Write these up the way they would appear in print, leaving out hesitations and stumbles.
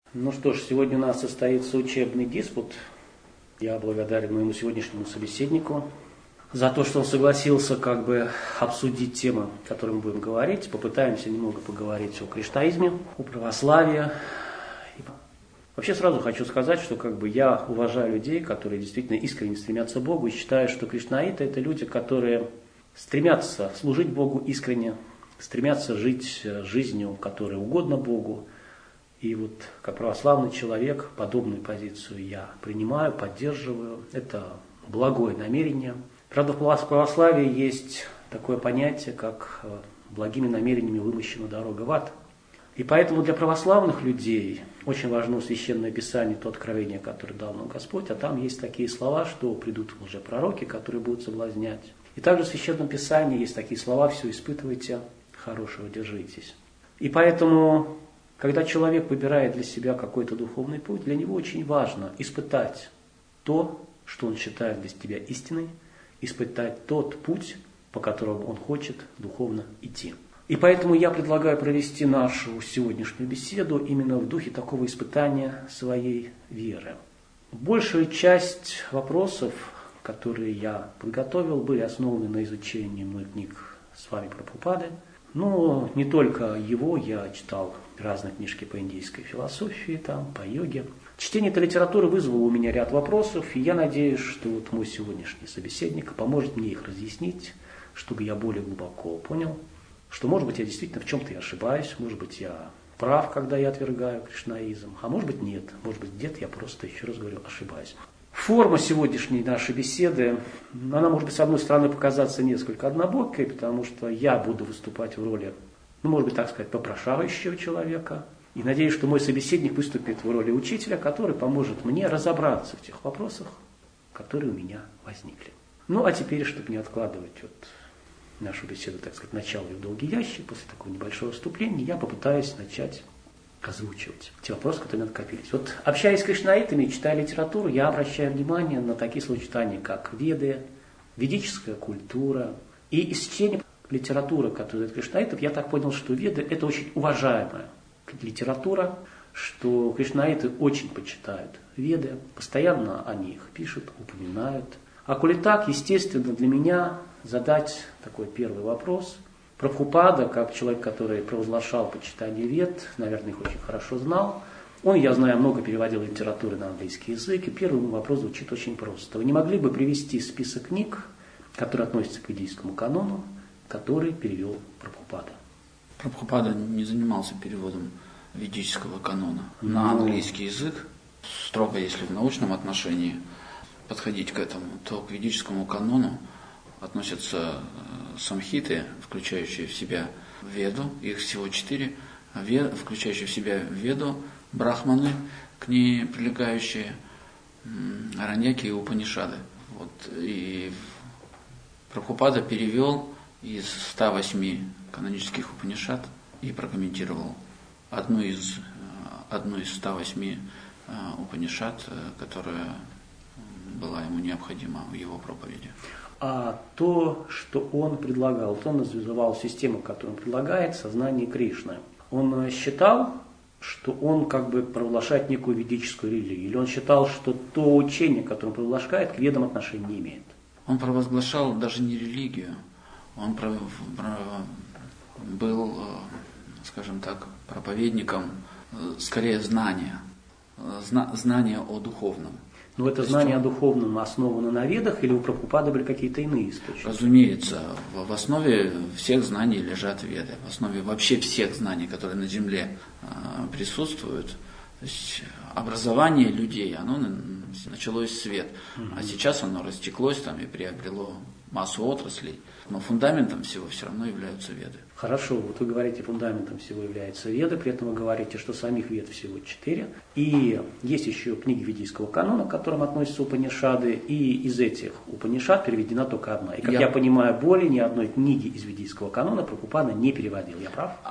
Ну что ж, сегодня у нас состоится учебный диспут. Я благодарен моему сегодняшнему собеседнику за то, что он согласился обсудить тему, о которой мы будем говорить. Попытаемся немного поговорить о кришнаизме, о православии. Вообще сразу хочу сказать, что я уважаю людей, которые действительно искренне стремятся к Богу, и считаю, что кришнаиты – это люди, которые стремятся служить Богу искренне, стремятся жить жизнью, которая угодна Богу. И как православный человек, подобную позицию я принимаю, поддерживаю. Это благое намерение. Правда, в православии есть такое понятие, как благими намерениями вымощена дорога в ад. И поэтому для православных людей очень важно Священное Писание, то откровение, которое дал нам Господь, а там есть такие слова, что придут лжепророки, которые будут соблазнять. И также в Священном Писании есть такие слова: все испытывайте, хорошего держитесь. И поэтому, когда человек выбирает для себя какой-то духовный путь, для него очень важно испытать то, что он считает для себя истиной, испытать тот путь, по которому он хочет духовно идти. И поэтому я предлагаю провести нашу сегодняшнюю беседу именно в духе такого испытания своей веры. Большая часть вопросов, которые я подготовил, были основаны на изучении многих книг с вами Прабхупады. Но не только его, я читал разные книжки по индийской философии, по йоге. Чтение этой литературы вызвало у меня ряд вопросов, и я надеюсь, что мой сегодняшний собеседник поможет мне их разъяснить, чтобы я более глубоко понял, что, может быть, я действительно в чем-то и ошибаюсь, может быть, я прав, когда я отвергаю кришнаизм, а может быть, нет, может быть, где-то я просто, еще раз говорю, ошибаюсь. Форма сегодняшней нашей беседы, она может быть, с одной стороны, показаться несколько однобокой, потому что я буду выступать в роли, может быть, так сказать, попрошающего человека. И надеюсь, что мой собеседник выступит в роли учителя, который поможет мне разобраться в тех вопросах, которые у меня возникли. А теперь, чтобы не откладывать нашу беседу, так сказать, начало и в долгий ящик, после такого небольшого вступления, я попытаюсь начать озвучивать те вопросы, которые накопились. Общаясь с кришнаитами и читая литературу, я обращаю внимание на такие сочетания, как веды, ведическая культура. И из чтения литературы, которую дает кришнаитов, я так понял, что веды – это очень уважаемая литература, что кришнаиты очень почитают веды, постоянно они их пишут, упоминают. А коли так, естественно, для меня задать такой первый вопрос. Прабхупада, как человек, который провозглашал почитание вед, наверное, их очень хорошо знал. Он, я знаю, много переводил литературы на английский язык, и первый вопрос звучит очень просто. Вы не могли бы привести список книг, которые относятся к ведическому канону, который перевел Прабхупада? Прабхупада не занимался переводом ведического канона на английский язык. Строго, если в научном отношении подходить к этому, то к ведическому канону относятся самхиты, включающие в себя Веду, их всего 4, включающие в себя Веду, брахманы, к ней прилегающие, араньяки и упанишады. И Прабхупада перевел из 108 канонических упанишад и прокомментировал одну из 108 упанишад, которая была ему необходима в его проповеди. А то, что он предлагал, он называл систему, которую он предлагает, сознание Кришны. Он считал, что он провозглашает некую ведическую религию, или он считал, что то учение, которое он провозглашает, к ведам отношения не имеет? Он провозглашал даже не религию, он был, скажем так, проповедником скорее знания о духовном. Но это знание о духовном основано на ведах, или у Прабхупады были какие-то иные источники? Разумеется, в основе всех знаний лежат веды, в основе вообще всех знаний, которые на Земле присутствуют. То есть образование людей, оно началось с вед, а сейчас оно растеклось и приобрело массу отраслей, но фундаментом всего все равно являются веды. Хорошо, вы говорите, фундаментом всего являются веды, при этом вы говорите, что самих вед всего 4, и есть еще книги ведического канона, к которым относятся Упанишады, и из этих Упанишад переведена только одна. И, как я понимаю, более ни одной книги из ведического канона Прабхупада не переводил, я прав?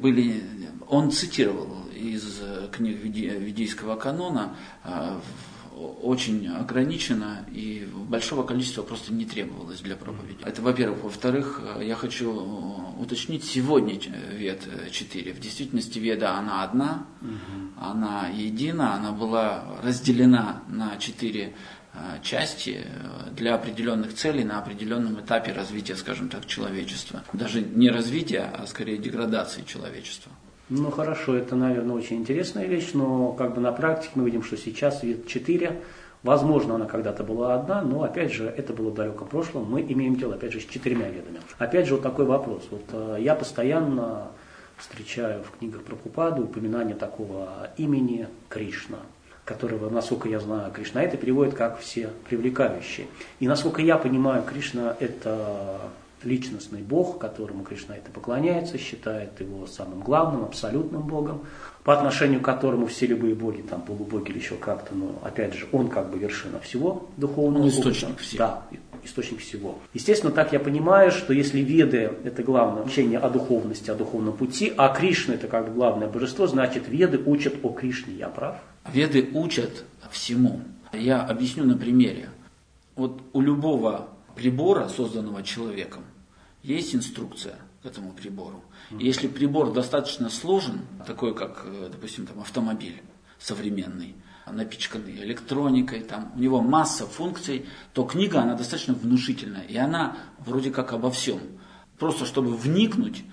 Он цитировал из книг ведического канона очень ограничено, и большого количества просто не требовалось для проповеди. Это во-первых. Во-вторых, я хочу уточнить, сегодня Вед 4. В действительности Веда она одна, она едина, она была разделена на 4 части для определенных целей на определенном этапе развития, скажем так, человечества. Даже не развития, а скорее деградации человечества. Ну хорошо, это, наверное, очень интересная вещь, но как бы на практике мы видим, что сейчас Вед 4, возможно, она когда-то была одна, но опять же, это было в далеком прошлом, мы имеем дело, опять же, с 4 ведами. Опять же, вот такой вопрос. Вот я постоянно встречаю в книгах Прабхупады упоминание такого имени Кришна, которого, насколько я знаю, Кришна это переводит как «все привлекающие». И насколько я понимаю, Кришна это личностный Бог, которому Кришна это поклоняется, считает его самым главным, абсолютным Богом, по отношению к которому все любые боги, там полубоги или еще как-то, но опять же, он как бы вершина всего духовного. Источник всего. Да, источник всего. Естественно, так я понимаю, что если Веды это главное учение о духовности, о духовном пути, а Кришна это как бы главное божество, значит Веды учат о Кришне. Я прав? Веды учат всему. Я объясню на примере. Вот у любого прибора, созданного человеком, есть инструкция к этому прибору. И если прибор достаточно сложен, такой как, допустим, там, автомобиль современный, напичканный электроникой, там, у него масса функций, то книга, она достаточно внушительная. И она вроде как обо всем. Просто чтобы вникнуть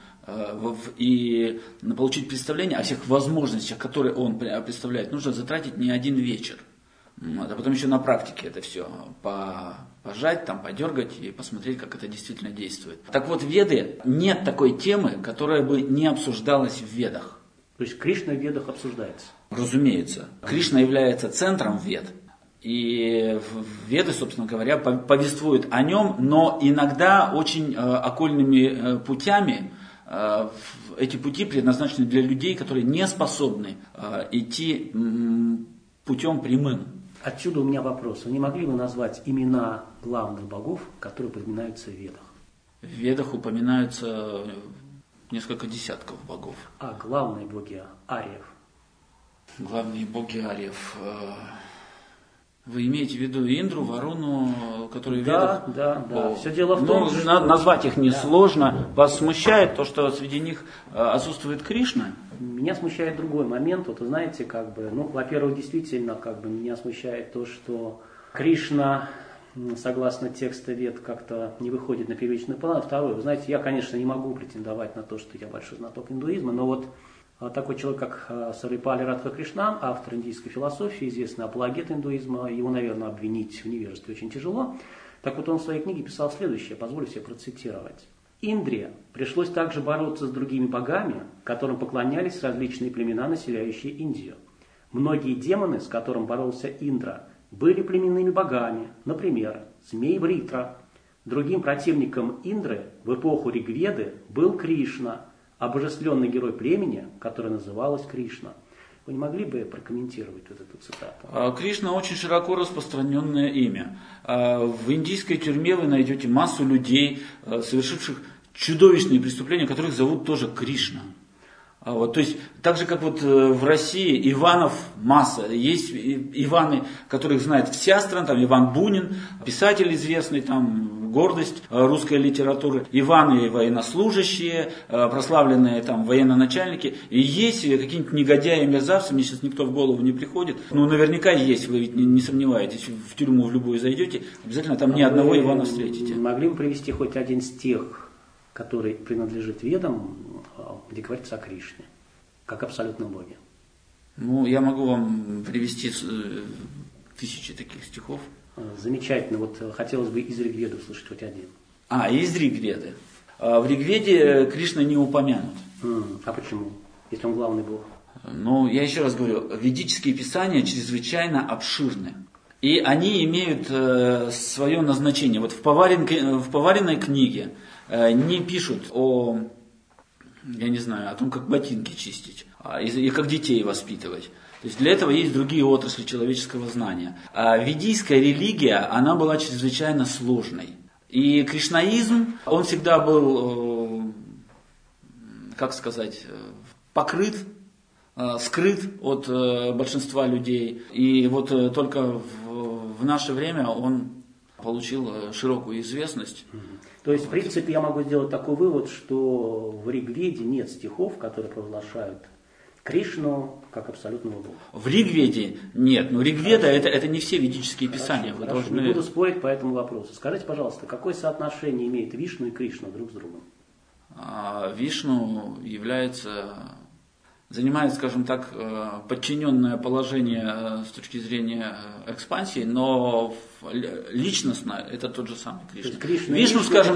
и получить представление о всех возможностях, которые он представляет, нужно затратить не один вечер. А потом еще на практике это все пожать, там, подергать и посмотреть, как это действительно действует. Так вот, Веды, нет такой темы, которая бы не обсуждалась в Ведах. То есть Кришна в Ведах обсуждается? Разумеется. Кришна является центром Вед. И Веды, собственно говоря, повествуют о нем, но иногда очень окольными путями. Эти пути предназначены для людей, которые не способны идти путем прямым. Отсюда у меня вопрос. Вы не могли бы назвать имена главных богов, которые упоминаются в Ведах? В Ведах упоминаются несколько десятков богов. А главные боги ариев? Главные боги ариев. Вы имеете в виду Индру, Варуну, которые в Ведах? Да. Все дело в том, что... Назвать их несложно. Вас смущает то, что среди них отсутствует Кришна? Меня смущает другой момент. Вот вы знаете, как бы, во-первых, действительно, как бы меня смущает то, что Кришна, согласно текста Вед, как-то не выходит на первичный план. Второе, вы знаете, я, конечно, не могу претендовать на то, что я большой знаток индуизма, но вот такой человек, как Сарипали Радхакришнан, автор индийской философии, известный апологет индуизма, его, наверное, обвинить в невежестве очень тяжело. Так вот, он в своей книге писал следующее, позволю себе процитировать. Индре пришлось также бороться с другими богами, которым поклонялись различные племена, населяющие Индию. Многие демоны, с которым боролся Индра, были племенными богами, например, змей Вритра. Другим противником Индры в эпоху Ригведы был Кришна, обожествленный герой племени, который называлось Кришна. Вы не могли бы прокомментировать вот эту цитату? Кришна очень широко распространенное имя. В индийской тюрьме вы найдете массу людей, совершивших чудовищные преступления, которых зовут тоже Кришна. То есть, так же, как вот в России Иванов масса. Есть Иваны, которых знает вся страна, там Иван Бунин, писатель известный, там гордость русской литературы, Иваны военнослужащие, прославленные там военноначальники. И есть какие-нибудь негодяи и мерзавцы, мне сейчас никто в голову не приходит. Ну, наверняка есть, вы ведь не сомневаетесь, в тюрьму в любую зайдете, обязательно там ни одного Ивана встретите. Могли бы привести хоть один из тех, который принадлежит Ведам, где говорится о Кришне, как абсолютном Боге? Ну, я могу вам привести тысячи таких стихов. Замечательно. Вот хотелось бы из Ригведы услышать хоть один. Из Ригведы. В Ригведе Кришна не упомянут. А почему? Если он главный Бог. Ну, я еще раз говорю, ведические писания чрезвычайно обширны. И они имеют свое назначение. Вот в поваренной книге не пишут о том, как ботинки чистить, и как детей воспитывать. То есть для этого есть другие отрасли человеческого знания. А ведийская религия, она была чрезвычайно сложной. И кришнаизм, он всегда был, покрыт скрыт от большинства людей. И вот только в наше время он получил широкую известность. То есть, в принципе, я могу сделать такой вывод, что в Ригведе нет стихов, которые провозглашают Кришну как абсолютного Бога. В Ригведе нет, но Ригведа это не все ведические писания. Вы должны... Не буду спорить по этому вопросу. Скажите, пожалуйста, какое соотношение имеет Вишну и Кришна друг с другом? Вишну занимает, скажем так, подчиненное положение с точки зрения экспансии, но личностно это тот же самый Кришна. Вишну, скажем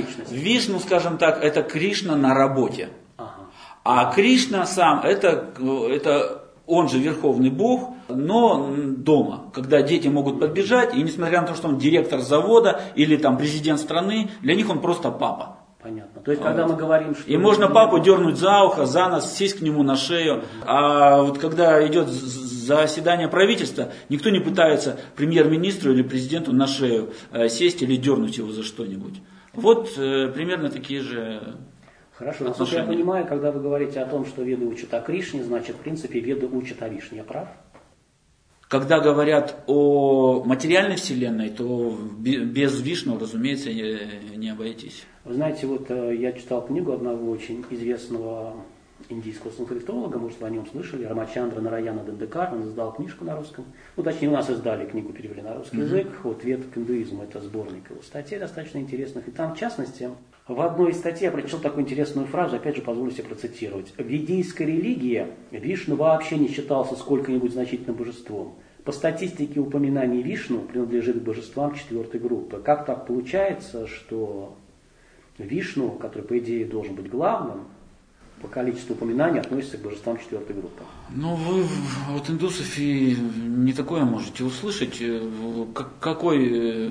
так, это Кришна на работе. А Кришна сам, это он же Верховный Бог, но дома, когда дети могут подбежать, и несмотря на то, что он директор завода или там президент страны, для них он просто папа. Понятно. То есть, когда мы говорим, что... И можно папу дернуть за ухо, за нос, сесть к нему на шею. А вот когда идет заседание правительства, никто не пытается премьер-министру или президенту на шею сесть или дернуть его за что-нибудь. Вот примерно такие же... Хорошо, насколько я понимаю, когда вы говорите о том, что веды учат о Кришне, значит, в принципе, веды учат о Вишне, я прав? Когда говорят о материальной вселенной, то без Вишну, разумеется, не обойтись. Вы знаете, вот я читал книгу одного очень известного индийского санскритолога, может, вы о нем слышали, Рамачандра Нараяна Дандекар, он издал книжку на русском. Ну, точнее, у нас издали книгу, перевели на русский язык. Вот «Вед к индуизму» — это сборник его статей достаточно интересных. И там, в частности, в одной из статей я прочитал такую интересную фразу, опять же, позволю себе процитировать. В ведийской религии Вишну вообще не считался сколько-нибудь значительным божеством. По статистике упоминаний Вишну принадлежит к божествам 4-й группы. Как так получается, что Вишну, который, по идее, должен быть главным, по количеству упоминаний относится к божествам 4-й группы? Ну, вы от индусов и не такое можете услышать. Какую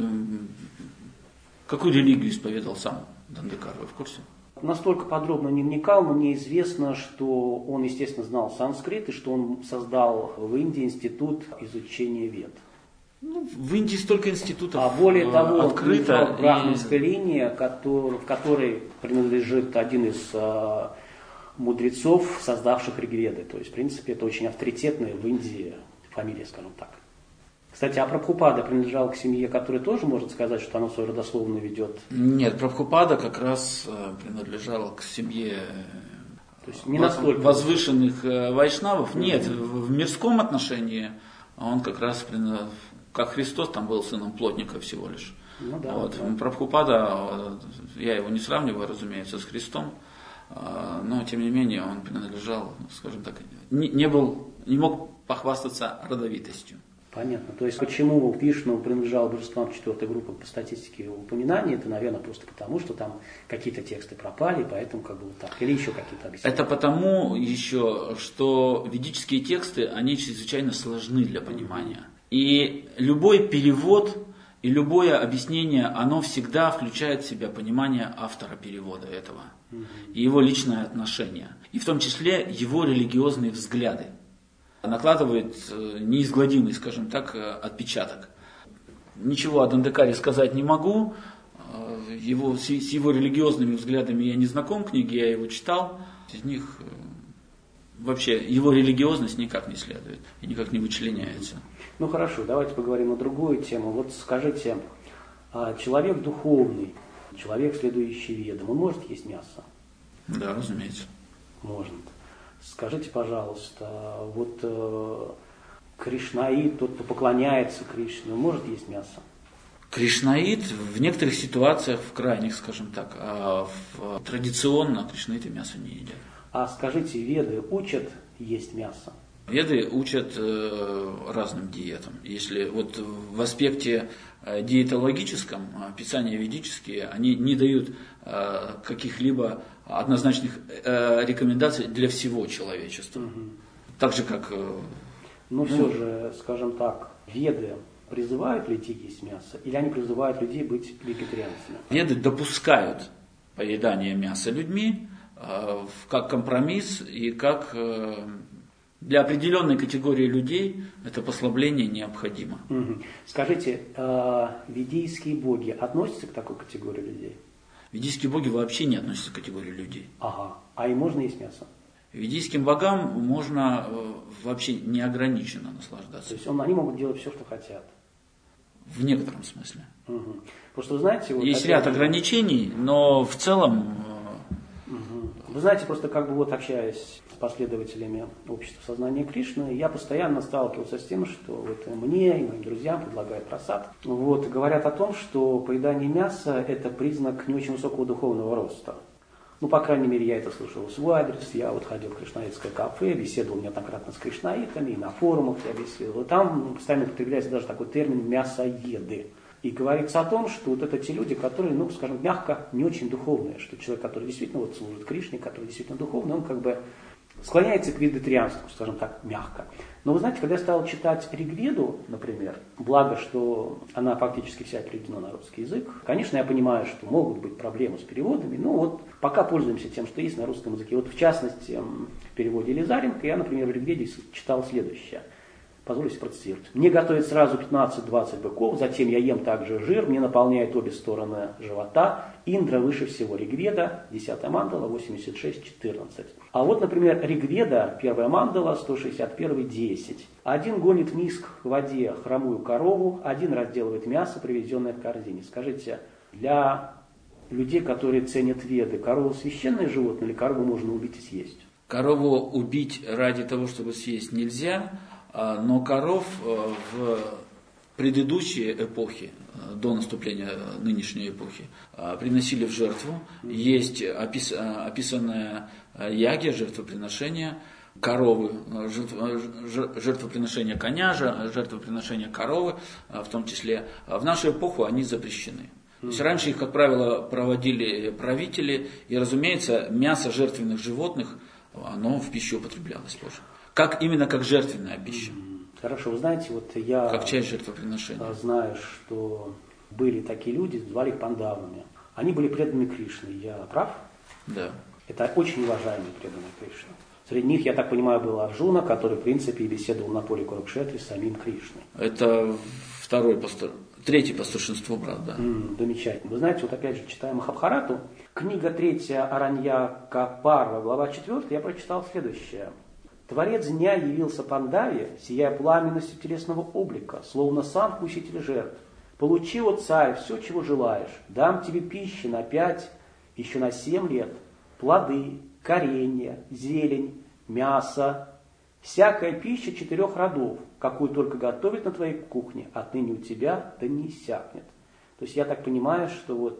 религию исповедал сам Дандекар, вы в курсе? Настолько подробно не вникал, но мне известно, что он, естественно, знал санскрит и что он создал в Индии институт изучения вед. Ну, в Индии столько институтов а более того, открыто. Брахманская линия, в которой принадлежит один из мудрецов, создавших Ригведы. То есть, в принципе, это очень авторитетная в Индии фамилия, скажем так. Кстати, а Прабхупада принадлежал к семье, которая тоже может сказать, что она свою родословную ведет? Нет, Прабхупада как раз принадлежал к семье то есть не настолько возвышенных вайшнавов. Нет, в мирском отношении он как раз, как Христос, там был сыном плотника всего лишь. Ну, да, вот. да. Прабхупада, я его не сравниваю, разумеется, с Христом, но тем не менее он принадлежал, скажем так, не мог похвастаться родовитостью. Понятно. То есть, почему Вишну принадлежал божествам 4-й группы по статистике упоминаний, это, наверное, просто потому, что там какие-то тексты пропали, поэтому как бы вот так. Или еще какие-то объяснения. Это потому еще, что ведические тексты, они чрезвычайно сложны для понимания. И любой перевод и любое объяснение, оно всегда включает в себя понимание автора перевода этого. И его личное отношение. И в том числе его религиозные взгляды. Накладывает неизгладимый, скажем так, отпечаток. Ничего о Дандекаре сказать не могу. С его религиозными взглядами я не знаком, книги я его читал. Из них вообще его религиозность никак не следует и никак не вычленяется. Ну хорошо, давайте поговорим на другую тему. Вот скажите, человек духовный, человек, следующий ведам, он может есть мясо? Да, разумеется. Может. Скажите, пожалуйста, вот кришнаит, тот, кто поклоняется Кришне, он может есть мясо? Кришнаит в некоторых ситуациях, в крайних, скажем так, а традиционно кришнаиты мясо не едят. А скажите, веды учат есть мясо? Веды учат разным диетам. Если вот в аспекте диетологическом, писания ведические, они не дают каких-либо однозначных рекомендаций для всего человечества. Так же, как... Но все же, скажем так, веды призывают людей есть мясо, или они призывают людей быть вегетарианцами? Веды допускают поедание мяса людьми как компромисс и как... Для определенной категории людей это послабление необходимо. Скажите, ведийские боги относятся к такой категории людей? Ведийские боги вообще не относятся к категории людей. Ага. А им можно есть мясо? Ведийским богам можно вообще неограниченно наслаждаться. То есть они могут делать все, что хотят. В некотором смысле. Угу. Просто, знаете, вот есть ряд ограничений, но в целом... Вы знаете, просто как бы вот общаясь с последователями общества сознания Кришны, я постоянно сталкивался с тем, что вот мне и моим друзьям предлагают просад. Вот, говорят о том, что поедание мяса – это признак не очень высокого духовного роста. Ну, по крайней мере, я это слышал в свой адрес. Я вот ходил в кришнаитское кафе, беседовал неоднократно с кришнаитами, и на форумах я беседовал. И там постоянно употребляется даже такой термин «мясоеды». И говорится о том, что вот это те люди, которые, ну, скажем, мягко, не очень духовные, что человек, который действительно вот служит Кришне, который действительно духовный, он как бы склоняется к вегетарианству, скажем так, мягко. Но вы знаете, когда я стал читать Ригведу, например, благо, что она фактически вся переведена на русский язык, конечно, я понимаю, что могут быть проблемы с переводами, но вот пока пользуемся тем, что есть на русском языке. Вот в частности, в переводе Лизаренко я, например, в Ригведе читал следующее. Позволю себе процитировать. «Мне готовят сразу 15-20 быков, затем я ем также жир, мне наполняет обе стороны живота. Индра выше всего Ригведа, 10 мандала, 86-14». А вот, например, Ригведа, 1 мандала, 161-10. Один гонит вниз к воде хромую корову, один разделывает мясо, привезенное в корзине. Скажите, для людей, которые ценят веды, корова священное животное или корову можно убить и съесть? Корову убить ради того, чтобы съесть, нельзя. Но коров в предыдущие эпохи, до наступления нынешней эпохи, приносили в жертву. Есть описанная яги, жертвоприношение коровы, жертвоприношение коня, жертвоприношение коровы, в том числе. В нашу эпоху они запрещены. То есть раньше их, как правило, проводили правители, и, разумеется, мясо жертвенных животных, оно в пищу употреблялось тоже. Именно как жертвенная пища. Хорошо, вы знаете, вот я как часть жертвоприношения. Знаю, что были такие люди, звали их пандавами. Они были преданными Кришне, я прав? Да. Это очень уважаемые преданные Кришне. Среди них, я так понимаю, был Арджуна, который, в принципе, беседовал на поле Курукшетры с самим Кришной. Это третий по старшинству брат, да. Замечательно. Вы знаете, вот опять же, читая Махабхарату, книга 3 Араньяка Парва, глава 4, я прочитал следующее. Творец дня явился Пандаве, сияя пламенностью телесного облика, словно сам вкуситель жертв. Получи, о царь, все, чего желаешь. Дам тебе пищи на 5, еще на 7 лет. Плоды, коренья, зелень, мясо. Всякая пища 4 родов, какую только готовят на твоей кухне, отныне у тебя да не иссякнет. То есть я так понимаю, что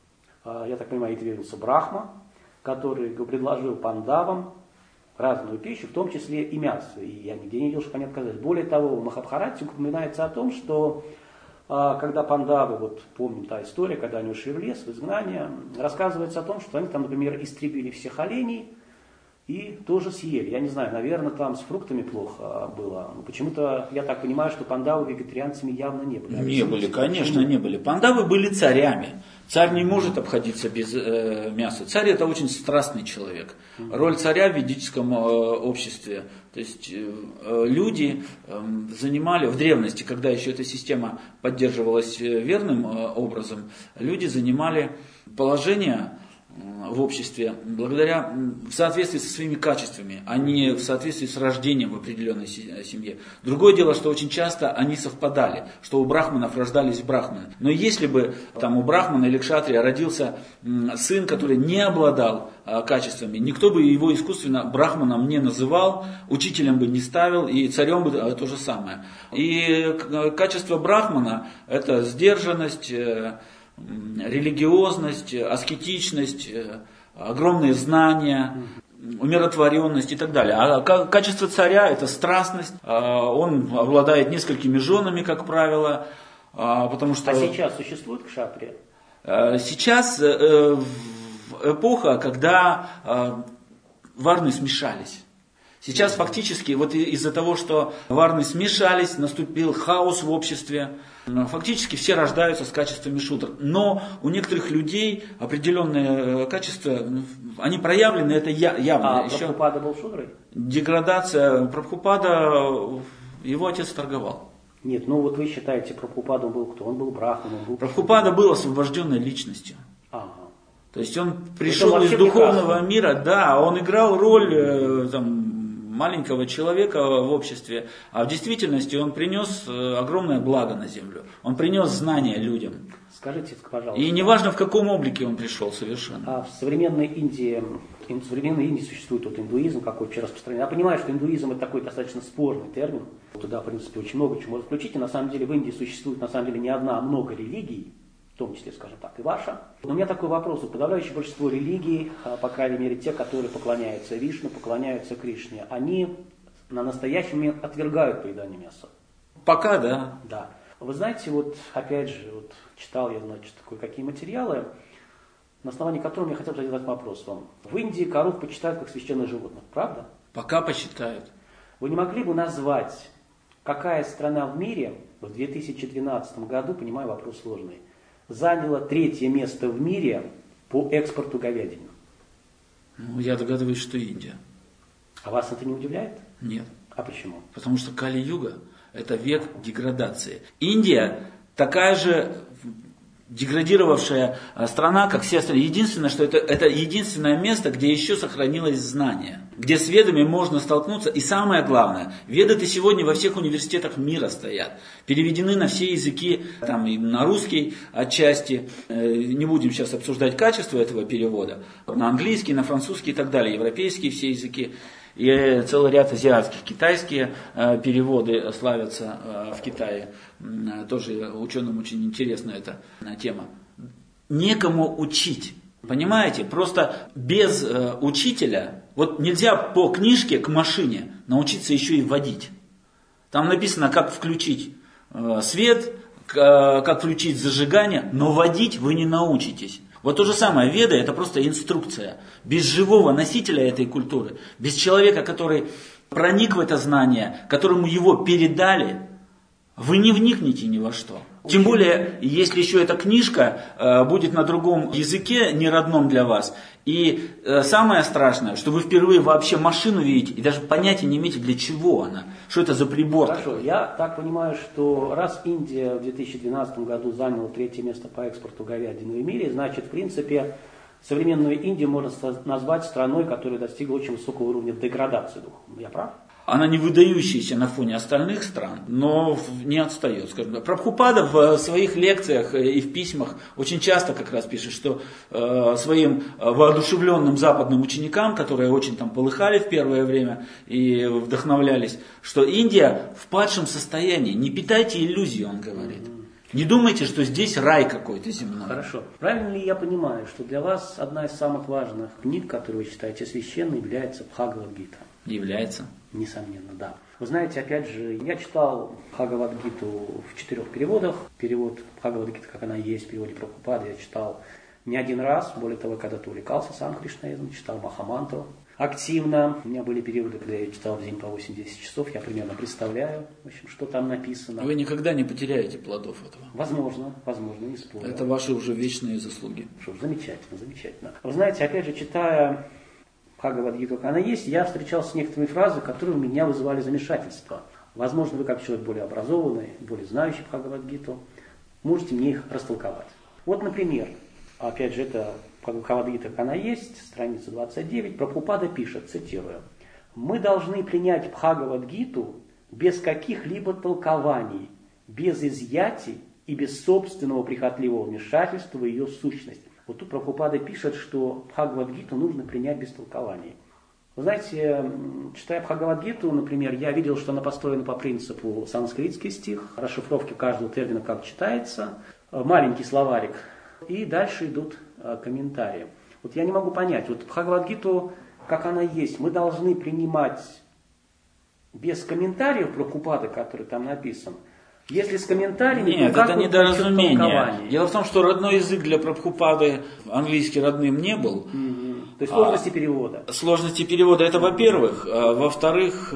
явился Брахма, который предложил пандавам разную пищу, в том числе и мясо. И я нигде не видел, что они отказались. Более того, в Махабхарате упоминается о том, что когда пандавы, вот помним та история, когда они ушли в лес, в изгнание, рассказывается о том, что они там, например, истребили всех оленей и тоже съели. Я не знаю, наверное, там с фруктами плохо было. Но почему-то я так понимаю, что пандавы вегетарианцами явно не были. Не были, конечно, не были. Пандавы были царями. Царь не может обходиться без мяса. Царь — это очень страстный человек. Роль царя в ведическом обществе. То есть люди занимали, в древности, когда еще эта система поддерживалась верным образом, люди занимали положение в обществе в соответствии со своими качествами, а не в соответствии с рождением в определенной семье. Другое дело, что очень часто они совпадали, что у брахманов рождались брахманы. Но если бы там у брахмана или кшатрия родился сын, который не обладал качествами, никто бы его искусственно брахманом не называл, учителем бы не ставил, и царем бы то же самое. И качество брахмана – это сдержанность, религиозность, аскетичность, огромные знания, умиротворенность и так далее. А качество царя – это страстность, он обладает несколькими женами, как правило, потому что... А сейчас существует кшатрия? Сейчас эпоха, когда варны смешались. Сейчас фактически, вот из-за того, что варны смешались, наступил хаос в обществе, фактически все рождаются с качествами шудр. Но у некоторых людей определенные качества, они проявлены, это явно. А Прабхупада был шудрой? Деградация Прабхупада, его отец торговал. Нет, ну вот вы считаете, Прабхупада был кто? Он был брахманом? Прабхупада был освобожденной личностью. Ага. То есть он пришел из духовного мира, да, он играл роль маленького человека в обществе, а в действительности он принес огромное благо на землю. Он принес знания людям. Скажите, пожалуйста. И неважно, в каком облике он пришел совершенно. А в современной Индии существует индуизм, какой вообще распространен. Я понимаю, что индуизм это такой достаточно спорный термин. Туда, в принципе, очень много чего можно включить. И на самом деле в Индии существует не одна, а много религий, в том числе, скажем так, и ваша. Но у меня такой вопрос. Подавляющее большинство религий, по крайней мере те, которые поклоняются Вишну, поклоняются Кришне, они на настоящий момент отвергают поедание мяса. Пока, да. Да. Вы знаете, опять же, читал я, какие материалы, на основании которых я хотел бы задать вопрос вам. В Индии коров почитают как священных животных, правда? Пока почитают. Вы не могли бы назвать, какая страна в мире в 2012 году, понимаю, вопрос сложный, заняла 3-е место в мире по экспорту говядины? Я догадываюсь, что Индия. А вас это не удивляет? Нет. А почему? Потому что Кали-юга – это век деградации. Индия такая же деградировавшая страна, как все остальные. Единственное, что это единственное место, где еще сохранилось знание, где с ведами можно столкнуться. И самое главное, веды-то сегодня во всех университетах мира стоят, переведены на все языки, и на русский отчасти. Не будем сейчас обсуждать качество этого перевода, на английский, на французский и так далее, европейские все языки. И целый ряд азиатских, китайские переводы славятся в Китае. Тоже ученым очень интересна эта тема. Некому учить, понимаете? Просто без учителя, нельзя по книжке к машине научиться еще и водить. Там написано, как включить свет, как включить зажигание, но водить вы не научитесь. То же самое, веды это просто инструкция. Без живого носителя этой культуры, без человека, который проник в это знание, которому его передали, вы не вникнете ни во что. Тем более, если еще эта книжка будет на другом языке, не родном для вас. И самое страшное, что вы впервые вообще машину видите и даже понятия не имеете, для чего она. Что это за прибор? Хорошо, я так понимаю, что раз Индия в 2012 году заняла 3-е место по экспорту говядины в мире, значит, в принципе, современную Индию можно назвать страной, которая достигла очень высокого уровня деградации духовной. Я прав? Она не выдающаяся на фоне остальных стран, но не отстает. Скажем так. Прабхупада в своих лекциях и в письмах очень часто как раз пишет, что своим воодушевленным западным ученикам, которые очень полыхали в первое время и вдохновлялись, что Индия в падшем состоянии. Не питайте иллюзий, он говорит. Не думайте, что здесь рай какой-то земной. Хорошо. Правильно ли я понимаю, что для вас одна из самых важных книг, которую вы считаете священной, является Бхагавад-гита? Является. Несомненно, да. Вы знаете, опять же, я читал Бхагавад-гиту в 4 переводах. Перевод Бхагавад-гиты, как она есть, в переводе Прабхупады я читал не один раз. Более того, когда-то увлекался сам кришнаизмом, читал Махамантру активно. У меня были периоды, когда я читал в день по 8-10 часов. Я примерно представляю, что там написано. Вы никогда не потеряете плодов этого. Возможно, не спорю. Это ваши уже вечные заслуги. Что ж, замечательно. Вы знаете, опять же, читая Бхагавад-гиту, как она есть, я встречался с некоторыми фразами, которые у меня вызывали замешательство. Возможно, вы как человек более образованный, более знающий Бхагавад-гиту, можете мне их растолковать. Например, опять же, это Бхагавад-гита, как она есть, страница 29, Прабхупада пишет, цитирую, «Мы должны принять Бхагавад-гиту без каких-либо толкований, без изъятий и без собственного прихотливого вмешательства в ее сущность». Тут Прабхупада пишет, что Бхагавад-гиту нужно принять без толкований. Вы знаете, читая Бхагавад-гиту, например, я видел, что она построена по принципу санскритский стих, расшифровки каждого термина как читается, маленький словарик, и дальше идут комментарии. Я не могу понять, Бхагавад-гиту, как она есть, мы должны принимать без комментариев Прабхупады, который там написан. Если с комментариями, нет, то это недоразумение. Дело в том, что родной язык для Прабхупады английский родным не был. То есть сложности перевода. Сложности перевода это во-первых. Во-вторых,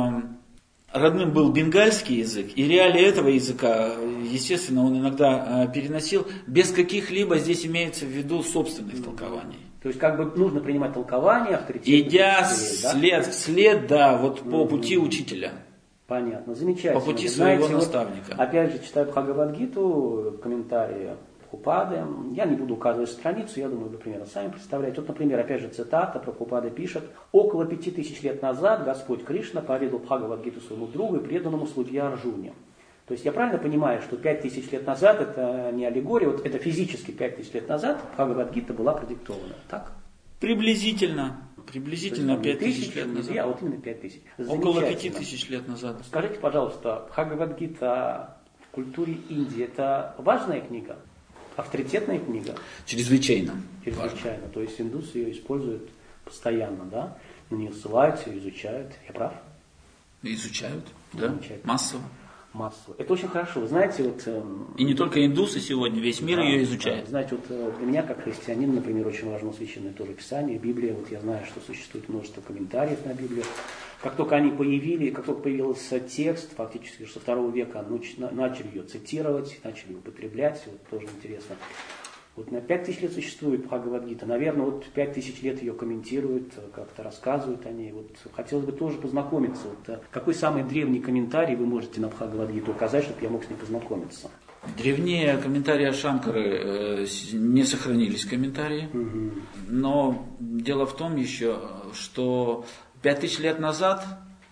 родным был бенгальский язык. И реалии этого языка, естественно, он иногда переносил. Без каких-либо здесь имеется в виду собственных толкований. То есть нужно принимать толкование, авторитетные. Идя вслед, по пути учителя. Понятно, замечательно. По пути своего наставника. Опять же, читаю Бхагавад-гиту, комментарии Прабхупады. Я не буду указывать страницу, я думаю, вы примерно сами представляете. Вот, например, опять же цитата, Прабхупада пишет: «Около 5000 лет назад Господь Кришна поведал Бхагавад-гиту своему другу и преданному слуге Арджуне». То есть я правильно понимаю, что 5000 лет назад это не аллегория, вот это физически 5000 лет назад Бхагавад-гита была продиктована, так? Приблизительно 5000 лет назад. А вот именно 5000. Около 5000 лет назад. Скажите, пожалуйста, Бхагавад-гита в культуре Индии это важная книга? Авторитетная книга? Чрезвычайно. Чрезвычайно. То есть индусы ее используют постоянно, да? На нее ссылаются, изучают. Я прав? Изучают, да, массово. Это очень хорошо. Вы знаете, вот... И не только индусы сегодня, весь мир ее изучает. Да. Знаете, вот для меня, как христианин, например, очень важно священное тоже Писание, Библия. Вот я знаю, что существует множество комментариев на Библию. Как только появился текст, фактически со 2 века начали ее цитировать, начали употреблять. Вот тоже интересно. Вот на 5000 лет существует Бхагавад-гита. Наверное, вот 5000 лет ее комментируют, как-то рассказывают о ней. Вот хотелось бы тоже познакомиться. Вот, какой самый древний комментарий вы можете на Бхагавад-гиту указать, чтобы я мог с ней познакомиться? Древнее комментарии Шанкары не сохранились комментарии. Но дело в том еще, что 5000 лет назад,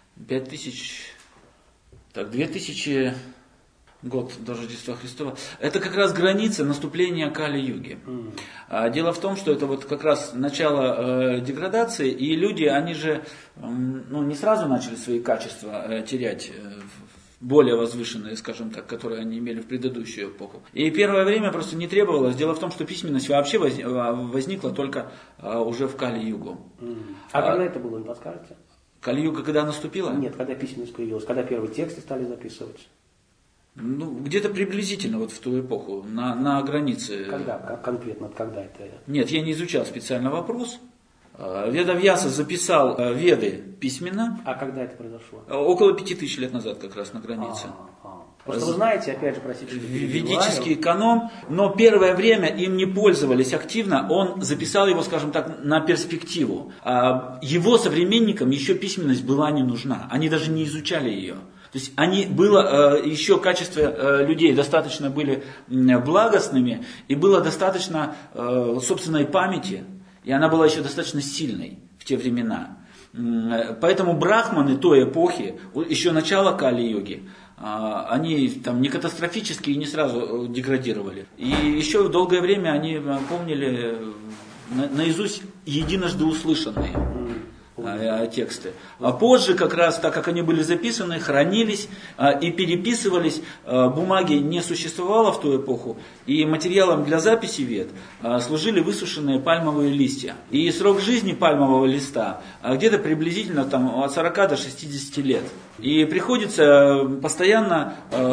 2000 год до Рождества Христова, это как раз граница наступления Кали-юги. Дело в том, что это вот как раз начало деградации, и люди, они же не сразу начали свои качества терять, более возвышенные, скажем так, которые они имели в предыдущую эпоху. И первое время просто не требовалось. Дело в том, что письменность вообще возникла только уже в Кали-югу. Когда это было, не подскажете? Кали-юга когда наступила? Нет, когда письменность появилась, когда первые тексты стали записывать. Где-то приблизительно вот в ту эпоху, на границе. Когда? Конкретно, когда это? Нет, я не изучал специально вопрос. Ведавьяса записал Веды письменно. А когда это произошло? Около 5000 лет назад как раз на границе. Просто вы знаете, опять же, простите, что ведический канон, но первое время им не пользовались активно, он записал его, скажем так, на перспективу. Его современникам еще письменность была не нужна, они даже не изучали ее. То есть было еще качество людей достаточно были благостными, и было достаточно собственной памяти, и она была еще достаточно сильной в те времена. Поэтому брахманы той эпохи, еще начало Кали-йоги, они там не катастрофически и не сразу деградировали. И еще долгое время они помнили наизусть единожды услышанные тексты. А позже, как раз так как они были записаны, хранились и переписывались, бумаги не существовало в ту эпоху, и материалом для записи Вед служили высушенные пальмовые листья. И срок жизни пальмового листа где-то приблизительно там, от 40 до 60 лет. И приходится постоянно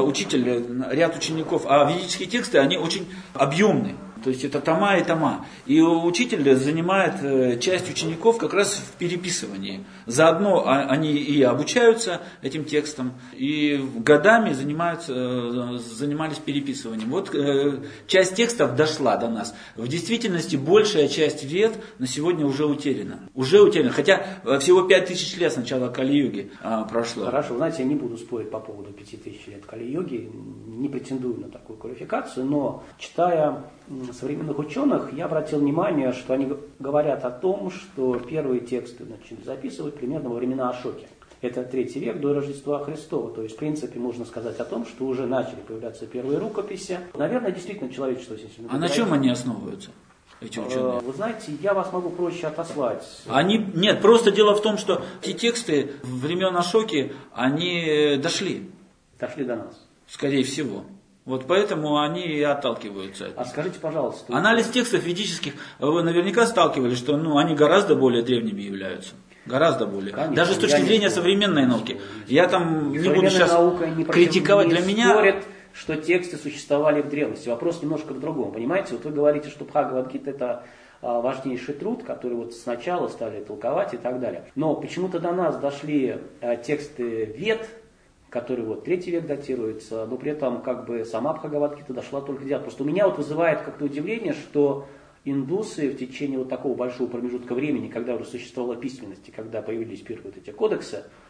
ряд учеников, а ведические тексты, они очень объемны. То есть это тома и тома. И учитель занимает часть учеников как раз в переписывании. Заодно они и обучаются этим текстам, и годами занимались переписыванием. Вот часть текстов дошла до нас. В действительности большая часть Вед на сегодня уже утеряна. Хотя всего 5000 лет с начала Кали-юги прошло. Хорошо, вы знаете, я не буду спорить по поводу 5000 лет Кали-юги, не претендую на такую квалификацию, но читая современных ученых, я обратил внимание, что они говорят о том, что первые тексты начали записывать примерно во времена Ашоки. Это 3 век до Рождества Христова. То есть, в принципе, можно сказать о том, что уже начали появляться первые рукописи. Наверное, действительно, человечество... А на чем они основываются, эти ученые? Вы знаете, я вас могу проще отослать. Нет, просто дело в том, что эти тексты времен Ашоки, они дошли. Дошли до нас. Скорее всего. Вот поэтому они и отталкиваются от них. А скажите, пожалуйста... Анализ текстов ведических, вы наверняка сталкивались, что они гораздо более древними являются. Гораздо более. Конечно, даже с точки зрения современной науки. Я там не буду сейчас критиковать. Для меня... спорят, что тексты существовали в древности. Вопрос немножко в другом. Понимаете, вот вы говорите, что Бхагавад-гита это важнейший труд, который вот сначала стали толковать и так далее. Но почему-то до нас дошли тексты Вед, который 3 век датируется, но при этом сама Бхагавад-гита дошла только в 9. Просто у меня вызывает как-то удивление, что индусы в течение такого большого промежутка времени, когда уже существовала письменность, и когда появились первые эти кодексы,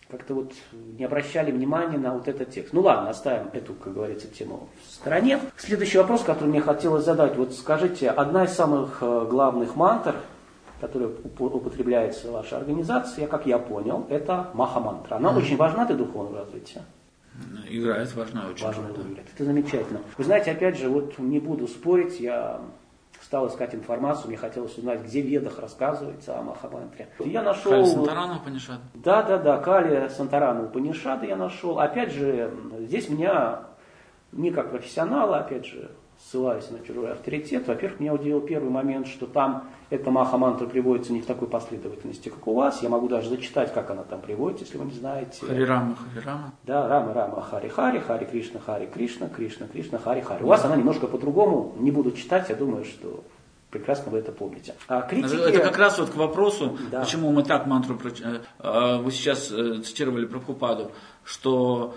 как-то вот не обращали внимания на вот этот текст. Ну ладно, оставим эту, как говорится, тему в стороне. Следующий вопрос, который мне хотелось задать. Вот скажите, одна из самых главных мантр, которая употребляется в вашей организации, как я понял, это маха-мантра. Она очень важна для духовного развития. Играет важную очень роль. Это замечательно. Вы знаете, опять же, вот не буду спорить, я стал искать информацию, мне хотелось узнать, где в Ведах рассказывается о Маха-мантре. Я нашел... Кали Сантарана Упанишад. Да, Кали Сантарана Упанишада я нашел. Опять же, здесь меня, не как профессионала, опять же, ссылаясь на чужой авторитет, во-первых, меня удивил первый момент, что там эта Маха-мантра приводится не в такой последовательности, как у вас. Я могу даже зачитать, как она там приводится, если вы не знаете. Хари-рама. Да, Рама, Хари-Хари, Хари-Кришна, Кришна, Кришна, Хари-Хари. У вас она немножко по-другому, не буду читать, я думаю, что прекрасно вы это помните. Это как раз вот к вопросу, да. Почему мы так мантру... Вы сейчас цитировали Прабхупаду, что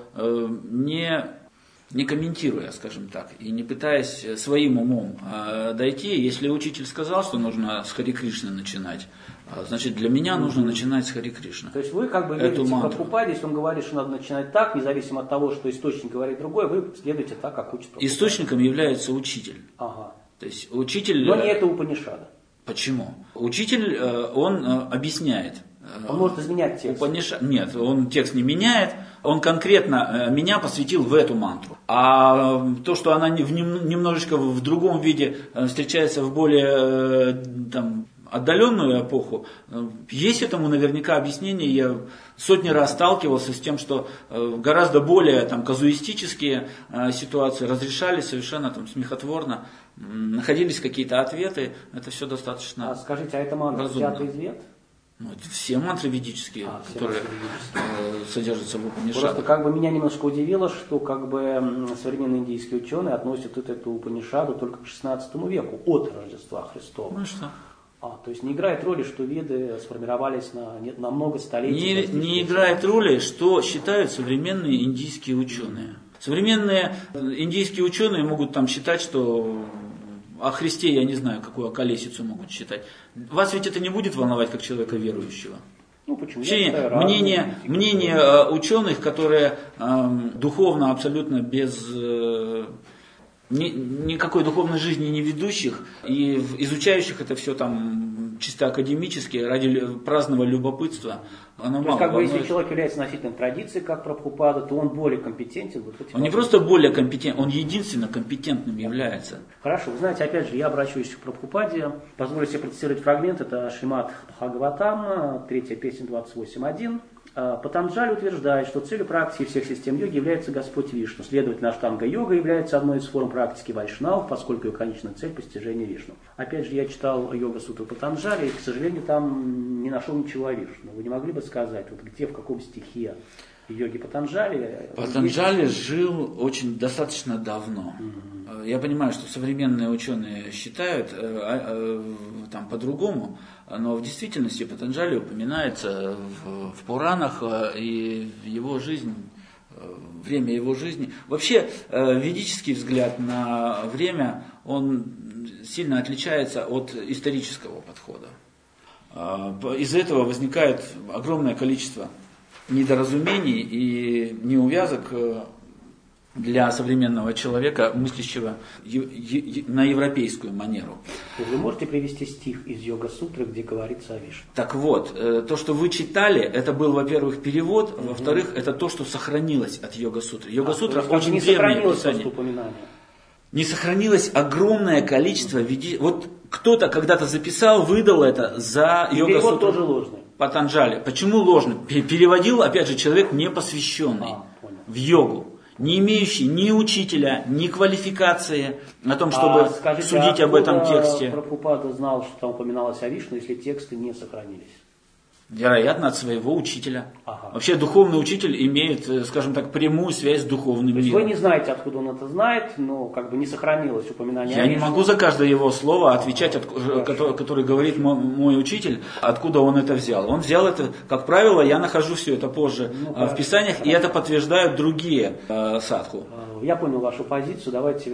не комментируя, скажем так, и не пытаясь своим умом дойти, если учитель сказал, что нужно с Хари Кришны начинать, значит, для меня нужно начинать с Хари Кришны. То есть вы как бы верите в Прабхупаде, если он говорит, что надо начинать так, независимо от того, что источник говорит другое, вы следуете так, как учит Прабхупада. Источником является учитель. Ага. То есть учитель... Но не это Упанишада. Почему? Учитель, он объясняет. Он может изменять текст. Нет, он текст не меняет, он конкретно меня посвятил в эту мантру. А то, что она немножечко в другом виде встречается в более отдаленную эпоху, есть этому наверняка объяснение. Я сотни раз сталкивался с тем, что гораздо более казуистические ситуации разрешались совершенно смехотворно, находились какие-то ответы, это все достаточно скажите, а эта мантра взята из Вед? Все мантры ведические, которые содержатся в Упанишадах. Просто меня немножко удивило, что современные индийские ученые относят эту Упанишаду только к 16 веку, от Рождества Христова. Ну и что? То есть не играет роли, что Веды сформировались на много столетий. Не играет роли, что считают современные индийские ученые. Современные индийские ученые могут считать, что о Христе, я не знаю, какую околесицу могут считать. Вас ведь это не будет волновать, как человека верующего. Почему? Мнение ученых, которые духовно абсолютно без никакой духовной жизни не ведущих и изучающих это все чисто академически, ради праздного любопытства, оно мало волнует. Если человек является носителем традиции, как Прабхупада, то он более компетентен. Он не просто более компетентен, он единственно компетентным является. Хорошо, вы знаете, опять же, я обращусь к Прабхупаде. Позволю себе процитировать фрагмент, это Шримад Бхагаватам, 3-я песня 28.1. Патанджали утверждает, что целью практики всех систем йоги является Господь Вишну. Следовательно, аштанга-йога является одной из форм практики вайшнав, поскольку ее конечная цель – постижение Вишну. Опять же, я читал йога-сутру Патанджали, и, к сожалению, там не нашел ничего о Вишну. Вы не могли бы сказать, где, в каком стихе йоги Патанджали? Патанджали жил достаточно давно. Я понимаю, что современные ученые считают по-другому, но в действительности Патанджали упоминается в Пуранах, и его жизнь, время его жизни. Вообще, ведический взгляд на время, он сильно отличается от исторического подхода. Из-за этого возникает огромное количество недоразумений и неувязок для современного человека, мыслящего на европейскую манеру. Вы можете привести стих из Йога-сутры, где говорится о Вишну? Так вот, то, что вы читали, это был, во-первых, перевод, во-вторых, это то, что сохранилось от Йога-сутры. Йога-сутра очень древнее писание. Не сохранилось огромное количество Вот кто-то когда-то записал, выдал это за Йога-сутру. Перевод тоже ложный. Патанджали. Почему ложный? Переводил, опять же, человек непосвященный в йогу, не имеющий ни учителя, ни квалификации о том, чтобы судить об этом тексте. Прабхупада знал, что там упоминалось о Вишну, если тексты не сохранились? Вероятно, от своего учителя. Вообще духовный учитель имеет, скажем так, прямую связь с духовным миром. Вы не знаете, откуда он это знает, но не сохранилось упоминание о Вишну. Я не могу за каждое его слово отвечать, которое говорит мой учитель, откуда он это взял. Он взял это, как правило, я нахожу все это позже в писаниях, и это подтверждают другие садху. Я понял вашу позицию, давайте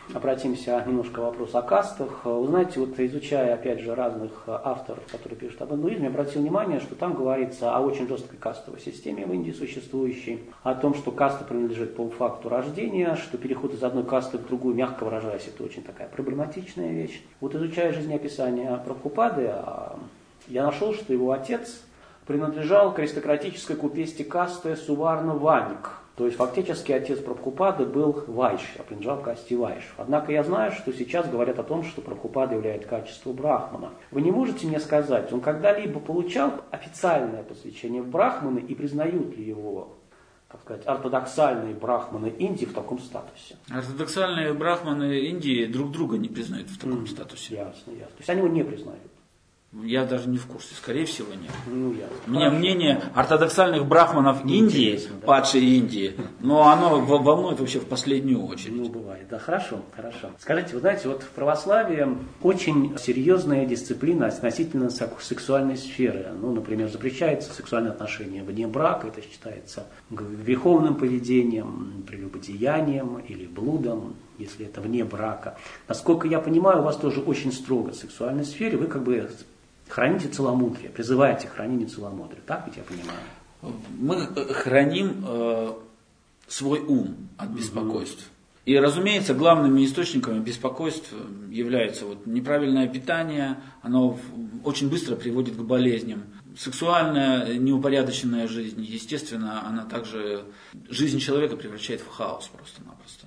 обратимся немножко к вопросу о кастах. Вы знаете, вот изучая, опять же, разных авторов, которые пишут об индуизме, я обратил внимание, что там говорится о очень жесткой кастовой системе в Индии существующей, о том, что каста принадлежит по факту рождения, что переход из одной касты в другую, мягко выражаясь, это очень такая проблематичная вещь. Вот изучая жизнеописание Прабхупады, я нашел, что его отец принадлежал к аристократической купеческой касте Суварна-Ваник. То есть фактически отец Прабхупады был вайшья, принадлежал к касте вайшев. Однако я знаю, что сейчас говорят о том, что Прабхупада является качеством брахмана. Вы не можете мне сказать, он когда-либо получал официальное посвящение в брахманы и признают ли его, так сказать, ортодоксальные брахманы Индии в таком статусе? Ортодоксальные брахманы Индии друг друга не признают в таком статусе. Ясно, ясно. То есть они его не признают. Я даже не в курсе, скорее всего нет. Ну, ясно. Мне мнение ортодоксальных брахманов Индии, да? падшей Индии, но оно волнует вообще в последнюю очередь. Ну, бывает, да, хорошо. Скажите, вы знаете, вот в православии очень серьезная дисциплина относительно сексуальной сферы. Ну, например, запрещается сексуальные отношения вне брака, это считается греховным поведением, прелюбодеянием или блудом, если это вне брака. Насколько я понимаю, у вас тоже очень строго в сексуальной сфере, вы как бы храните целомудрие, призываете хранение целомудрия, так ведь я понимаю? Мы храним свой ум от беспокойств. И, разумеется, главными источниками беспокойств являются вот неправильное питание, оно очень быстро приводит к болезням. Сексуальная неупорядоченная жизнь, естественно, она также жизнь человека превращает в хаос просто-напросто.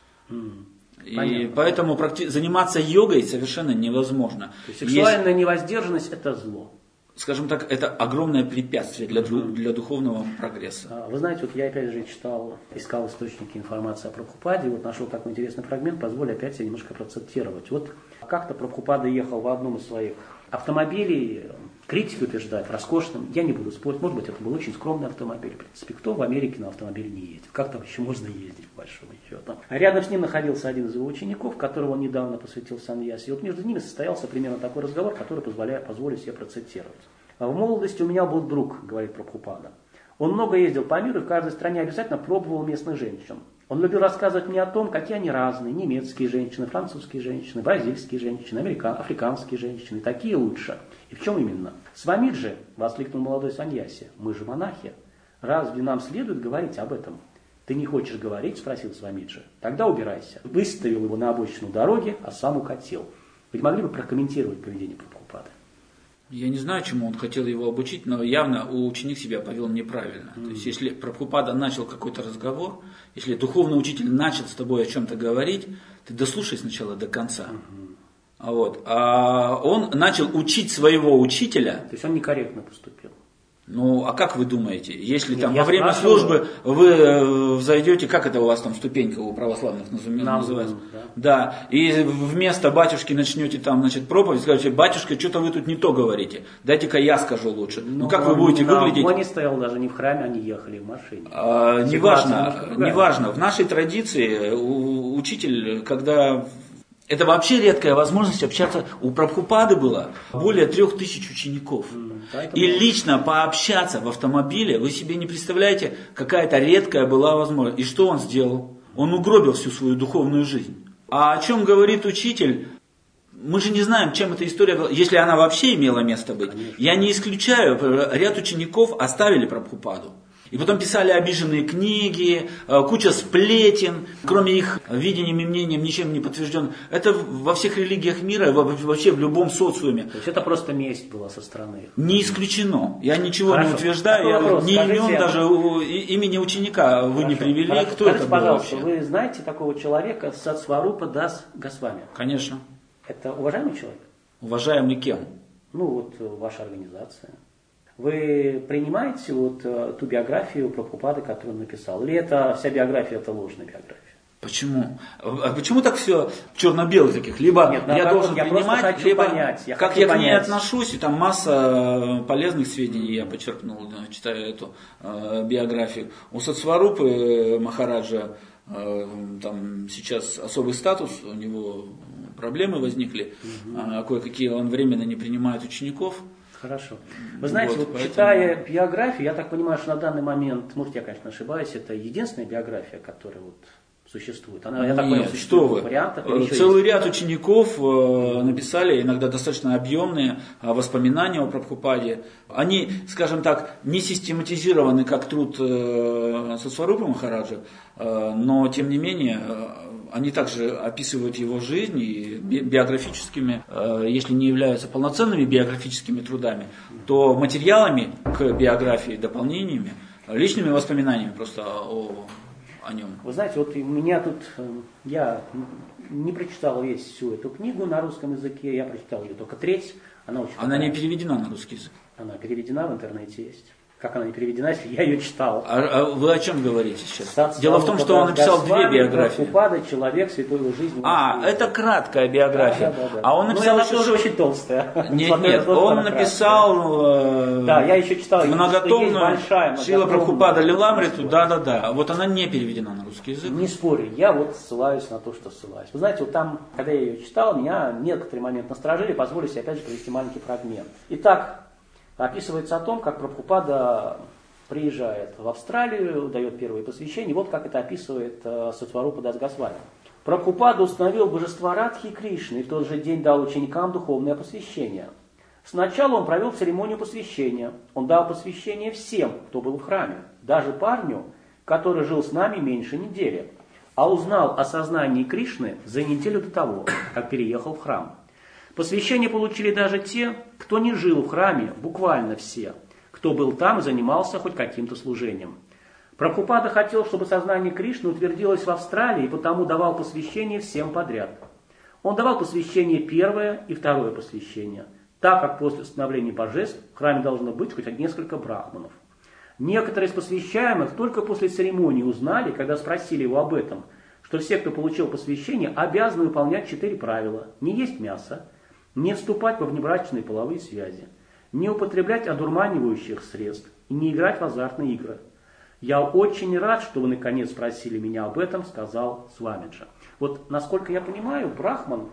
И Понятно. поэтому заниматься йогой совершенно невозможно. То есть сексуальная невоздержанность – это зло. Скажем так, это огромное препятствие для духовного прогресса. Вы знаете, вот я опять же искал источники информации о Прабхупаде, вот нашел такой интересный фрагмент, позволю опять себе немножко процитировать. Вот как-то Прабхупада ехал в одном из своих автомобилей, критики утверждают, роскошным, я не буду спорить, может быть, это был очень скромный автомобиль, в принципе, кто в Америке на автомобиле не ездит, как там еще можно ездить, по большому счету. А рядом с ним находился один из его учеников, которого он недавно посвятил саньясе, и вот между ними состоялся примерно такой разговор, который позволю себе процитировать. В молодости у меня был друг, говорит Прабхупада. Он много ездил по миру и в каждой стране обязательно пробовал местных женщин. Он любил рассказывать мне о том, какие они разные. Немецкие женщины, французские женщины, бразильские женщины, африканские женщины. Такие лучше. И в чем именно? Свамиджи, воскликнул молодой саньяси, мы же монахи. Разве нам следует говорить об этом? Ты не хочешь говорить? Спросил Свамиджи. Тогда убирайся. Выставил его на обочину дороги, а сам укатил. Вы не могли бы прокомментировать поведение Прабхупады? Я не знаю, чему он хотел его обучить, но явно ученик себя повел неправильно. То есть, если Прабхупада начал какой-то разговор, если духовный учитель начал с тобой о чем-то говорить, ты дослушай сначала до конца. А он начал учить своего учителя. То есть он некорректно поступил. Ну, а как вы думаете, если там во время службы вы взойдете, как это у вас там ступенька у православных называется? Да, и вместо батюшки начнете там, значит, проповедь, скажете, батюшка, что-то вы тут не то говорите, дайте-ка я скажу лучше. Ну как вы будете выглядеть? Он не стоял даже не в храме, они ехали в машине. Неважно. В нашей традиции учитель, когда... Это вообще редкая возможность общаться. У Прабхупады было более 3000 учеников. И лично пообщаться в автомобиле, вы себе не представляете, какая-то редкая была возможность. И что он сделал? Он угробил всю свою духовную жизнь. А о чем говорит учитель? Мы же не знаем, чем эта история была, если она вообще имела место быть. Конечно. Я не исключаю, ряд учеников оставили Прабхупаду. И потом писали обиженные книги, куча сплетен, кроме их видением и мнением, ничем не подтвержден. Это во всех религиях мира, вообще в любом социуме. То есть это просто месть была со стороны. Не исключено. Я ничего не утверждаю, ни имен, даже имени ученика вы не привели. Хорошо. Кто Скажите, это был пожалуйста, вообще? вы знаете такого человека Сатсварупа Дас Госвами? Конечно. Это уважаемый человек? Уважаемый кем? Ну вот ваша организация. Вы принимаете вот ту биографию Прабхупады, которую он написал? Или это вся биография, это ложная биография? Почему? А почему так все черно-белых таких? Либо Нет, я должен принимать, либо как я к ней отношусь, и там масса полезных сведений я почерпнул, читая эту биографию. У Сатсварупы Махараджа там сейчас особый статус, у него проблемы возникли, кое-какие он временно не принимает учеников. Хорошо. Вы знаете, вот читая биографию, я так понимаю, что на данный момент, может я, конечно, ошибаюсь, это единственная биография, которая вот существует. Она, я так понял, Нет, что вы. Вариантов, целый ряд учеников написали иногда достаточно объемные воспоминания о Прабхупаде. Они, скажем так, не систематизированы как труд Сатсварупы Махараджа, но тем не менее они также описывают его жизнь и биографическими, если не являются полноценными биографическими трудами, то материалами к биографии, дополнениями, личными воспоминаниями просто о нем. Вы знаете, вот у меня тут, я не прочитал всю эту книгу на русском языке, я прочитал ее только треть. Она не переведена на русский язык? Она переведена, в интернете есть. Как она не переведена, если я ее читал? А вы о чем говорите сейчас? Дело в том, что он написал две биографии. Прабхупада, человек, святой его жизни. Это краткая биография. Да. А он написал она тоже очень толстая. Нет, он написал я еще читал многотомную Шрила Прабхупада Лиламриту, да. Вот она не переведена на русский язык. Не спорю, я вот ссылаюсь на то, что ссылаюсь. Вы знаете, вот там, когда я ее читал, меня некоторые моменты насторожили, позволю себе опять же привести маленький фрагмент. Итак, описывается о том, как Прабхупада приезжает в Австралию, дает первые посвящения. Вот как это описывает Сатсварупа Дас Госвами. Прабхупада установил божества Радхи и Кришны и в тот же день дал ученикам духовное посвящение. Сначала он провел церемонию посвящения. Он дал посвящение всем, кто был в храме, даже парню, который жил с нами меньше недели, а узнал о сознании Кришны за неделю до того, как переехал в храм. Посвящение получили даже те, кто не жил в храме, буквально все, кто был там и занимался хоть каким-то служением. Прабхупада хотел, чтобы сознание Кришны утвердилось в Австралии, и потому давал посвящение всем подряд. Он давал посвящение первое и второе посвящение, так как после установления божеств в храме должно быть хоть несколько брахманов. Некоторые из посвящаемых только после церемонии узнали, когда спросили его об этом, что все, кто получил посвящение, обязаны выполнять 4 правила: не есть мясо, не вступать во внебрачные половые связи, не употреблять одурманивающих средств и не играть в азартные игры. «Я очень рад, что вы наконец спросили меня об этом», — сказал Свамиджа. Вот, насколько я понимаю, брахман,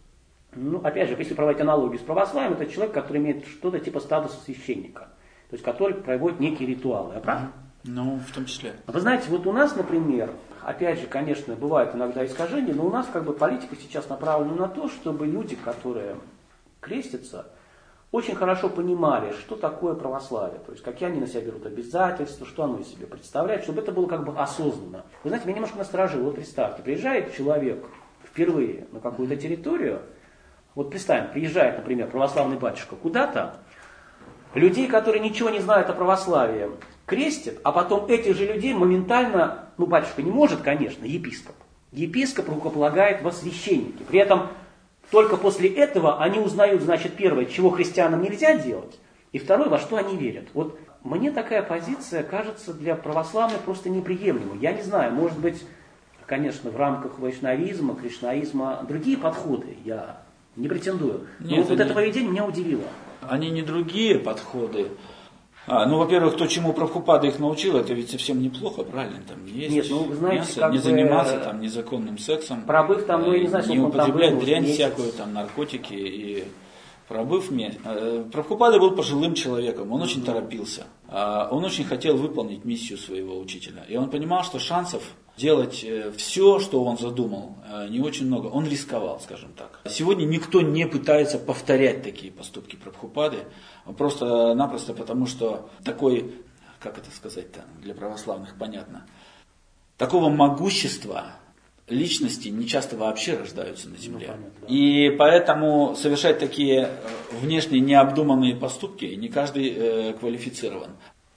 опять же, если проводить аналогию с православием, это человек, который имеет что-то типа статуса священника, то есть который проводит некие ритуалы. Я прав? В том числе. Вы знаете, вот у нас, например, опять же, конечно, бывают иногда искажения, но у нас политика сейчас направлена на то, чтобы люди, которые крестятся, очень хорошо понимали, что такое православие, то есть какие они на себя берут обязательства, что оно из себя представляет, чтобы это было осознанно. Вы знаете, меня немножко насторожило. Вот представьте, приезжает человек впервые на какую-то территорию, вот представим, приезжает, например, православный батюшка куда-то, людей, которые ничего не знают о православии, крестят, а потом этих же людей моментально, батюшка не может, конечно, епископ. Епископ рукополагает во священники. При этом только после этого они узнают, значит, первое, чего христианам нельзя делать, и второе, во что они верят. Вот мне такая позиция кажется для православных просто неприемлемой. Я не знаю, может быть, конечно, в рамках вайшнавизма, кришнаизма другие подходы, я не претендую. Но вот это поведение меня удивило. Они не другие подходы. Во-первых, то, чему Прабхупада их научил, это ведь совсем неплохо, правильно? Там есть вы знаете, мясо, не заниматься незаконным сексом, пробыв там, я не знаю, не употреблять дрянь всякую, наркотики и пробыв месяц. Прабхупада был пожилым человеком, он очень торопился, он очень хотел выполнить миссию своего учителя, и он понимал, что шансов делать все, что он задумал, не очень много. Он рисковал, скажем так. Сегодня никто не пытается повторять такие поступки Прабхупады, просто-напросто потому, что такой, как это сказать-то, для православных понятно, такого могущества личности не часто вообще рождаются на земле. Понятно, да. И поэтому совершать такие внешне необдуманные поступки не каждый квалифицирован.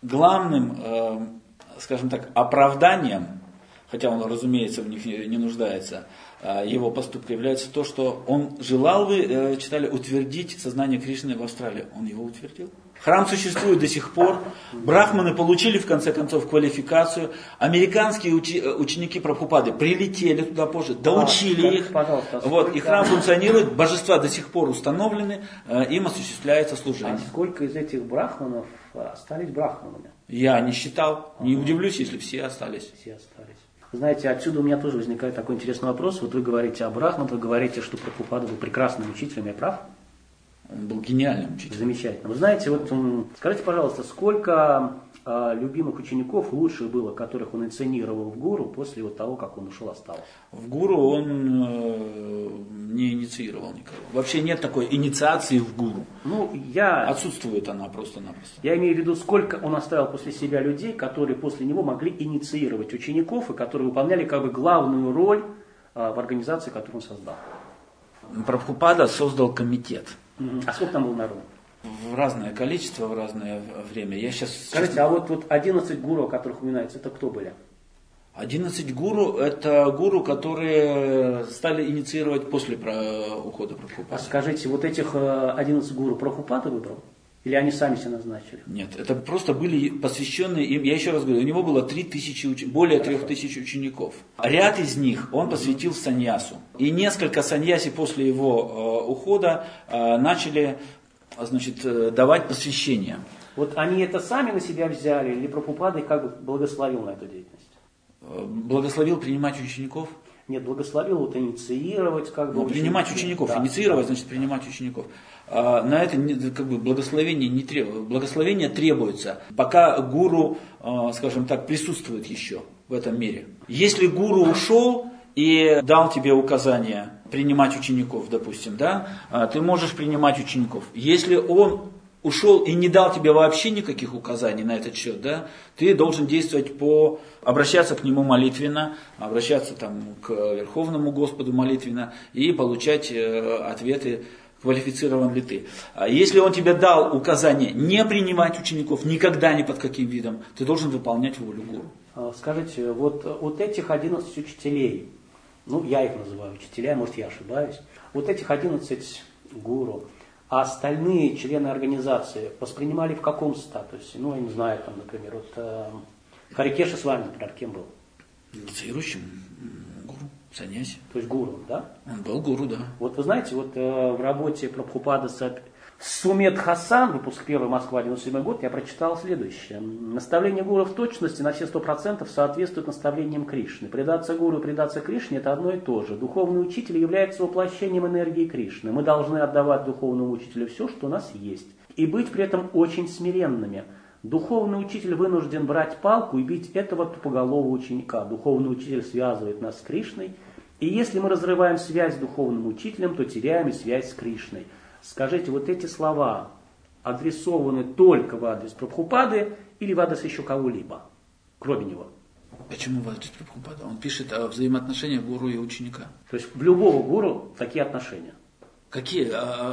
Главным, скажем так, оправданием, хотя он, разумеется, в них не нуждается, его поступка является то, что он желал, вы читали, утвердить сознание Кришны в Австралии. Он его утвердил. Храм существует до сих пор. Брахманы получили, в конце концов, квалификацию. Американские ученики Прабхупады прилетели туда позже, доучили их. И храм функционирует, божества до сих пор установлены, им осуществляется служение. А сколько из этих брахманов остались брахманами? Я не считал. Не удивлюсь, если все остались. Все остались. Знаете, отсюда у меня тоже возникает такой интересный вопрос. Вот вы говорите о брахманах, вы говорите, что Прабхупада был прекрасным учителем, я прав? Он был гениальным учителем. Замечательно. Вы знаете, скажите, пожалуйста, сколько любимых учеников, лучших было, которых он инсценировал в гуру, после вот того, как он ушел, осталось? В гуру он не инициировал никого. Вообще нет такой инициации в гуру. Отсутствует она просто-напросто. Я имею в виду, сколько он оставил после себя людей, которые после него могли инициировать учеников, и которые выполняли как бы главную роль в организации, которую он создал. Прабхупада создал комитет. А сколько там было народу? В разное количество, в разное время. Скажите, а вот 11 гуру, о которых упоминается, это кто были? 11 гуру – это гуру, которые стали инициировать после ухода Прабхупады. А скажите, вот этих 11 гуру Прабхупада выбрал? Или они сами себя назначили? Нет, это просто были посвященные им. Я еще раз говорю, у него было более 3000 учеников. Ряд из них он посвятил саньясу. И несколько саньяси после его ухода начали давать посвящение. Вот они это сами на себя взяли, или Прабхупада их как бы благословил на эту деятельность? Благословил принимать учеников? Нет, благословил вот инициировать как бы. Принимать учеников, да, инициировать, значит принимать учеников. На это как бы благословение не требуется. Благословение требуется, пока гуру, скажем так, присутствует еще в этом мире. Если гуру ушел и дал тебе указание принимать учеников, допустим, да, ты можешь принимать учеников. Если он ушел и не дал тебе вообще никаких указаний на этот счет, да, ты должен действовать обращаться к нему молитвенно, обращаться к Верховному Господу молитвенно и получать ответы, квалифицирован ли ты. Если он тебе дал указание не принимать учеников никогда ни под каким видом, ты должен выполнять волю гуру. Скажите, вот этих 11 учителей, я их называю учителя, может я ошибаюсь, вот этих 11 гуру, а остальные члены организации воспринимали в каком статусе? Я не знаю, например, Харикеша с вами, например, кем был? Инициирующим гуру, саньяси. То есть гуру, да? Он был гуру, да. Вот вы знаете, в работе Прабхупады Сумед Хасан, выпуск 1, Москва, 97 год, я прочитал следующее. Наставление гуру в точности на все 100% соответствует наставлениям Кришны. Предаться гуру и предаться Кришне – это одно и то же. Духовный учитель является воплощением энергии Кришны. Мы должны отдавать духовному учителю все, что у нас есть, и быть при этом очень смиренными. Духовный учитель вынужден брать палку и бить этого тупоголового ученика. Духовный учитель связывает нас с Кришной, и если мы разрываем связь с духовным учителем, то теряем и связь с Кришной. Скажите, вот эти слова адресованы только в адрес Прабхупады или в адрес еще кого-либо, кроме него? Почему в адрес Прабхупады? Он пишет о взаимоотношениях гуру и ученика. То есть в любого гуру такие отношения. Какие?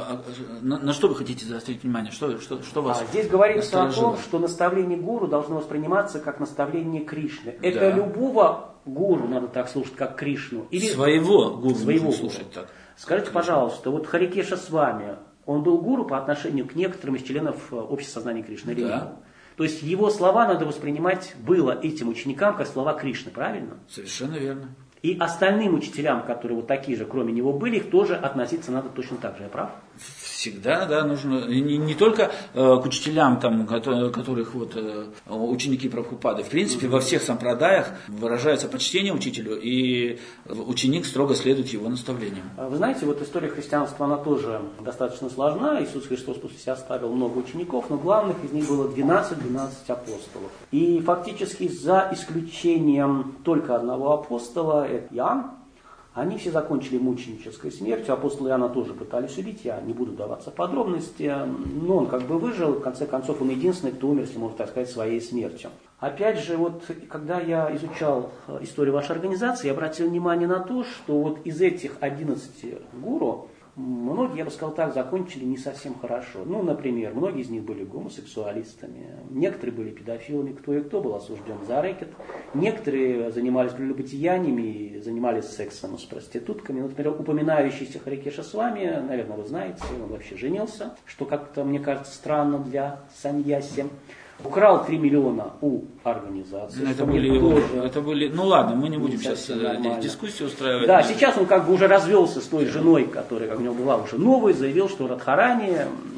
На что вы хотите заострить внимание? Что вас здесь говорится о том, что наставление гуру должно восприниматься как наставление Кришны. Это да. Любого гуру надо так слушать, как Кришну. Или своего гуру нужно слушать так. Скажите, пожалуйста, вот Харикеша с вами, он был гуру по отношению к некоторым из членов общества сознания Кришны? Или да. нет? То есть его слова надо воспринимать было этим ученикам как слова Кришны, правильно? Совершенно верно. И остальным учителям, которые вот такие же, кроме него были, их тоже относиться надо точно так же, я прав? Всегда, да, нужно, не только к учителям, которых ученики Прабхупады, в принципе, во всех сампрадаях выражается почтение учителю, и ученик строго следует его наставлениям. Вы знаете, вот история христианства, она тоже достаточно сложна. Иисус Христос после себя оставил много учеников, но главных из них было 12 апостолов. И фактически за исключением только одного апостола, это Иоанн, они все закончили мученической смертью. Апостола Иоанна тоже пытались убить, я не буду даваться в подробности, но он как бы выжил, в конце концов он единственный, кто умер, если можно так сказать, своей смертью. Опять же, когда я изучал историю вашей организации, я обратил внимание на то, что из этих 11 гуру, многие, я бы сказал так, закончили не совсем хорошо. Например, многие из них были гомосексуалистами, некоторые были педофилами, кто и кто был осужден за рэкет, некоторые занимались прелюбодеяниями, занимались сексом с проститутками. Например, упоминающийся Харикеша с вами, наверное, вы знаете, он вообще женился, что как-то, мне кажется, странно для саньяси. Украл 3 миллиона у организации. Это были, ладно, мы не будем сейчас дискуссию устраивать. Да, сейчас он как бы уже развелся с той женой, которая как у него была уже новой, заявил, что Радхарани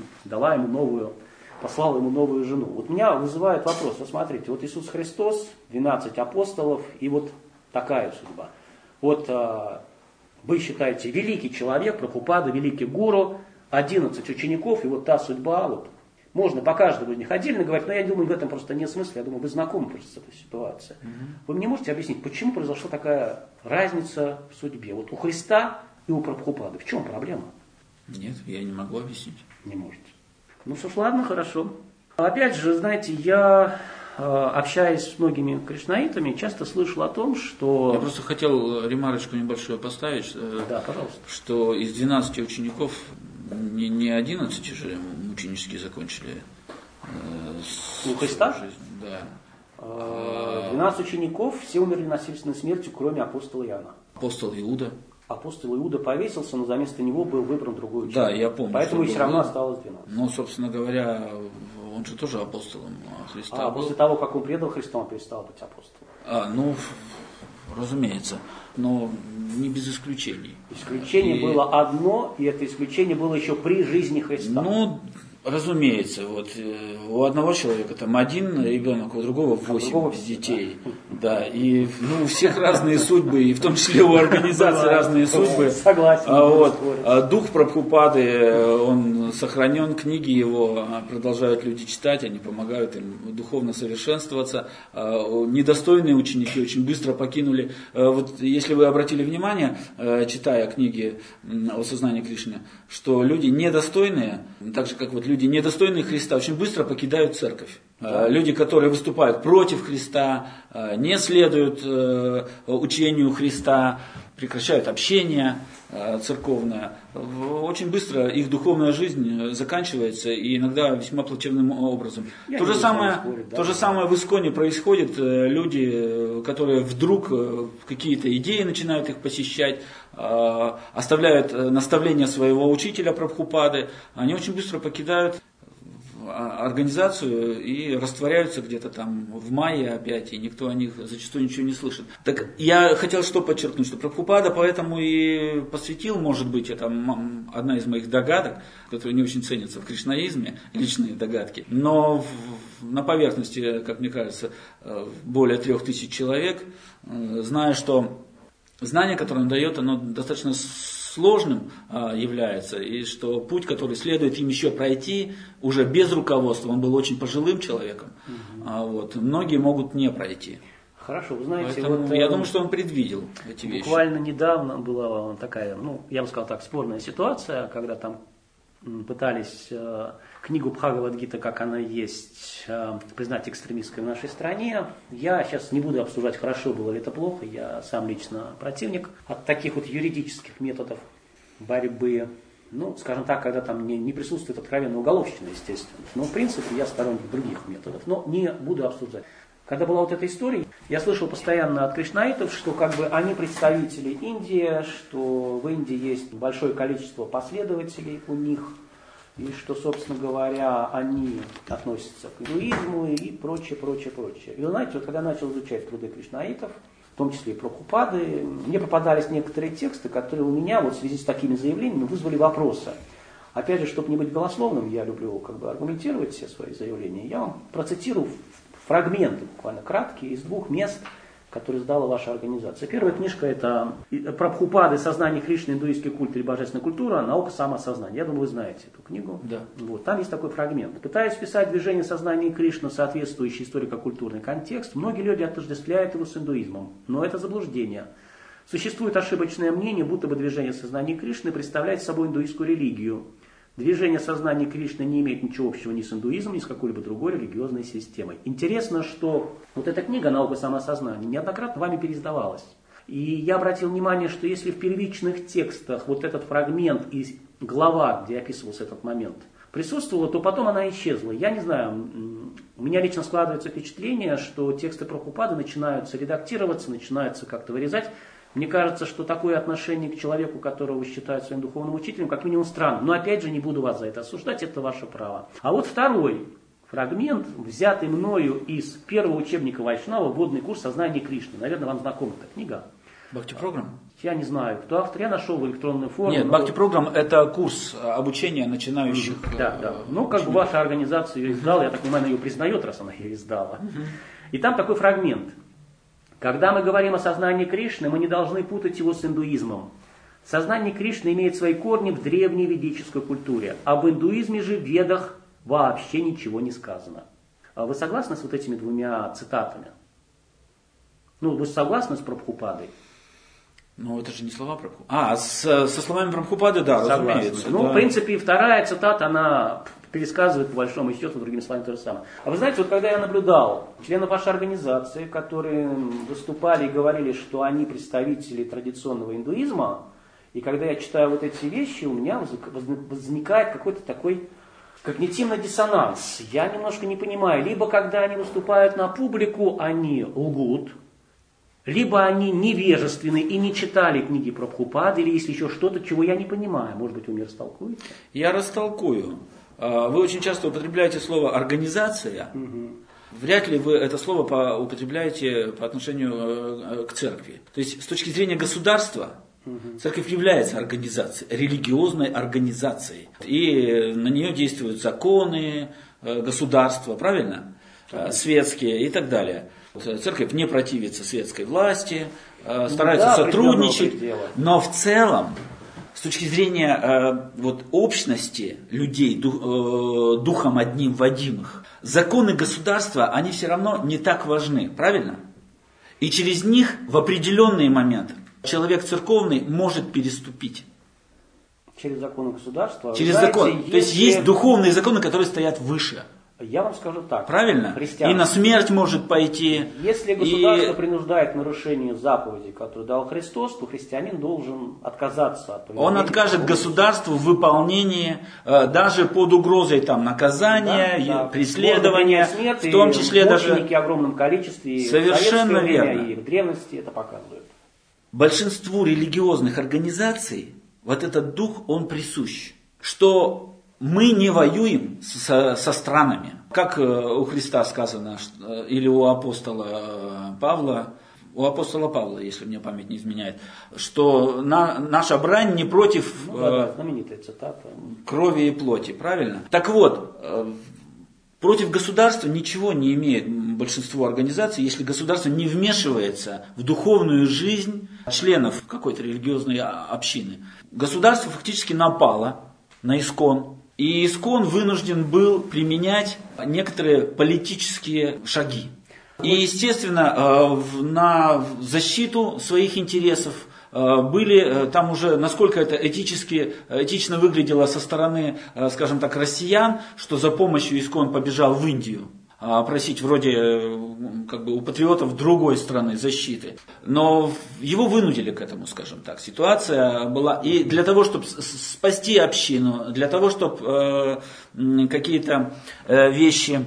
послала ему новую жену. Меня вызывает вопрос, смотрите, Иисус Христос, 12 апостолов и такая судьба. Вы считаете, великий человек, Прабхупада, великий гуру, 11 учеников, и та судьба, Можно по каждому из них отдельно говорить, но я думаю, в этом просто нет смысла. Я думаю, вы знакомы просто с этой ситуацией. Вы мне можете объяснить, почему произошла такая разница в судьбе? Вот у Христа и у Прабхупады. В чем проблема? Нет, я не могу объяснить. Не можете. Ну что ж, ладно, хорошо. Опять же, знаете, я, общаясь с многими кришнаитами, часто слышал о том, что... Я просто хотел ремарочку небольшую поставить. Да, пожалуйста. Что из 12 учеников не 11 же мученически закончили у Христа? жизнь. Да. 12 учеников, все умерли насильственной смертью, кроме апостола Иоанна. Апостол Иуда. Апостол Иуда повесился, но за место него был выбран другой ученик. Да, я помню. Поэтому и все равно осталось 12. Но, собственно говоря, он же тоже апостолом Христа был. После того, как он предал Христа, он перестал быть апостолом. Ну, разумеется, но не без исключений. Исключение было одно, и это исключение было еще при жизни Христа. Ну, разумеется, вот у одного человека там один ребенок, у другого 8 детей. Да, и у всех разные судьбы, и в том числе у организации разные судьбы. Согласен. Дух Прабхупады, он сохранен, книги его продолжают люди читать, они помогают им духовно совершенствоваться. Недостойные ученики очень быстро покинули. Вот если вы обратили внимание, читая книги о сознании Кришны, что люди недостойные, так же как вот люди недостойные Христа, очень быстро покидают церковь. Да. Люди, которые выступают против Христа, не следуют учению Христа, прекращают общение церковное, очень быстро их духовная жизнь заканчивается, и иногда весьма плачевным образом. То же самое в Исконе происходит. Люди, которые вдруг какие-то идеи начинают их посещать, оставляют наставления своего учителя Прабхупады, они очень быстро покидают организацию и растворяются где-то там в мае опять, и никто о них зачастую ничего не слышит. Так я хотел что подчеркнуть, что Прабхупада поэтому и посвятил, может быть, это одна из моих догадок, которые не очень ценятся в кришнаизме, личные догадки, но на поверхности, как мне кажется, более 3000 человек, зная, что знание, которое он дает, оно достаточно сложным является, и что путь, который следует им еще пройти, уже без руководства, он был очень пожилым человеком, многие могут не пройти. Хорошо, вы знаете, поэтому я думаю, что он предвидел эти вещи. Буквально недавно была такая, я бы сказал так, спорная ситуация, когда там пытались книгу Бхагавад-гита, как она есть, признать экстремистской в нашей стране. Я сейчас не буду обсуждать, хорошо было ли это плохо, я сам лично противник от таких вот юридических методов борьбы. Скажем так, когда там не присутствует откровенная уголовщина, естественно. Но в принципе я сторонник других методов, но не буду обсуждать. Когда была вот эта история, я слышал постоянно от кришнаитов, что как бы они представители Индии, что в Индии есть большое количество последователей у них, и что, собственно говоря, они относятся к индуизму и прочее. И вы знаете, вот когда я начал изучать труды кришнаитов, в том числе и Прабхупады, мне попадались некоторые тексты, которые у меня вот в связи с такими заявлениями вызвали вопросы. Опять же, чтобы не быть голословным, я люблю аргументировать все свои заявления, я вам процитирую фрагменты, буквально краткие, из 2 мест, которые издала ваша организация. Первая книжка — это Прабхупады «Сознание Кришны, индуистский культ или божественная культура. Наука самосознания». Я думаю, вы знаете эту книгу. Да. Там есть такой фрагмент. Пытаясь вписать движение сознания Кришны в соответствующий историко-культурный контекст, многие люди отождествляют его с индуизмом. Но это заблуждение. Существует ошибочное мнение, будто бы движение сознания Кришны представляет собой индуистскую религию. Движение сознания Кришны не имеет ничего общего ни с индуизмом, ни с какой-либо другой религиозной системой. Интересно, что вот эта книга «Наука самосознания» неоднократно вами переиздавалась. И я обратил внимание, что если в первичных текстах вот этот фрагмент и глава, где описывался этот момент, присутствовала, то потом она исчезла. Я не знаю, у меня лично складывается впечатление, что тексты Прабхупады начинаются редактироваться, начинаются как-то вырезать. Мне кажется, что такое отношение к человеку, которого считают своим духовным учителем, как минимум странно. Но опять же не буду вас за это осуждать, это ваше право. А вот второй фрагмент, взятый мною из первого учебника Вайшнава «Вводный курс сознания Кришны». Наверное, вам знакома эта книга. Бхакти-программ? Я не знаю, кто автор. Я нашел в электронную форму. Нет, Бхакти-программ — это курс обучения начинающих. Да. Ваша организация ее издала, я так понимаю, она ее признает, раз она ее издала. И там такой фрагмент. Когда мы говорим о сознании Кришны, мы не должны путать его с индуизмом. Сознание Кришны имеет свои корни в древней ведической культуре. Об индуизме же в Ведах вообще ничего не сказано. А вы согласны с вот этими двумя цитатами? Ну, вы согласны с Прабхупадой? Ну, это же не слова Прабхупады. Со словами Прабхупады, да, Согласны. разумеется. Ну, да. в принципе, вторая цитата, она пересказывает по большому счету, другими словами, то же самое. А вы знаете, вот когда я наблюдал членов вашей организации, которые выступали и говорили, что они представители традиционного индуизма, и когда я читаю вот эти вещи, у меня возникает какой-то такой когнитивный диссонанс. Я немножко не понимаю, либо когда они выступают на публику, они лгут, либо они невежественны и не читали книги Прабхупады, или если еще что-то, чего я не понимаю. Может быть, вы мне растолкуете? Я растолкую. Вы очень часто употребляете слово «организация». Вряд ли вы это слово употребляете по отношению к церкви. То есть, с точки зрения государства, церковь является организацией, религиозной организацией. И на нее действуют законы, государства, правильно? Светские и так далее. Церковь не противится светской власти, старается сотрудничать, но в целом, с точки зрения общности людей, духом одним водимых, законы государства, они все равно не так важны, правильно? И через них в определенные моменты человек церковный может переступить. Через законы государства? Через закон. То есть есть духовные законы, которые стоят выше. Я вам скажу так. Правильно? И на смерть может пойти. Если государство принуждает к нарушению заповедей, которые дал Христос, то христианин должен отказаться от повиновения. Он откажет государству в выполнении, даже под угрозой наказания, преследования, смерти, в том числе даже в огромном количестве. Совершенно верно. И в древности это показывает. Большинству религиозных организаций вот этот дух, он присущ. Что мы не воюем со странами. Как у Христа сказано, или у апостола Павла, если мне память не изменяет, что наша брань не против знаменитая цитата. Крови и плоти, правильно? Так вот, против государства ничего не имеет большинство организаций, если государство не вмешивается в духовную жизнь членов какой-то религиозной общины. Государство фактически напало на ИСККОН, и ИСККОН вынужден был применять некоторые политические шаги. И, естественно, на защиту своих интересов были там уже, насколько это этично выглядело со стороны, скажем так, россиян, что за помощью ИСККОН побежал в Индию просить вроде у патриотов другой страны защиты. Но его вынудили к этому, скажем так. Ситуация была. И для того, чтобы спасти общину, для того, чтобы какие-то вещи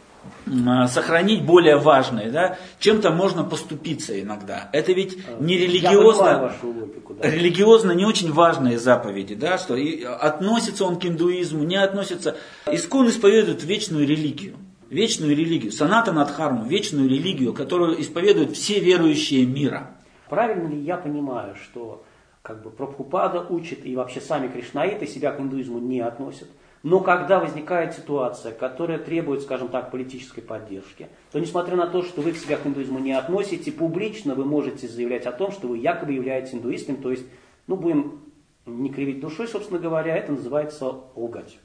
сохранить более важные, да, чем-то можно поступиться иногда. Это ведь не религиозно, религиозно не очень важные заповеди, да, что относится он к индуизму, не относится. ИСККОН исповедует вечную религию, санатана дхарму, вечную религию, которую исповедуют все верующие мира. Правильно ли я понимаю, что Прабхупада учит, и вообще сами кришнаиты себя к индуизму не относят, но когда возникает ситуация, которая требует, скажем так, политической поддержки, то несмотря на то, что вы к себя к индуизму не относите, публично вы можете заявлять о том, что вы якобы являетесь индуистом, то есть, будем не кривить душой, собственно говоря, это называется лгать.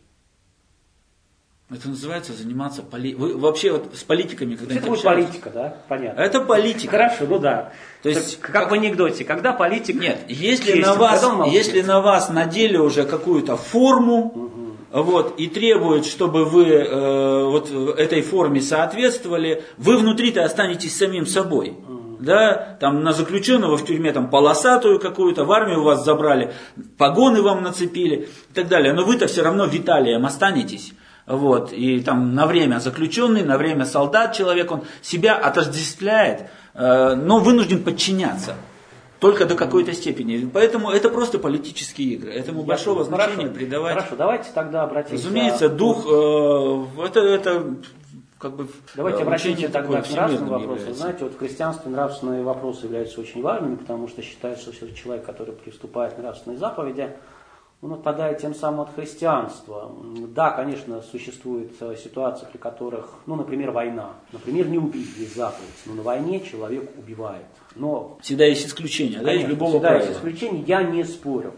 Это называется заниматься политикой. Вы вообще с политиками когда-нибудь общались? Это будет политика, да? Понятно. Это политика. Хорошо, да. То есть, как в анекдоте, когда политик... Нет, если на вас надели уже какую-то форму, и требуют, чтобы вы этой форме соответствовали, вы внутри-то останетесь самим собой. Да, там на заключенного в тюрьме полосатую какую-то, в армию вас забрали, погоны вам нацепили и так далее. Но вы-то все равно Виталием останетесь. И там на время заключенный, на время солдат человек, он себя отождествляет, но вынужден подчиняться. Только до какой-то степени. Поэтому это просто политические игры. Этому большого значения придавать. Хорошо, давайте тогда обратимся. Разумеется, дух, Давайте обратимся тогда к нравственным вопросам. Знаете, в христианстве нравственные вопросы являются очень важными, потому что считается, что человек, который приступает к нравственной заповеди, он отпадает тем самым от христианства. Да, конечно, существуют ситуации, при которых, например, война. Например, не убить есть заповедь, но на войне человек убивает. Но всегда есть исключения, конечно, да, из любого всегда правила. Есть исключения, я не спорю.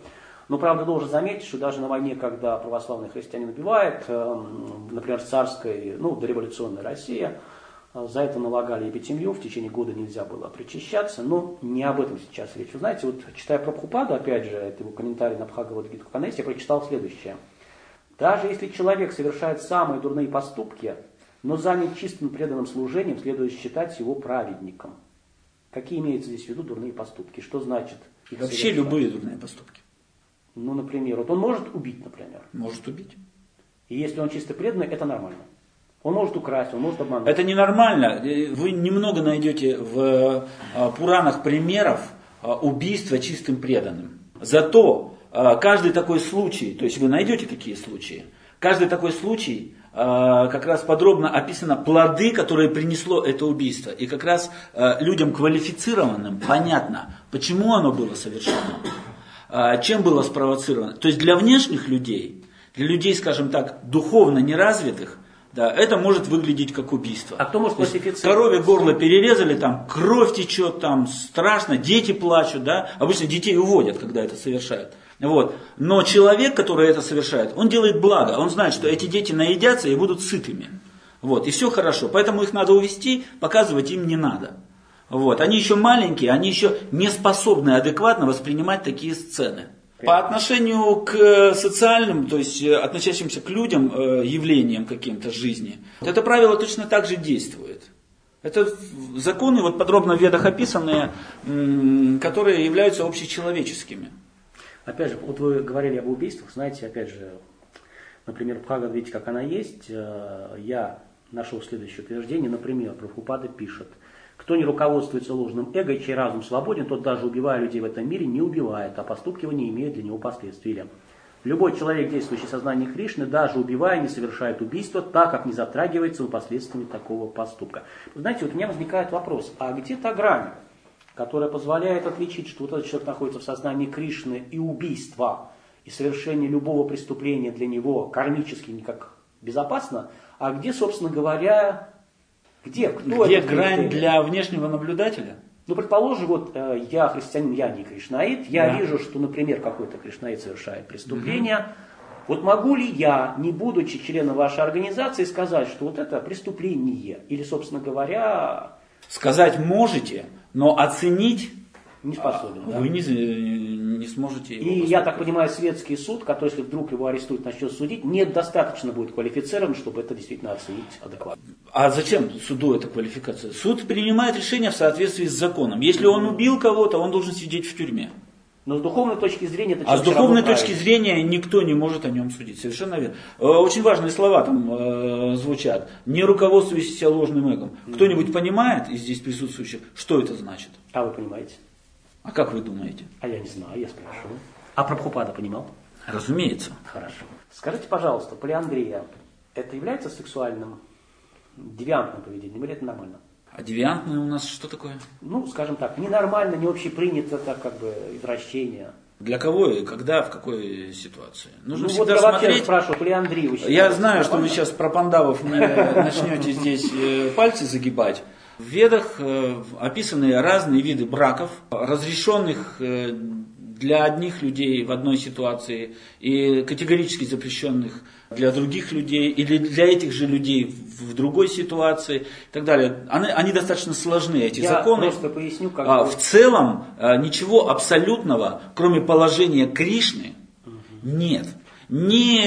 Но, правда, должен заметить, что даже на войне, когда православные христиане убивают, например, в царской, дореволюционной России, за это налагали епитемью, в течение года нельзя было причащаться, но не об этом сейчас речь. Вы знаете, вот читая Прабхупаду, опять же, это его комментарий на Бхагавад-гиту Канесте, я прочитал следующее. Даже если человек совершает самые дурные поступки, но занят чистым преданным служением, следует считать его праведником. Какие имеются здесь в виду дурные поступки? Что значит их Вообще совершать? любые дурные поступки. Например, вот он может убить, например. Может убить. И если он чисто преданный, это нормально. Он может украсть, он может обмануть. Это ненормально. Вы немного найдете в Пуранах примеров убийства чистым преданным. Зато каждый такой случай, то есть вы найдете такие случаи, каждый такой случай как раз подробно описано плоды, которые принесло это убийство. И как раз людям квалифицированным понятно, почему оно было совершено, чем было спровоцировано. То есть для внешних людей, для людей, скажем так, духовно неразвитых, да, это может выглядеть как убийство. А кто может классифицировать? Корове горло перерезали, там кровь течет, там страшно, дети плачут, да. Обычно детей уводят, когда это совершают. Вот. Но человек, который это совершает, он делает благо. Он знает, что эти дети наедятся и будут сытыми. Вот. И все хорошо. Поэтому их надо увести, показывать им не надо. Вот. Они еще маленькие, они еще не способны адекватно воспринимать такие сцены. По отношению к социальным, то есть относящимся к людям, явлениям каким-то жизни, это правило точно так же действует. Это законы, вот подробно в Ведах описанные, которые являются общечеловеческими. Опять же, вот вы говорили об убийствах, знаете, опять же, например, Бхагавад, видите, как она есть, я нашел следующее утверждение, например, Прабхупада пишет: кто не руководствуется ложным эго, чей разум свободен, тот даже убивая людей в этом мире не убивает, а поступки его не имеют для него последствий. Или любой человек, действующий в сознании Кришны, даже убивая, не совершает убийство, так как не затрагивается последствиями такого поступка. Вы знаете, вот у меня возникает вопрос, а где та грань, которая позволяет отличить, что вот этот человек находится в сознании Кришны, и убийство, и совершение любого преступления для него кармически никак безопасно, а где, собственно говоря, где грань для внешнего наблюдателя? Предположим, вот я христианин, я не кришнаит, я вижу, что, например, какой-то кришнаит совершает преступление. Вот могу ли я, не будучи членом вашей организации, сказать, что вот это преступление? Или, собственно говоря... Сказать можете, но оценить не способен. Вы не сможете его И я так понимаю, светский суд, который, если вдруг его арестуют, начнет судить, недостаточно будет квалифицирован, чтобы это действительно оценить адекватно. А зачем суду эта квалификация? Суд принимает решение в соответствии с законом. Если он убил кого-то, он должен сидеть в тюрьме. Но с духовной точки зрения... А с духовной точки зрения никто не может о нем судить. Совершенно верно. Очень важные слова там звучат. Не руководствуйся ложным эгом. Кто-нибудь понимает из здесь присутствующих, что это значит? А вы понимаете? А как вы думаете? А я не знаю, я спрашиваю. А Прабхупада понимал? Разумеется. Хорошо. Скажите, пожалуйста, полиандрия, это является сексуальным, девиантным поведением или это нормально? А девиантное у нас что такое? Скажем так, ненормально, не общепринято, так как бы извращение. Для кого и когда, в какой ситуации? Нужно вот всегда я смотреть. вообще спрашиваю, полиандрию. Я знаю, что вы сейчас про пандавов начнете здесь пальцы загибать. В Ведах описаны разные виды браков, разрешенных для одних людей в одной ситуации и категорически запрещенных для других людей или для этих же людей в другой ситуации и так далее. Они достаточно сложны, эти законы. Я просто поясню, как в целом ничего абсолютного, кроме положения Кришны, нет. Ни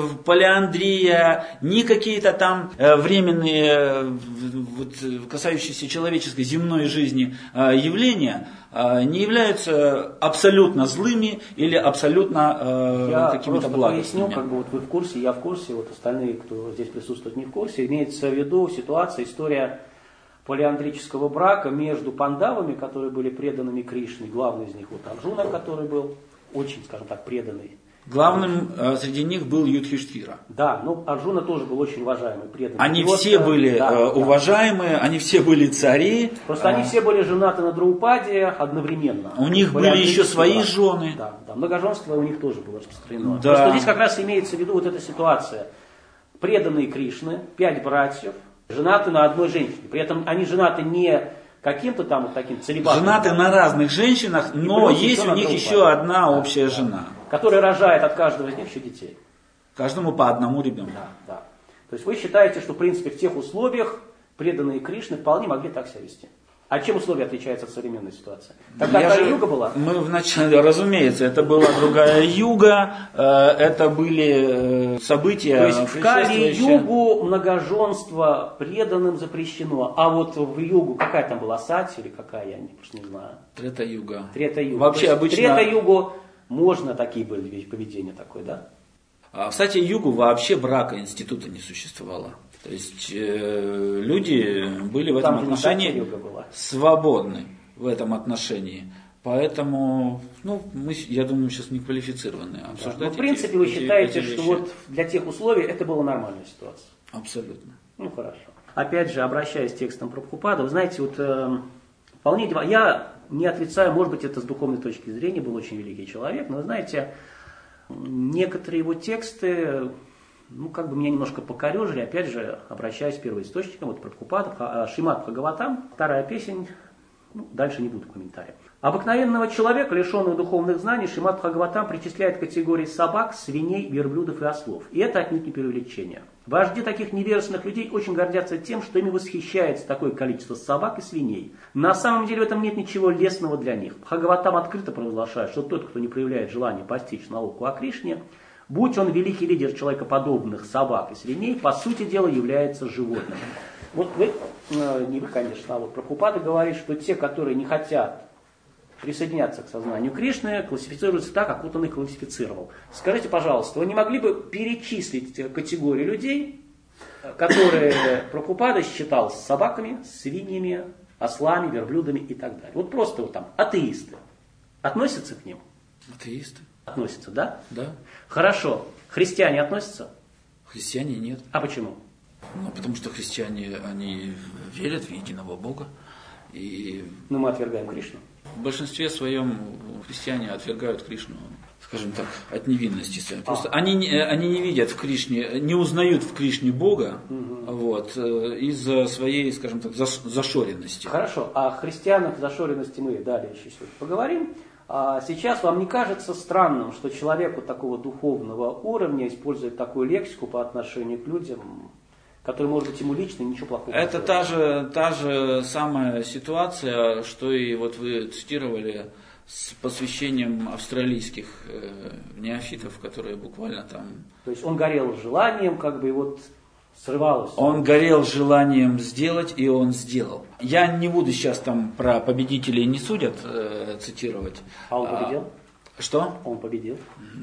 полиандрия, ни какие-то там временные, касающиеся человеческой земной жизни явления не являются абсолютно злыми или абсолютно какими-то благостными. Я поясню, как бы вот вы в курсе, я в курсе, вот остальные, кто здесь присутствует, не в курсе. Имеется в виду ситуация, история полиандрического брака между пандавами, которые были преданными Кришне. Главный из них вот Арджуна, который был очень, скажем так, преданный. Главным среди них был Юдхиштхира. Да, Арджуна тоже был очень уважаемый, преданный. Они все были уважаемые, они все были цари. Просто они все были женаты на Драупаде одновременно. У них были еще свои жены. Да, многоженство у них тоже было распространено. Да. Просто здесь как раз имеется в виду вот эта ситуация. Преданные Кришны, 5 братьев, женаты на одной женщине. При этом они женаты не каким-то там вот таким целибатом. Женаты на разных женщинах, но есть у них еще одна общая жена. который рожает от каждого из них еще детей. Каждому по одному ребенку. Да, да. То есть вы считаете, что в принципе в тех условиях преданные Кришны вполне могли так себя вести. А чем условия отличаются от современной ситуации? Тогда Кали-юга была? Мы вначале, разумеется, это была другая юга, это были события. То есть в Кали-югу многоженство преданным запрещено, а вот в югу какая там была, Сати или какая, я не знаю. Трета-юга. Трета-юга. Вообще обычно... Трета-югу можно такие были поведения такое, да? Кстати, югу вообще брака института не существовало. То есть люди были в этом отношении свободны в этом отношении. Поэтому, мы, я думаю, сейчас не квалифицированы обсуждать. Да. В принципе, вы считаете, что вот для тех условий это была нормальная ситуация? Абсолютно. Хорошо. Опять же, обращаясь к текстам Прабхупады, вы знаете, вот вполне, я не отрицаю, может быть, это с духовной точки зрения был очень великий человек, но вы знаете, некоторые его тексты, меня немножко покорежили, опять же, обращаясь к первоисточникам, вот Прабхупада, Шримад Бхагаватам, вторая песень, дальше не буду комментариев. Обыкновенного человека, лишенного духовных знаний, Шримад Бхагаватам причисляет к категории собак, свиней, верблюдов и ослов. И это отнюдь не преувеличение. Вожди таких невежественных людей очень гордятся тем, что ими восхищается такое количество собак и свиней. На самом деле в этом нет ничего лестного для них. Бхагаватам открыто провозглашает, что тот, кто не проявляет желания постичь науку о Кришне, будь он великий лидер человекоподобных собак и свиней, по сути дела является животным. Вот вы, не вы, конечно, а вот Прабхупада говорит, что те, которые не хотят присоединяться к сознанию Кришны, классифицируются так, как вот он их классифицировал. Скажите, пожалуйста, вы не могли бы перечислить категории людей, которые Прабхупада считал собаками, свиньями, ослами, верблюдами и так далее? Вот просто вот там атеисты. Относятся к ним? Атеисты. Относятся, да? Да. Хорошо. Христиане относятся? Христиане нет. А почему? Потому что христиане, они верят в единого Бога. И... Но мы отвергаем Кришну. В большинстве своем христиане отвергают Кришну, скажем так, от невинности своей. Просто они не видят в Кришне, не узнают в Кришне Бога из-за своей, скажем так, зашоренности. Хорошо, о христианах зашоренности мы далее еще сегодня поговорим. А сейчас вам не кажется странным, что человек вот такого духовного уровня использует такую лексику по отношению к людям, который, может быть, ему лично ничего плохого не делает? Это та же самая ситуация, что и вот вы цитировали с посвящением австралийских неофитов, которые буквально там... То есть он горел желанием, и вот срывалось. Он горел желанием сделать, и он сделал. Я не буду сейчас там про победителей не судят цитировать. А он победил? Что? Он победил.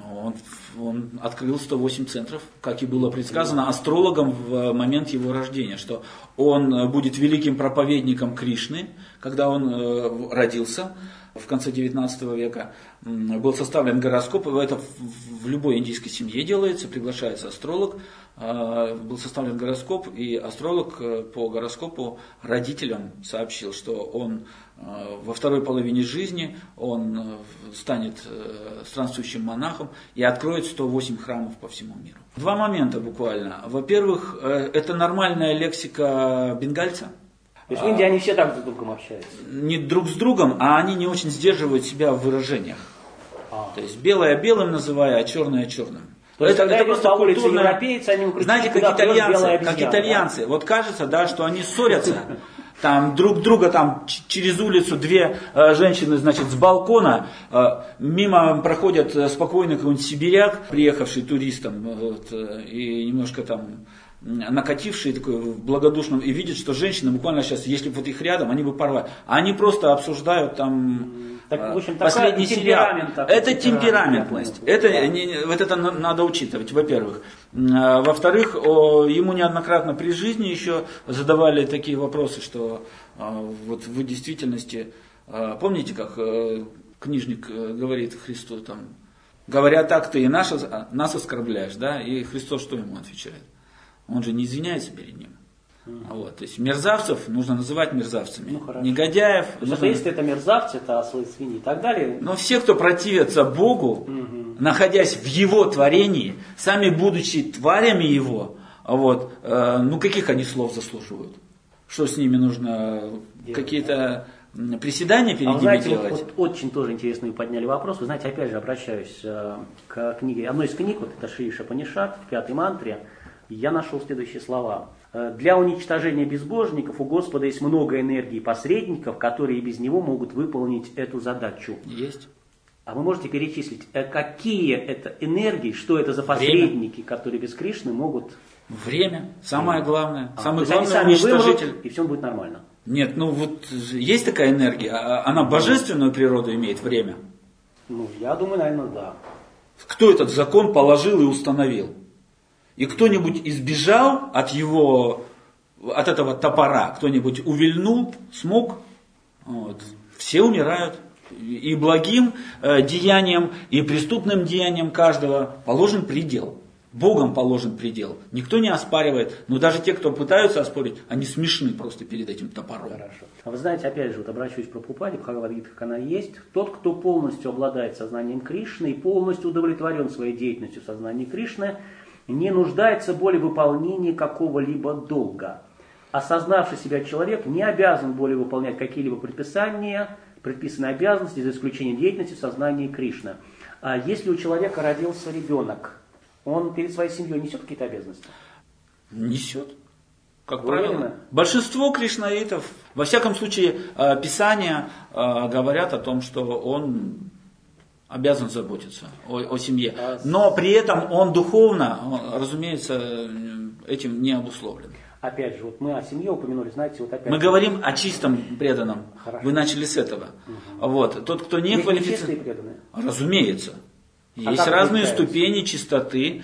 Он открыл 108 центров, как и было предсказано астрологом в момент его рождения, что он будет великим проповедником Кришны, когда он родился в конце 19 века. Был составлен гороскоп, это в любой индийской семье делается, приглашается астролог, был составлен гороскоп, и астролог по гороскопу родителям сообщил, что он во второй половине жизни он станет странствующим монахом и откроет 108 храмов по всему миру. Два момента буквально. Во-первых, это нормальная лексика бенгальца. То есть в Индии они все так друг с другом общаются? Не друг с другом, а они не очень сдерживают себя в выражениях. То есть белое белым называя, а черное черным. То есть, когда идут по улице европейцы, они укрепили, знаете, как итальянцы, вот кажется, что они ссорятся, там друг друга там через улицу две женщины, с балкона мимо проходят спокойно какой-нибудь сибиряк, приехавший туристом, и немножко там накативший такой в благодушном, и видят, что женщины буквально сейчас, если бы их рядом, они бы порвали. Они просто обсуждают там в общем, последний сериал. Это темпераментность. Это надо учитывать, во-первых. Во-вторых, ему неоднократно при жизни еще задавали такие вопросы, что вот в действительности, помните, как книжник говорит Христу, там, говоря так, ты и нас оскорбляешь, да? И Христос что ему отвечает? Он же не извиняется перед ним. То есть мерзавцев нужно называть мерзавцами. Негодяев. Атеисты это мерзавцы, это ослы, свиньи и так далее. Но все, кто противятся Богу, находясь в Его творении, сами будучи тварями Его, каких они слов заслуживают? Что с ними нужно? Какие-то приседания перед ними знаете, делать. вот очень тоже интересный вы подняли вопрос. Вы знаете, опять же, обращаюсь к книге, одной из книг, вот это Шри Шапанишат, в 5-й мантре, я нашел следующие слова. Для уничтожения безбожников у Господа есть много энергии и посредников, которые без него могут выполнить эту задачу. Есть. А вы можете перечислить, какие это энергии, что это за посредники, которые без Кришны могут... Время. Самое главное. Самый то есть главный они сами уничтожитель. вымрут, и все будет нормально. Нет, ну вот есть такая энергия, она божественную природу имеет, время. Ну, я думаю, наверное, да. Кто этот закон положил и установил? И кто-нибудь избежал от этого топора, кто-нибудь увильнул, смог? Вот. Все умирают. И благим деяниям, и преступным деяниям каждого положен предел. Богом положен предел. Никто не оспаривает, но даже те, кто пытаются оспорить, они смешны просто перед этим топором. Хорошо. А вы знаете, опять же, вот обращаюсь к Прабхупаде, в Бхагавад-гите, как она есть. Тот, кто полностью обладает сознанием Кришны и полностью удовлетворен своей деятельностью в сознании Кришны, не нуждается более в выполнении какого-либо долга. Осознавший себя человек не обязан более выполнять какие-либо предписанные обязанности, за исключением деятельности в сознании Кришны. А если у человека родился ребенок, он перед своей семьей несет какие-то обязанности? Несет. Как Вы правило. уверены? Большинство кришнаитов, во всяком случае, Писания говорят о том, что он обязан заботиться о семье. Но при этом он духовно, разумеется, этим не обусловлен. Опять же, вот мы о семье упомянули, знаете, вот опять... Мы говорим о чистом преданном. Хорошо. Вы начали с этого. Вот. Тот, кто не Есть квалифицирован... нечистые преданные? Разумеется. А Есть как разные отличаются? ступени чистоты,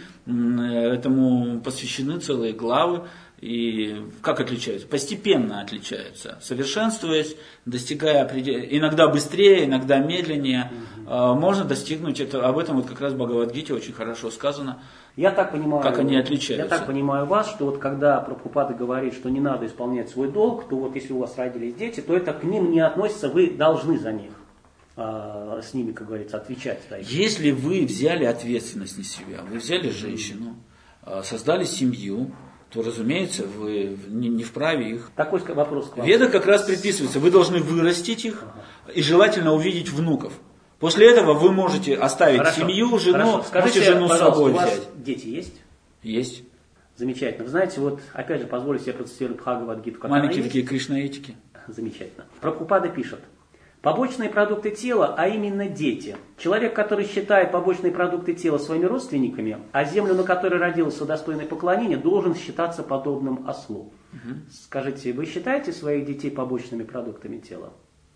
этому посвящены целые главы. И как отличаются? Постепенно отличаются, совершенствуясь, достигая иногда быстрее, иногда медленнее, можно достигнуть это. Об этом вот как раз в Бхагавад-гите очень хорошо сказано. Я так понимаю, как они отличаются. Я так понимаю вас, что вот когда Прабхупада говорит, что не надо исполнять свой долг, то вот если у вас родились дети, то это к ним не относится, вы должны за них. С ними, как говорится, отвечать. Да. Если вы взяли ответственность на себя, вы взяли женщину, создали семью, то, разумеется, вы не вправе их. Такой вопрос к вам. Веда как раз предписывается, вы должны вырастить их и желательно увидеть внуков. После этого вы можете оставить семью, жену, можете жену с собой у вас взять. Дети есть? Есть. Замечательно. Вы знаете, вот опять же позволю себе процитировать Бхагавад-гиту. Маленькие такие кришнаитики. Замечательно. Прабхупада пишет. Побочные продукты тела, а именно дети. Человек, который считает побочные продукты тела своими родственниками, а землю, на которой родился, достойной поклонения, должен считаться подобным ослу. Угу. Скажите, вы считаете своих детей побочными продуктами тела?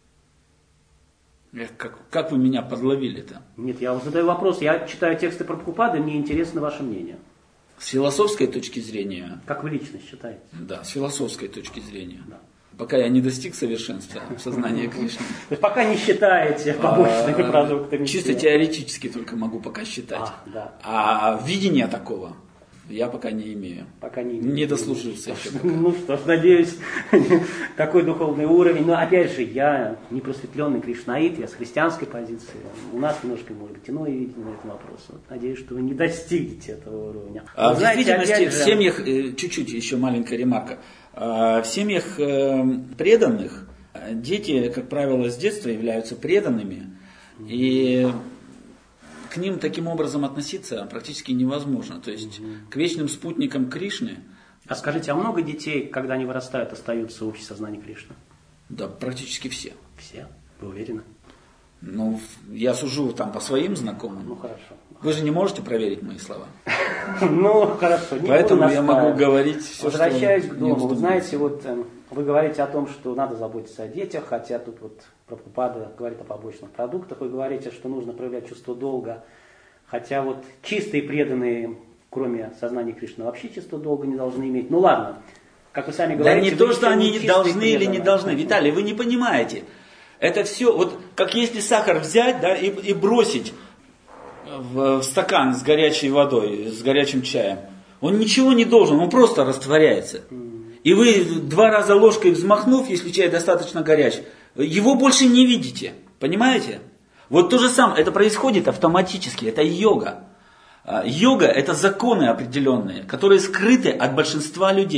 Как вы меня подловили-то? Нет, я вам задаю вопрос. Я читаю тексты Прабхупады, мне интересно ваше мнение. С философской точки зрения. Как вы лично считаете? Да, с философской точки зрения. Да. Пока я не достиг совершенства в сознании Кришны. То есть пока не считаете побочными продуктами. Чисто теоретически только могу пока считать. А видения такого я пока не имею. Пока не имею. Не дослужился еще пока. Ну что ж, надеюсь, такой духовный уровень. Но опять же, я не просветленный кришнаит, я с христианской позиции. У нас немножко, может быть, иное видение на этот вопрос. Надеюсь, что вы не достигнете этого уровня. В действительности, в семьях, чуть-чуть еще маленькая ремарка, в семьях преданных дети, как правило, с детства являются преданными, и к ним таким образом относиться практически невозможно. То есть к вечным спутникам Кришны. А скажите, а много детей, когда они вырастают, остаются в общем сознании Кришны? Да, практически все. Все? Вы уверены? Ну, я сужу там по своим знакомым. Ну, хорошо. Вы же не можете проверить мои слова. Ну, хорошо. Поэтому я могу говорить все, что... Возвращаясь к дому, вы знаете, вот вы говорите о том, что надо заботиться о детях, хотя тут вот Прабхупада говорит о побочных продуктах, вы говорите, что нужно проявлять чувство долга, хотя вот чистые преданные, кроме сознания Кришны, вообще чувство долга не должны иметь. Ну ладно, как вы сами говорите... Да не то, что они должны или не должны. Виталий, вы не понимаете. Это все, вот как если сахар взять, да, и бросить в стакан с горячей водой, с горячим чаем. Он ничего не должен, он просто растворяется. И вы 2 раза ложкой взмахнув, если чай достаточно горяч, его больше не видите. Понимаете? Вот то же самое, это происходит автоматически, это йога. Йога – это законы определенные, которые скрыты от большинства людей.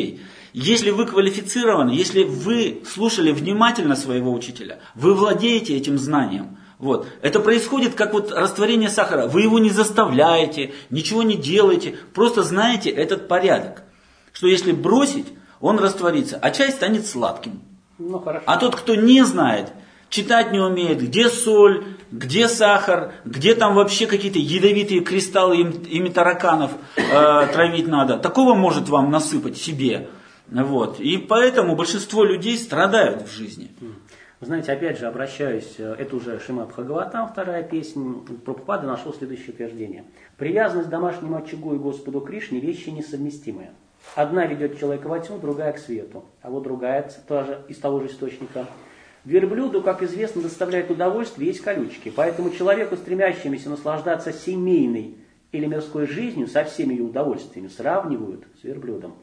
Если вы квалифицированы, если вы слушали внимательно своего учителя, вы владеете этим знанием. Вот. Это происходит как вот растворение сахара. Вы его не заставляете, ничего не делаете, просто знаете этот порядок. Что если бросить, он растворится, а чай станет сладким. Ну, хорошо. А тот, кто не знает, читать не умеет, где соль, где сахар, где там вообще какие-то ядовитые кристаллы, ими тараканов травить надо, такого может вам насыпать себе. Вот. И поэтому большинство людей страдают в жизни. Вы знаете, опять же, обращаюсь, это уже Шримад Бхагаватам, вторая песня, Прабхупада нашел следующее утверждение. Привязанность к домашнему очагу и Господу Кришне – вещи несовместимые. Одна ведет человека во тьму, другая к свету, а вот другая тоже из того же источника. Верблюду, как известно, доставляет удовольствие есть колючки, поэтому человеку, стремящемуся наслаждаться семейной или мирской жизнью, со всеми ее удовольствиями, сравнивают с верблюдом.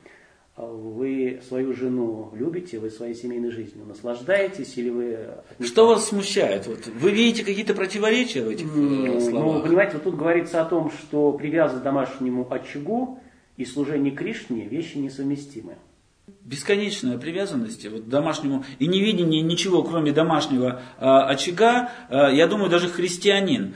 Вы свою жену любите, вы своей семейной жизнью наслаждаетесь, или вы... Что вас смущает? Вот, вы видите какие-то противоречия в этих словах? Ну, понимаете, вот тут говорится о том, что привязанность к домашнему очагу и служение Кришне – вещи несовместимые. Бесконечная привязанность вот, к домашнему и невидение ничего, кроме домашнего очага, я думаю, даже христианин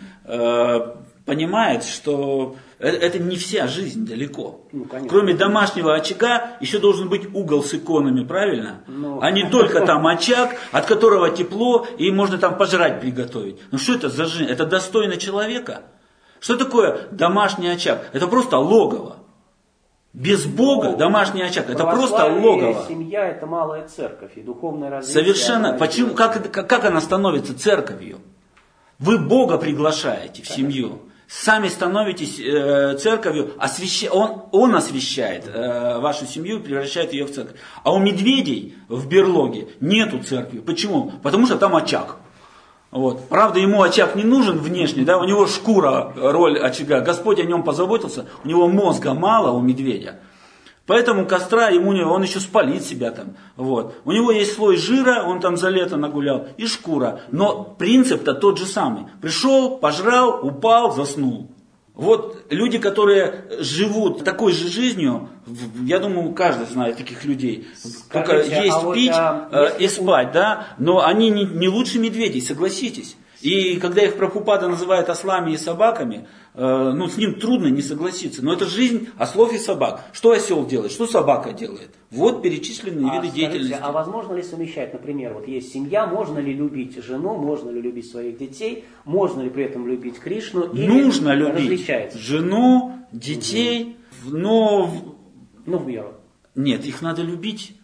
понимает, что это не вся жизнь далеко. Ну, кроме домашнего очага еще должен быть угол с иконами, правильно? А не только там очаг, от которого тепло, и можно там пожрать приготовить. Ну что это за жизнь? Это достойно человека? Что такое домашний очаг? Это просто логово. Без Бога домашний очаг, это просто логово. Семья – это малая церковь, и духовное развитие. Совершенно. Почему? Как она становится церковью? Вы Бога приглашаете в семью. Сами становитесь церковью, он освящает вашу семью и превращает ее в церковь. А у медведей в берлоге нету церкви. Почему? Потому что там очаг. Вот. Правда, ему очаг не нужен внешне, да? У него шкура, роль очага. Господь о нем позаботился, у него мозга мало, у медведя. Поэтому костра он еще спалит себя там. Вот. У него есть слой жира, он там за лето нагулял, и шкура. Но принцип-то тот же самый. Пришел, пожрал, упал, заснул. Вот люди, которые живут такой же жизнью, я думаю, каждый знает таких людей. Только есть, пить и спать, да? Но они не лучше медведей, согласитесь. И когда их Прабхупада называет ослами и собаками, с ним трудно не согласиться. Но это жизнь ослов и собак. Что осел делает, что собака делает? Вот перечисленные виды деятельности. А возможно ли совмещать, например, вот есть семья, можно ли любить жену, можно ли любить своих детей, можно ли при этом любить Кришну? Нужно любить жену, детей, но в меру. Нет, их надо любить.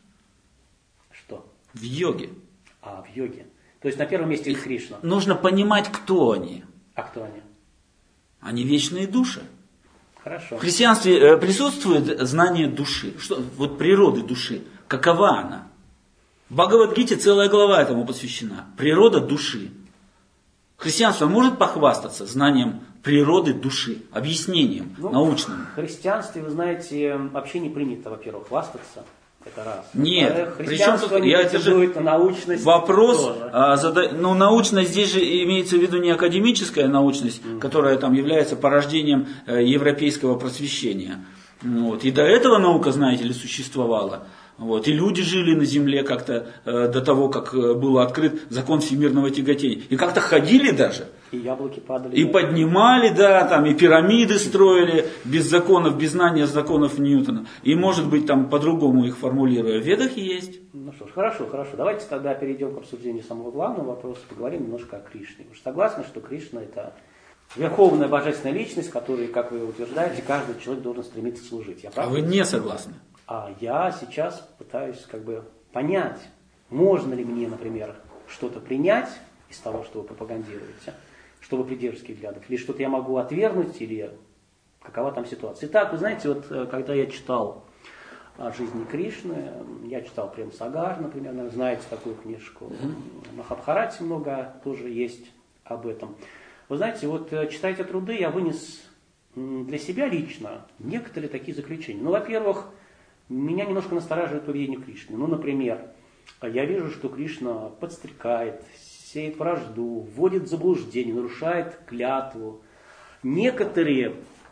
Что? В йоге. В йоге. То есть на первом месте Кришна. Нужно понимать, кто они. А кто они? Они вечные души. Хорошо. В христианстве присутствует знание души, вот природы души. Какова она? В Бхагавад-гите целая глава этому посвящена. Природа души. Христианство может похвастаться знанием природы души, объяснением научным? В христианстве, вы знаете, вообще не принято, во-первых, хвастаться. Это раз. Нет, причем тут это же научность. Вопрос, научность здесь же имеется в виду не академическая научность, которая там является порождением европейского просвещения. Вот. И до этого наука, знаете ли, существовала. Вот. И люди жили на земле как-то до того, как был открыт закон всемирного тяготения. И как-то ходили даже. И яблоки падали. И поднимали, и пирамиды строили, без законов, без знания законов Ньютона. И, может быть, там по-другому их формулируя. В Ведах есть. Ну что ж, хорошо. Давайте тогда перейдем к обсуждению самого главного вопроса, поговорим немножко о Кришне. Вы же согласны, что Кришна – это верховная божественная личность, которой, как вы утверждаете, каждый человек должен стремиться служить. Я прав? А вы не согласны? А я сейчас пытаюсь понять, можно ли мне, например, что-то принять из того, что вы пропагандируете, чтобы придерживать взглядов, или что-то я могу отвергнуть, или какова там ситуация. Итак, вы знаете, когда я читал о жизни Кришны, я читал Прем Сагар, например, наверное, знаете такую книжку, Махабхарате много тоже есть об этом. Вы знаете, читая эти труды, я вынес для себя лично некоторые такие заключения. Во-первых, меня немножко настораживает поведение Кришны. Например, я вижу, что Кришна подстрекает, сеет вражду, вводит в заблуждение, нарушает клятву. Некоторые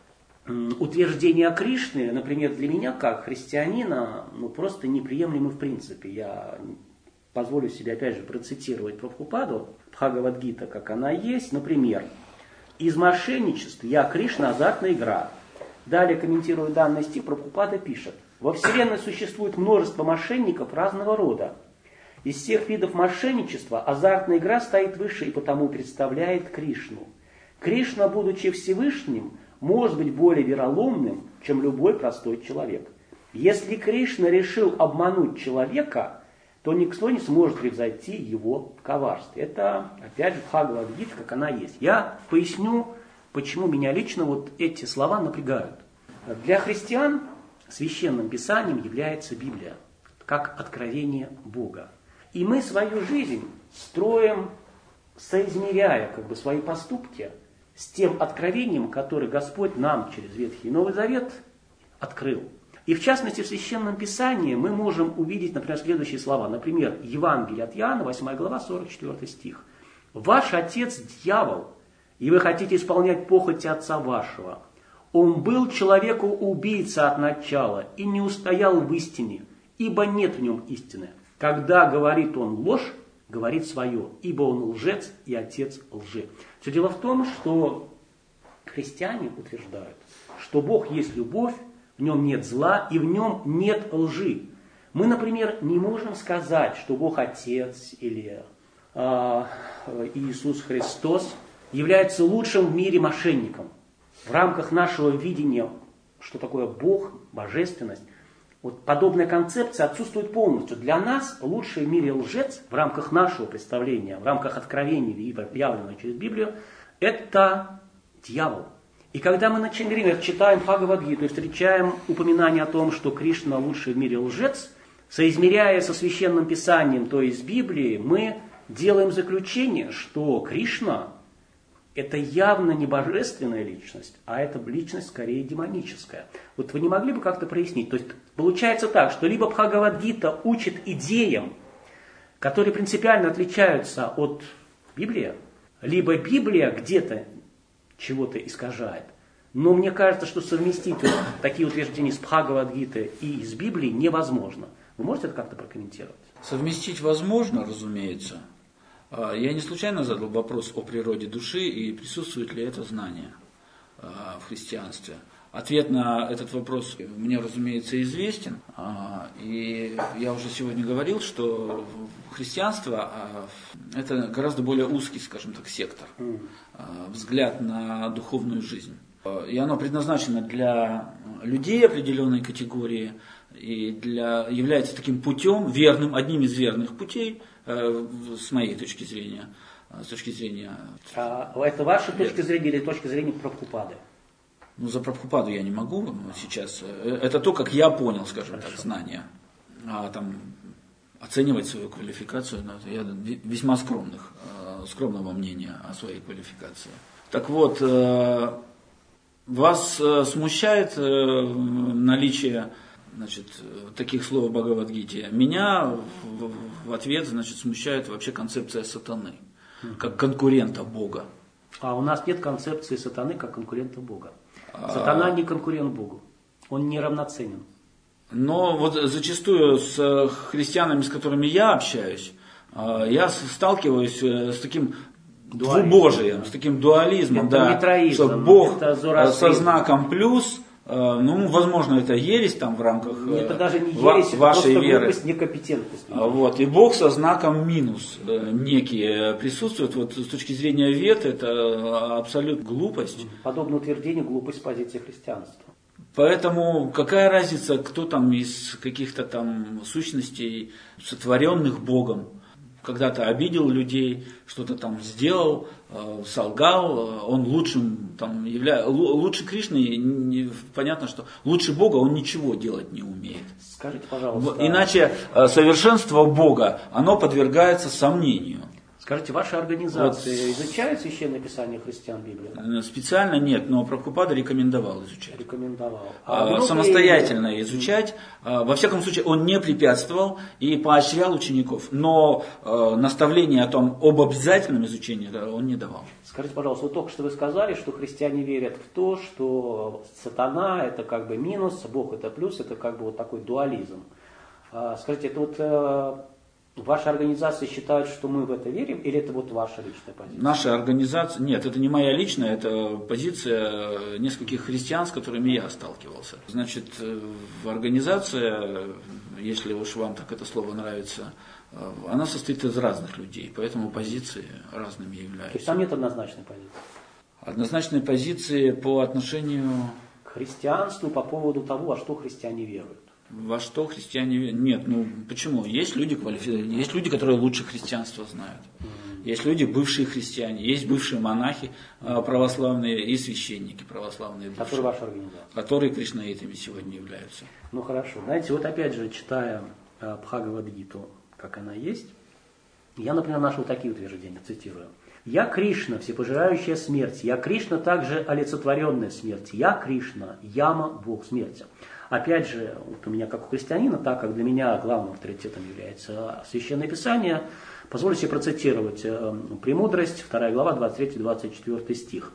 утверждения Кришны, например, для меня, как христианина, просто неприемлемы в принципе. Я позволю себе, опять же, процитировать Прабхупаду, Бхагавад-гита, как она есть. Например, «Из мошенничества я Кришна азартная игра». Далее, комментируя данный стих, Прабхупада пишет: «Во Вселенной существует множество мошенников разного рода. Из всех видов мошенничества азартная игра стоит выше и потому представляет Кришну. Кришна, будучи Всевышним, может быть более вероломным, чем любой простой человек. Если Кришна решил обмануть человека, то никто не сможет превзойти его коварство». Это, опять же, Бхагавад-гита, как она есть. Я поясню, почему меня лично эти слова напрягают. Для христиан священным писанием является Библия, как откровение Бога. И мы свою жизнь строим, соизмеряя свои поступки с тем откровением, которое Господь нам через Ветхий и Новый Завет открыл. И в частности в Священном Писании мы можем увидеть, например, следующие слова. Например, Евангелие от Иоанна, 8 глава, 44 стих. «Ваш отец дьявол, и вы хотите исполнять похоти отца вашего. Он был человеку убийца от начала и не устоял в истине, ибо нет в нем истины. Когда говорит он ложь, говорит свое, ибо он лжец и отец лжи». Все дело в том, что христиане утверждают, что Бог есть любовь, в нем нет зла и в нем нет лжи. Мы, например, не можем сказать, что Бог Отец или Иисус Христос является лучшим в мире мошенником. В рамках нашего видения, что такое Бог, божественность, подобная концепция отсутствует полностью. Для нас лучший в мире лжец в рамках нашего представления, в рамках откровений, явленного через Библию, это дьявол. И когда мы, например, читаем Бхагавад-гиту и встречаем упоминание о том, что Кришна лучший в мире лжец, соизмеряя со Священным Писанием, то есть Библией, мы делаем заключение, что Кришна – это явно не божественная личность, а это личность скорее демоническая. Вы не могли бы как-то прояснить? То есть получается так, что либо Бхагавад-гита учит идеям, которые принципиально отличаются от Библии, либо Библия где-то чего-то искажает. Но мне кажется, что совместить такие утверждения с Бхагавад-гитой и из Библии невозможно. Вы можете это как-то прокомментировать? Совместить возможно, разумеется. Я не случайно задал вопрос о природе души и присутствует ли это знание в христианстве. Ответ на этот вопрос мне, разумеется, известен. И я уже сегодня говорил, что христианство – это гораздо более узкий, скажем так, сектор, взгляд на духовную жизнь. И оно предназначено для людей определенной категории и является таким путем, одним из верных путей, с моей точки зрения. С точки зрения это ваша точка зрения или точка зрения Прабхупады? За Прабхупаду я не могу сейчас. Это то, как я понял, скажем так, знания. А оценивать свою квалификацию, я весьма скромного мнения о своей квалификации. Так вот, вас смущает наличие таких слов в Бхагавад-гите? Меня в ответ смущает вообще концепция сатаны, как конкурента Бога. А у нас нет концепции сатаны как конкурента Бога. Сатана не конкурент Богу, он не равноценен. Но зачастую с христианами, с которыми я общаюсь, я сталкиваюсь с таким двубожием, с таким дуализмом, что Бог со знаком плюс. Возможно, это ересь в рамках это даже не ересь, вашей это веры. Глупость, некомпетентность. И Бог со знаком минус некие присутствует. С точки зрения веты это абсолютно глупость. Подобное утверждение глупость с позиции христианства. Поэтому какая разница, кто из каких-то сущностей, сотворенных Богом, когда-то обидел людей, что-то сделал, солгал, он лучшим лучше Кришны, понятно, что лучше Бога он ничего делать не умеет. Скажите, пожалуйста. Иначе совершенство Бога, оно подвергается сомнению. Скажите, ваша организация изучает Священное Писание христиан, Библию? Специально нет, но Прабхупада рекомендовал изучать. Рекомендовал. Самостоятельно изучать. Во всяком случае, он не препятствовал и поощрял учеников, но наставления об обязательном изучении он не давал. Скажите, пожалуйста, вот только что вы сказали, что христиане верят в то, что сатана это как бы минус, Бог это плюс, это как бы вот такой дуализм. Скажите, это вот ваша организация считает, что мы в это верим, или это вот ваша личная позиция? Наша организация, нет, это не моя личная, это позиция нескольких христиан, с которыми я сталкивался. Значит, организация, если уж вам так это слово нравится, она состоит из разных людей, поэтому позиции разными являются. То есть там нет однозначной позиции? Однозначной позиции по отношению к христианству по поводу того, во что христиане веруют. Во что христиане верят? Нет, почему? Есть люди квалифицированные, есть люди, которые лучше христианства знают. Есть люди, бывшие христиане, есть бывшие монахи православные и священники православные. Которые ваша организация? Которые кришнаитами сегодня являются. Ну хорошо. Знаете, вот опять же, читая Бхагавад-гиту, как она есть, я, например, нашел такие утверждения, цитирую. «Я Кришна, всепожирающая смерть. Я Кришна, также олицетворенная смерть. Я Кришна, Яма, Бог смерти». Опять же, вот у меня как у христианина, так как для меня главным авторитетом является Священное Писание, позволю себе процитировать «Премудрость», 2 глава, 23-24 стих.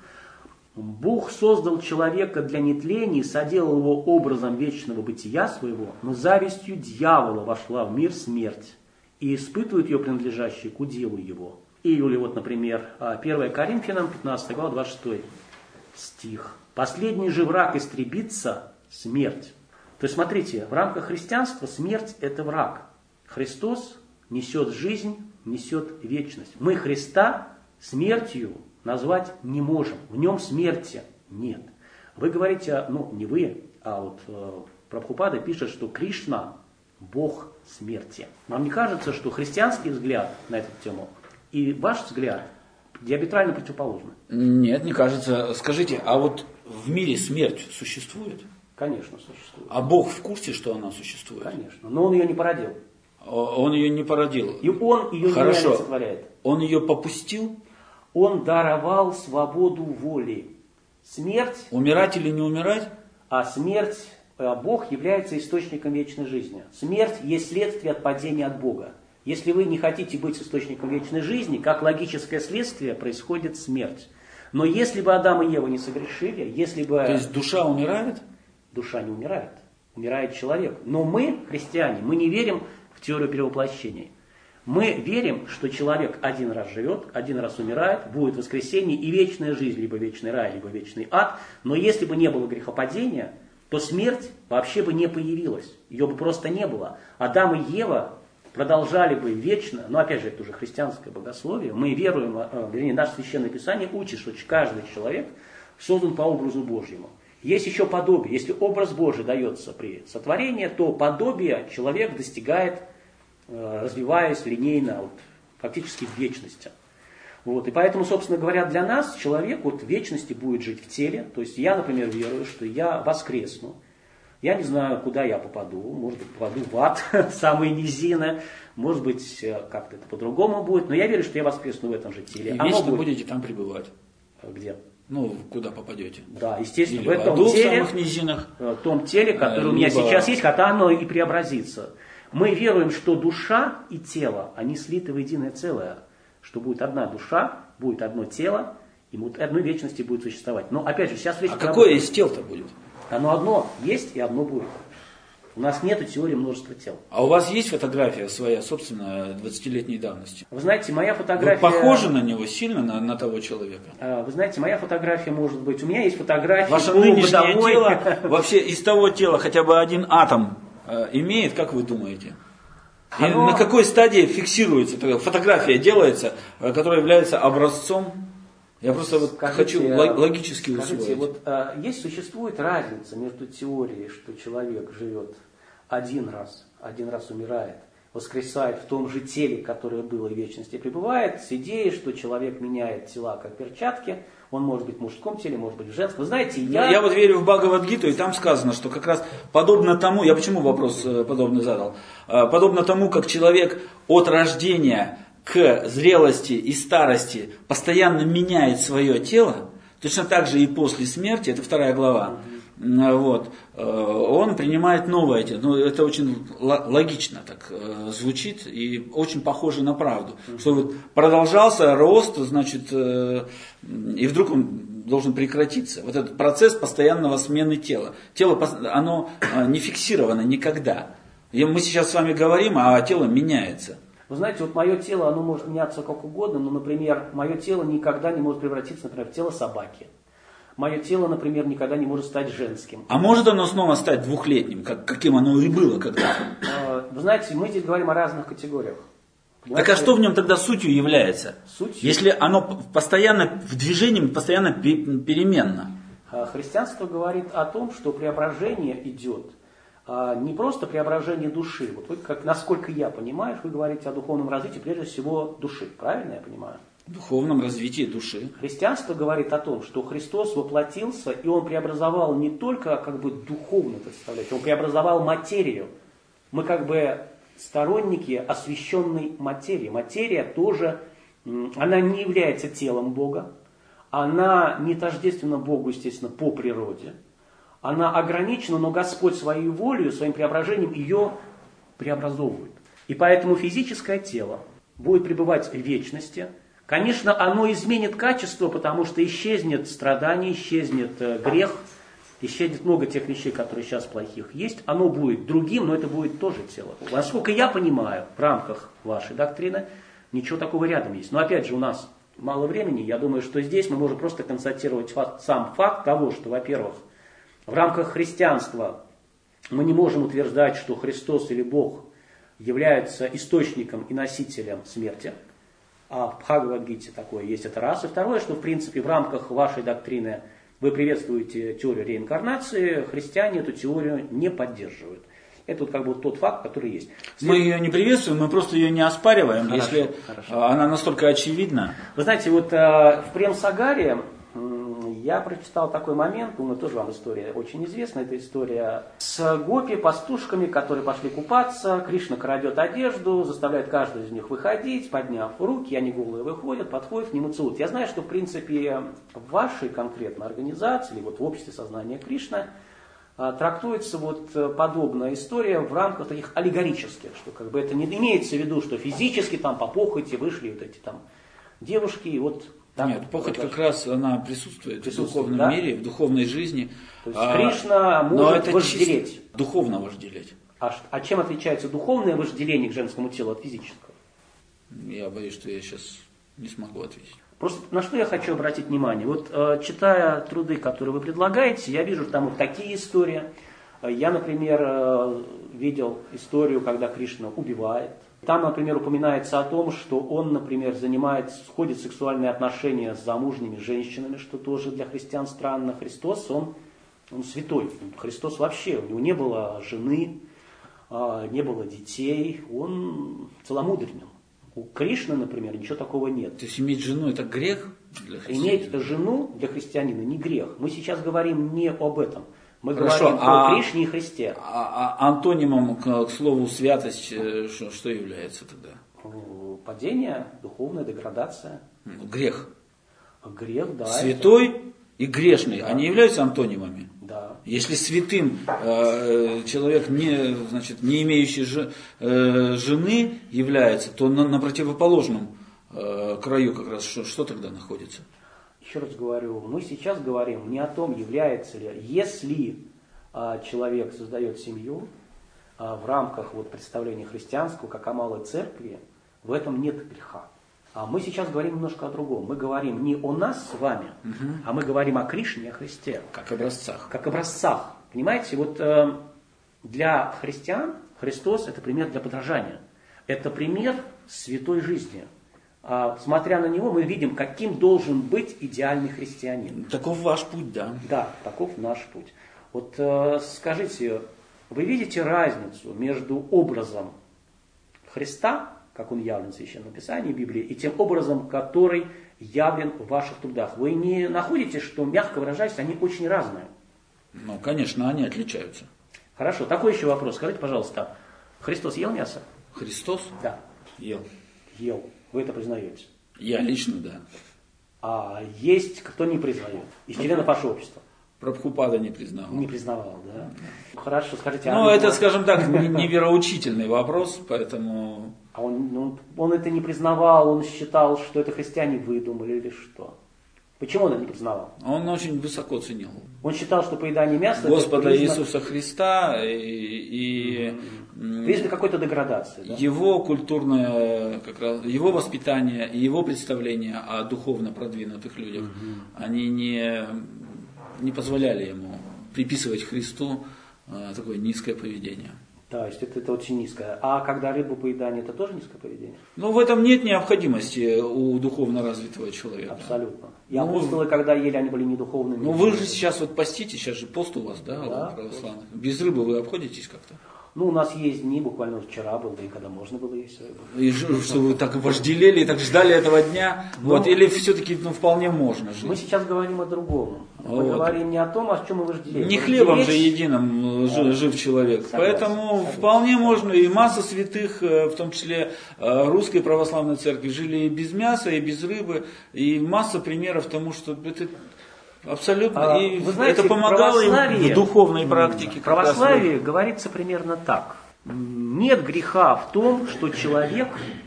«Бог создал человека для нетления и соделал его образом вечного бытия своего, но завистью дьявола вошла в мир смерть, и испытывает ее принадлежащие к уделу его». Или вот, например, 1 Коринфянам, 15 глава, 26 стих. «Последний же враг истребится – смерть». То есть, смотрите, в рамках христианства смерть – это враг. Христос несет жизнь, несет вечность. Мы Христа смертью назвать не можем. В нем смерти нет. Вы говорите, не вы, а вот Прабхупада пишет, что Кришна – Бог смерти. Вам не кажется, что христианский взгляд на эту тему и ваш взгляд диаметрально противоположны? Нет, не кажется. Скажите, а вот в мире смерть существует? Конечно, существует. А Бог в курсе, что она существует? Конечно, но Он ее не породил. Он ее не породил. И Он ее не олицетворяет. Он ее попустил? Он даровал свободу воли. Смерть... Умирать или не умирать? А смерть, Бог является источником вечной жизни. Смерть есть следствие от падения от Бога. Если вы не хотите быть источником вечной жизни, как логическое следствие происходит смерть. Но если бы Адам и Ева не согрешили, если бы... То есть душа умирает? Душа не умирает. Умирает человек. Но мы, христиане, мы не верим в теорию перевоплощений. Мы верим, что человек один раз живет, один раз умирает, будет воскресение и вечная жизнь, либо вечный рай, либо вечный ад. Но если бы не было грехопадения, то смерть вообще бы не появилась. Ее бы просто не было. Адам и Ева продолжали бы вечно, но опять же это уже христианское богословие, мы веруем, вернее, наше Священное Писание учит, что каждый человек создан по образу Божьему. Есть еще подобие. Если образ Божий дается при сотворении, то подобие человек достигает, развиваясь линейно, фактически в вечности. И поэтому, собственно говоря, для нас человек в вечности будет жить в теле. То есть я, например, верую, что я воскресну. Я не знаю, куда я попаду. Может быть, попаду в ад, самые низины. Может быть, как-то это по-другому будет. Но я верю, что я воскресну в этом же теле. И вечно будете там пребывать. Где? Куда попадете? Да, естественно, или в этом теле, в самых низинах, в том теле, которое у меня сейчас есть, хотя оно и преобразится. Мы веруем, что душа и тело, они слиты в единое целое. Что будет одна душа, будет одно тело, и одной вечности будет существовать. Но опять же, сейчас речь... какое из тел-то будет? Оно одно есть и одно будет. У нас нет теории множества тел. А у вас есть фотография своя, собственно, 20-летней давности? Вы знаете, моя фотография... Вы похожи на него сильно, на того человека? Вы знаете, моя фотография может быть... У меня есть фотография... Ваше нынешнее тело, вообще из того тела хотя бы один атом имеет, как вы думаете? И на какой стадии фиксируется, фотография делается, которая является образцом? Я просто хочу логически усвоить. Существует разница между теорией, что человек живет один раз умирает, воскресает в том же теле, которое было в вечности пребывает, с идеей, что человек меняет тела как перчатки, он может быть в мужском теле, может быть в женском. Вы знаете, я верю в Бхагавад-гиту, и там сказано, что как раз подобно тому, я почему вопрос подобный задал, подобно тому, как человек от рождения к зрелости и старости постоянно меняет свое тело, точно так же и после смерти, это 2 глава, вот, он принимает новое тело. Ну, это очень логично так звучит и очень похоже на правду. Что вот продолжался рост, значит, и вдруг он должен прекратиться. Вот этот процесс постоянного смены тела. Тело, оно не фиксировано никогда. И мы сейчас с вами говорим, а тело меняется. Вы знаете, вот мое тело, оно может меняться как угодно, но, например, мое тело никогда не может превратиться, например, в тело собаки. Мое тело, например, никогда не может стать женским. А может оно снова стать двухлетним, каким оно и было когда-то? Вы знаете, мы здесь говорим о разных категориях. Так а что в нем тогда сутью является? Сутью? Если оно постоянно в движении, постоянно переменно. Христианство говорит о том, что преображение идет не просто преображение души. Вот вы, как, насколько я понимаю, вы говорите о духовном развитии, прежде всего, души. Правильно я понимаю? В духовном развитии души. Христианство говорит о том, что Христос воплотился, и Он преобразовал не только как бы духовно, представляете, Он преобразовал материю. Мы как бы сторонники освященной материи. Материя тоже, она не является телом Бога, она не тождественна Богу, естественно, по природе. Она ограничена, но Господь своей волею, своим преображением ее преобразовывает. И поэтому физическое тело будет пребывать в вечности. Конечно, оно изменит качество, потому что исчезнет страдание, исчезнет грех, исчезнет много тех вещей, которые сейчас плохих есть. Оно будет другим, но это будет тоже тело. Насколько я понимаю, в рамках вашей доктрины, ничего такого рядом есть. Но опять же, у нас мало времени. Я думаю, что здесь мы можем просто констатировать сам факт того, что, во-первых, в рамках христианства мы не можем утверждать, что Христос или Бог являются источником и носителем смерти. А в Бхагавад-гите такое есть, это раз. И второе, что в принципе в рамках вашей доктрины вы приветствуете теорию реинкарнации, христиане эту теорию не поддерживают. Это вот как бы тот факт, который есть. Мы ее не приветствуем, мы просто ее не оспариваем, Хорошо, если она настолько очевидна. Вы знаете, вот в Прем-Сагаре я прочитал такой момент, думаю, тоже вам история очень известна, это история с гопи, пастушками, которые пошли купаться, Кришна крадет одежду, заставляет каждого из них выходить, подняв руки, они голые выходят, подходят к нему, целуют. Я знаю, что в принципе в вашей конкретной организации, или вот в обществе сознания Кришны, трактуется вот подобная история в рамках таких аллегорических, что как бы это не имеется в виду, что физически там по похоти вышли вот эти там девушки, и вот так. Нет, похоть как раз она присутствует в духовном да? мире, в духовной жизни. То есть Кришна может вожделеть. Духовно вожделеть. А чем отличается духовное вожделение к женскому телу от физического? Я боюсь, что я сейчас не смогу ответить. Просто на что я хочу обратить внимание. Вот читая труды, которые вы предлагаете, я вижу там вот такие истории. Я, например, видел историю, когда Кришна убивает. Там, например, упоминается о том, что он, например, входит в сексуальные отношения с замужними женщинами, что тоже для христиан странно. Христос, он святой. Христос вообще, у него не было жены, не было детей, он целомудренен. У Кришны, например, ничего такого нет. То есть иметь жену это грех для христианина? Иметь жену для христианина не грех. Мы сейчас говорим не об этом. Мы Хорошо, говорим о Кришне и Христе. А антонимом к слову святость что является тогда? Падение, духовная деградация. Грех. Грех, да. Святой и грешный, да. Они являются антонимами? Да. Если святым человек, не имеющий жены является, то на противоположном краю как раз что тогда находится? Еще раз говорю, мы сейчас говорим не о том, является ли, если человек создает семью в рамках вот представления христианского, как о малой церкви, в этом нет греха. А мы сейчас говорим немножко о другом. Мы говорим не о нас с вами, а мы говорим о Кришне и о Христе. Как образцах. Как образцах. Понимаете, вот для христиан Христос это пример для подражания. Это пример святой жизни. Смотря на него, мы видим, каким должен быть идеальный христианин. Таков ваш путь, да? Да, таков наш путь. Вот скажите, вы видите разницу между образом Христа, как он явлен в Священном Писании Библии, и тем образом, который явлен в ваших трудах? Вы не находите, что, мягко выражаясь, они очень разные? Ну, конечно, они отличаются. Хорошо, такой еще вопрос. Скажите, пожалуйста, Христос ел мясо? Христос? Да. Ел. ел. Вы это признаете? Я лично, да. А есть кто не признает? Из членов вашего общества? Прабхупада не признавал. Не признавал, да. Хорошо, скажите. Ну, это, скажем так, не вероучительный вопрос, поэтому... А он это не признавал, он считал, что это христиане выдумали или что? Почему он это не признавал? Он очень высоко ценил. Он считал, что поедание мяса... Господа это признак... Иисуса Христа и признак какой-то деградации, да? Его культурное, как раз, его воспитание и его представления о духовно продвинутых людях, они не позволяли ему приписывать Христу такое низкое поведение. Да, то есть это очень низкое. А когда рыбу поедание, это тоже низкое поведение? Ну, в этом нет необходимости у духовно развитого человека. Абсолютно. И апостолы, когда ели, они были не духовными. Ну, вы же сейчас вот постите, сейчас же пост у вас, да, да, православных. Без рыбы вы обходитесь как-то? Ну, у нас есть дни, буквально вчера был, да и когда можно было есть рыбу. И что вы так вожделели и так ждали этого дня? Вот, или все-таки вполне можно жить? Мы сейчас говорим о другом. Мы Вот. говорим не о том, о чем мы вожделеем. Не хлебом же единым жив человек. Согласен, поэтому вполне можно, и масса святых, в том числе русской православной церкви, жили и без мяса, и без рыбы, и масса примеров тому, что это абсолютно, и вы знаете, это помогало им в духовной практике. В православии говорится примерно так. Нет греха в том, что человек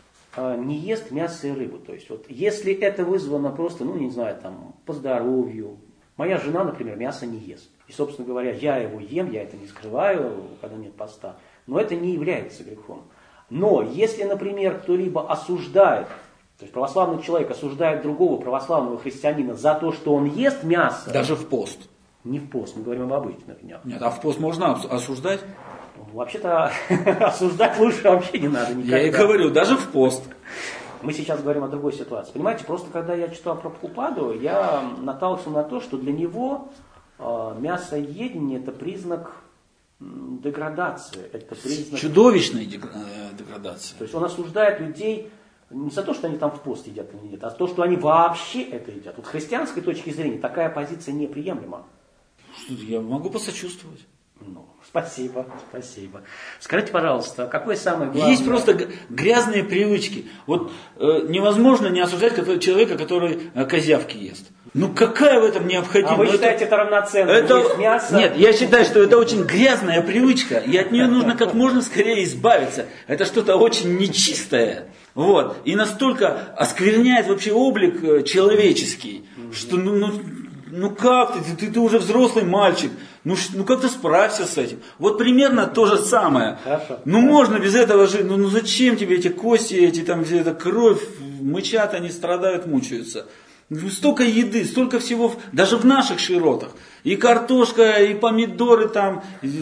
не ест мясо и рыбу. То есть, вот, если это вызвано просто, ну, не знаю, там, по здоровью. Моя жена, например, мясо не ест. И, собственно говоря, я его ем, я это не скрываю, когда нет поста. Но это не является грехом. Но если, например, кто-либо осуждает, то есть православный человек осуждает другого православного христианина за то, что он ест мясо. Даже в пост. Не в пост, мы говорим об обычных днях. Нет, а в пост можно осуждать? Вообще-то осуждать лучше вообще не надо никогда. Я и говорю, даже в пост. Мы сейчас говорим о другой ситуации. Понимаете, просто когда я читал про Прабхупаду, я наталкивался на то, что для него мясоедение это признак деградации. Это признак... Чудовищной деградации. То есть он осуждает людей не за то, что они там в пост едят или нет, а за то, что они вообще это едят. Вот с христианской точки зрения такая позиция неприемлема. Что я могу посочувствовать. Ну, спасибо. Скажите, пожалуйста, какое самое главное... Есть просто грязные привычки. Вот невозможно не осуждать человека, который козявки ест. Ну какая в этом необходимость? А вы считаете это равноценно? Есть мясо? Нет, я считаю, что это очень грязная привычка, и от нее нужно как можно скорее избавиться. Это что-то очень нечистое. Вот. И настолько оскверняет вообще облик человеческий, что ну как ты уже взрослый мальчик, ну как-то справься с этим. Вот примерно то же самое. Хорошо. Ну можно без этого жить, ну зачем тебе эти кости, эти там где эта кровь, мычат, они страдают, мучаются. Столько еды, столько всего, даже в наших широтах. И картошка, и помидоры там,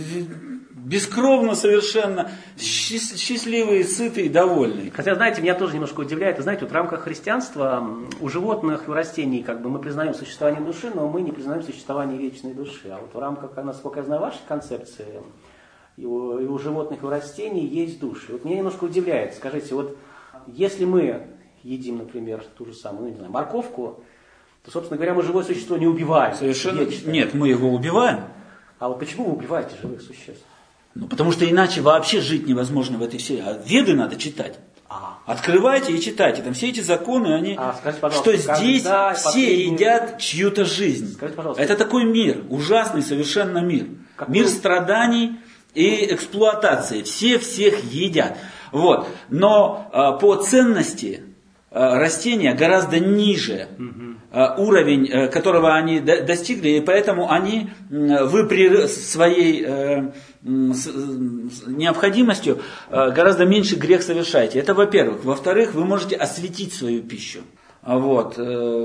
бескровно совершенно, счастливые, сытые, довольные. Хотя, знаете, меня тоже немножко удивляет. Знаете, вот в рамках христианства у животных и у растений как бы мы признаем существование души, но мы не признаем существование вечной души. А вот в рамках, насколько я знаю, вашей концепции, и у животных и у растений есть души. Вот меня немножко удивляет. Скажите, вот если мы едим, например, ту же самую, ну, не знаю, морковку, то, собственно говоря, мы живое существо не убиваем. Совершенно. Вечно. Нет, мы его убиваем. А вот почему вы убиваете живых существ? Ну, потому что иначе вообще жить невозможно в этой вселенной. А Веды надо читать. Открывайте и читайте. Там все эти законы, они... Скажите, что здесь все едят чью-то жизнь. Скажите, пожалуйста. Это такой мир, ужасный совершенно мир. Мир страданий и эксплуатации. Все всех едят. Вот. Но по ценности растения гораздо ниже уровень, которого они достигли, и поэтому они вы своей необходимостью гораздо меньше грех совершаете. Это во-первых. Во-вторых, вы можете осветить свою пищу, вот,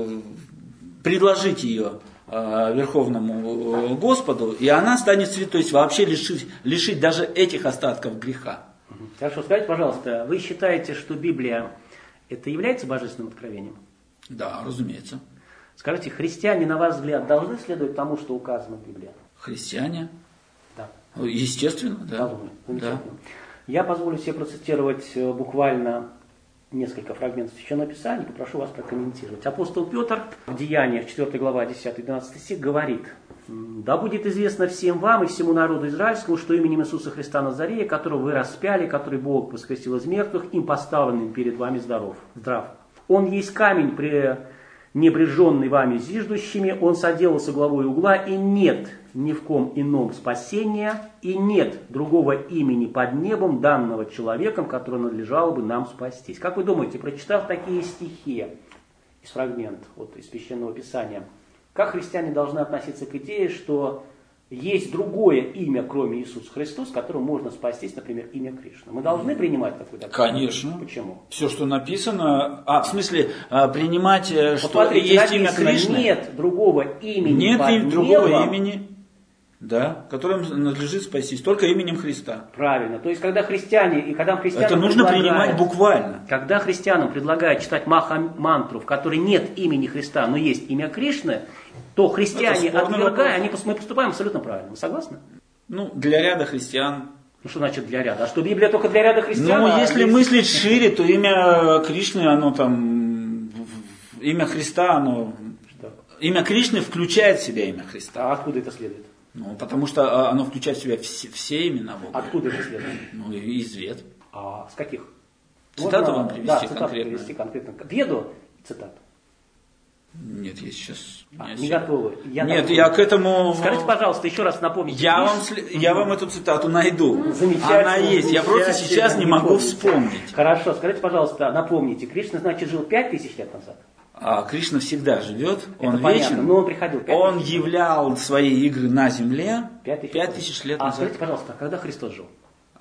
предложить ее Верховному Господу, и она станет святой, то есть вообще лишить даже этих остатков греха. Хорошо, скажите, пожалуйста, вы считаете, что Библия это является божественным откровением? Да, разумеется. Скажите, христиане, на ваш взгляд, должны следовать тому, что указано в Библии? Христиане? Да. Естественно, да. Должны. Да. Я позволю себе процитировать буквально несколько фрагментов Священного Писания, попрошу вас прокомментировать. Апостол Петр в Деяниях 4 глава 10-12 стих говорит: «Да будет известно всем вам и всему народу израильскому, что именем Иисуса Христа Назарея, которого вы распяли, который Бог воскресил из мертвых, им поставленным перед вами здрав. Он есть камень, пренебреженный вами зиждущими, он соделался главой угла, и нет ни в ком ином спасения, и нет другого имени под небом, данного человеком, которое надлежало бы нам спастись». Как вы думаете, прочитав такие стихи из фрагмента, из Священного Писания, как христиане должны относиться к идее, что есть другое имя, кроме Иисуса Христос, которым можно спастись, например, имя Кришна? Мы должны принимать такую доктрину? Конечно. Почему? Все, что написано, в смысле, принимать, что смотрите, есть имя Кришны. Нет другого имени. Нет другого имени, да, которым надлежит спастись, только именем Христа. Правильно. То есть, когда христиане, это нужно принимать буквально. Когда христианам предлагают читать маха-мантру, в которой нет имени Христа, но есть имя Кришны, то христиане, отвергая, мы поступаем абсолютно правильно. Вы согласны? Для ряда христиан. Что значит для ряда? А что, Библия только для ряда христиан? Если мыслить шире, то имя Кришны, имя Христа, имя Кришны включает в себя имя Христа. А откуда это следует? Потому что оно включает в себя все имена Бога. Откуда это следует? Из Вед. А с каких? Цитату вам привести конкретно. Веду цитату. Нет, я сейчас... не готовы. Я к этому... Скажите, пожалуйста, еще раз напомните. Я вам эту цитату найду. Замечательно. Она есть. Я просто сейчас не могу вспомнить. Хорошо, скажите, пожалуйста, напомните. Кришна, значит, жил 5000 лет назад? Кришна всегда живет, он вечен, но он приходил 5000 он являл свои игры на земле 5000 лет назад. Скажите, пожалуйста, когда Христос жил?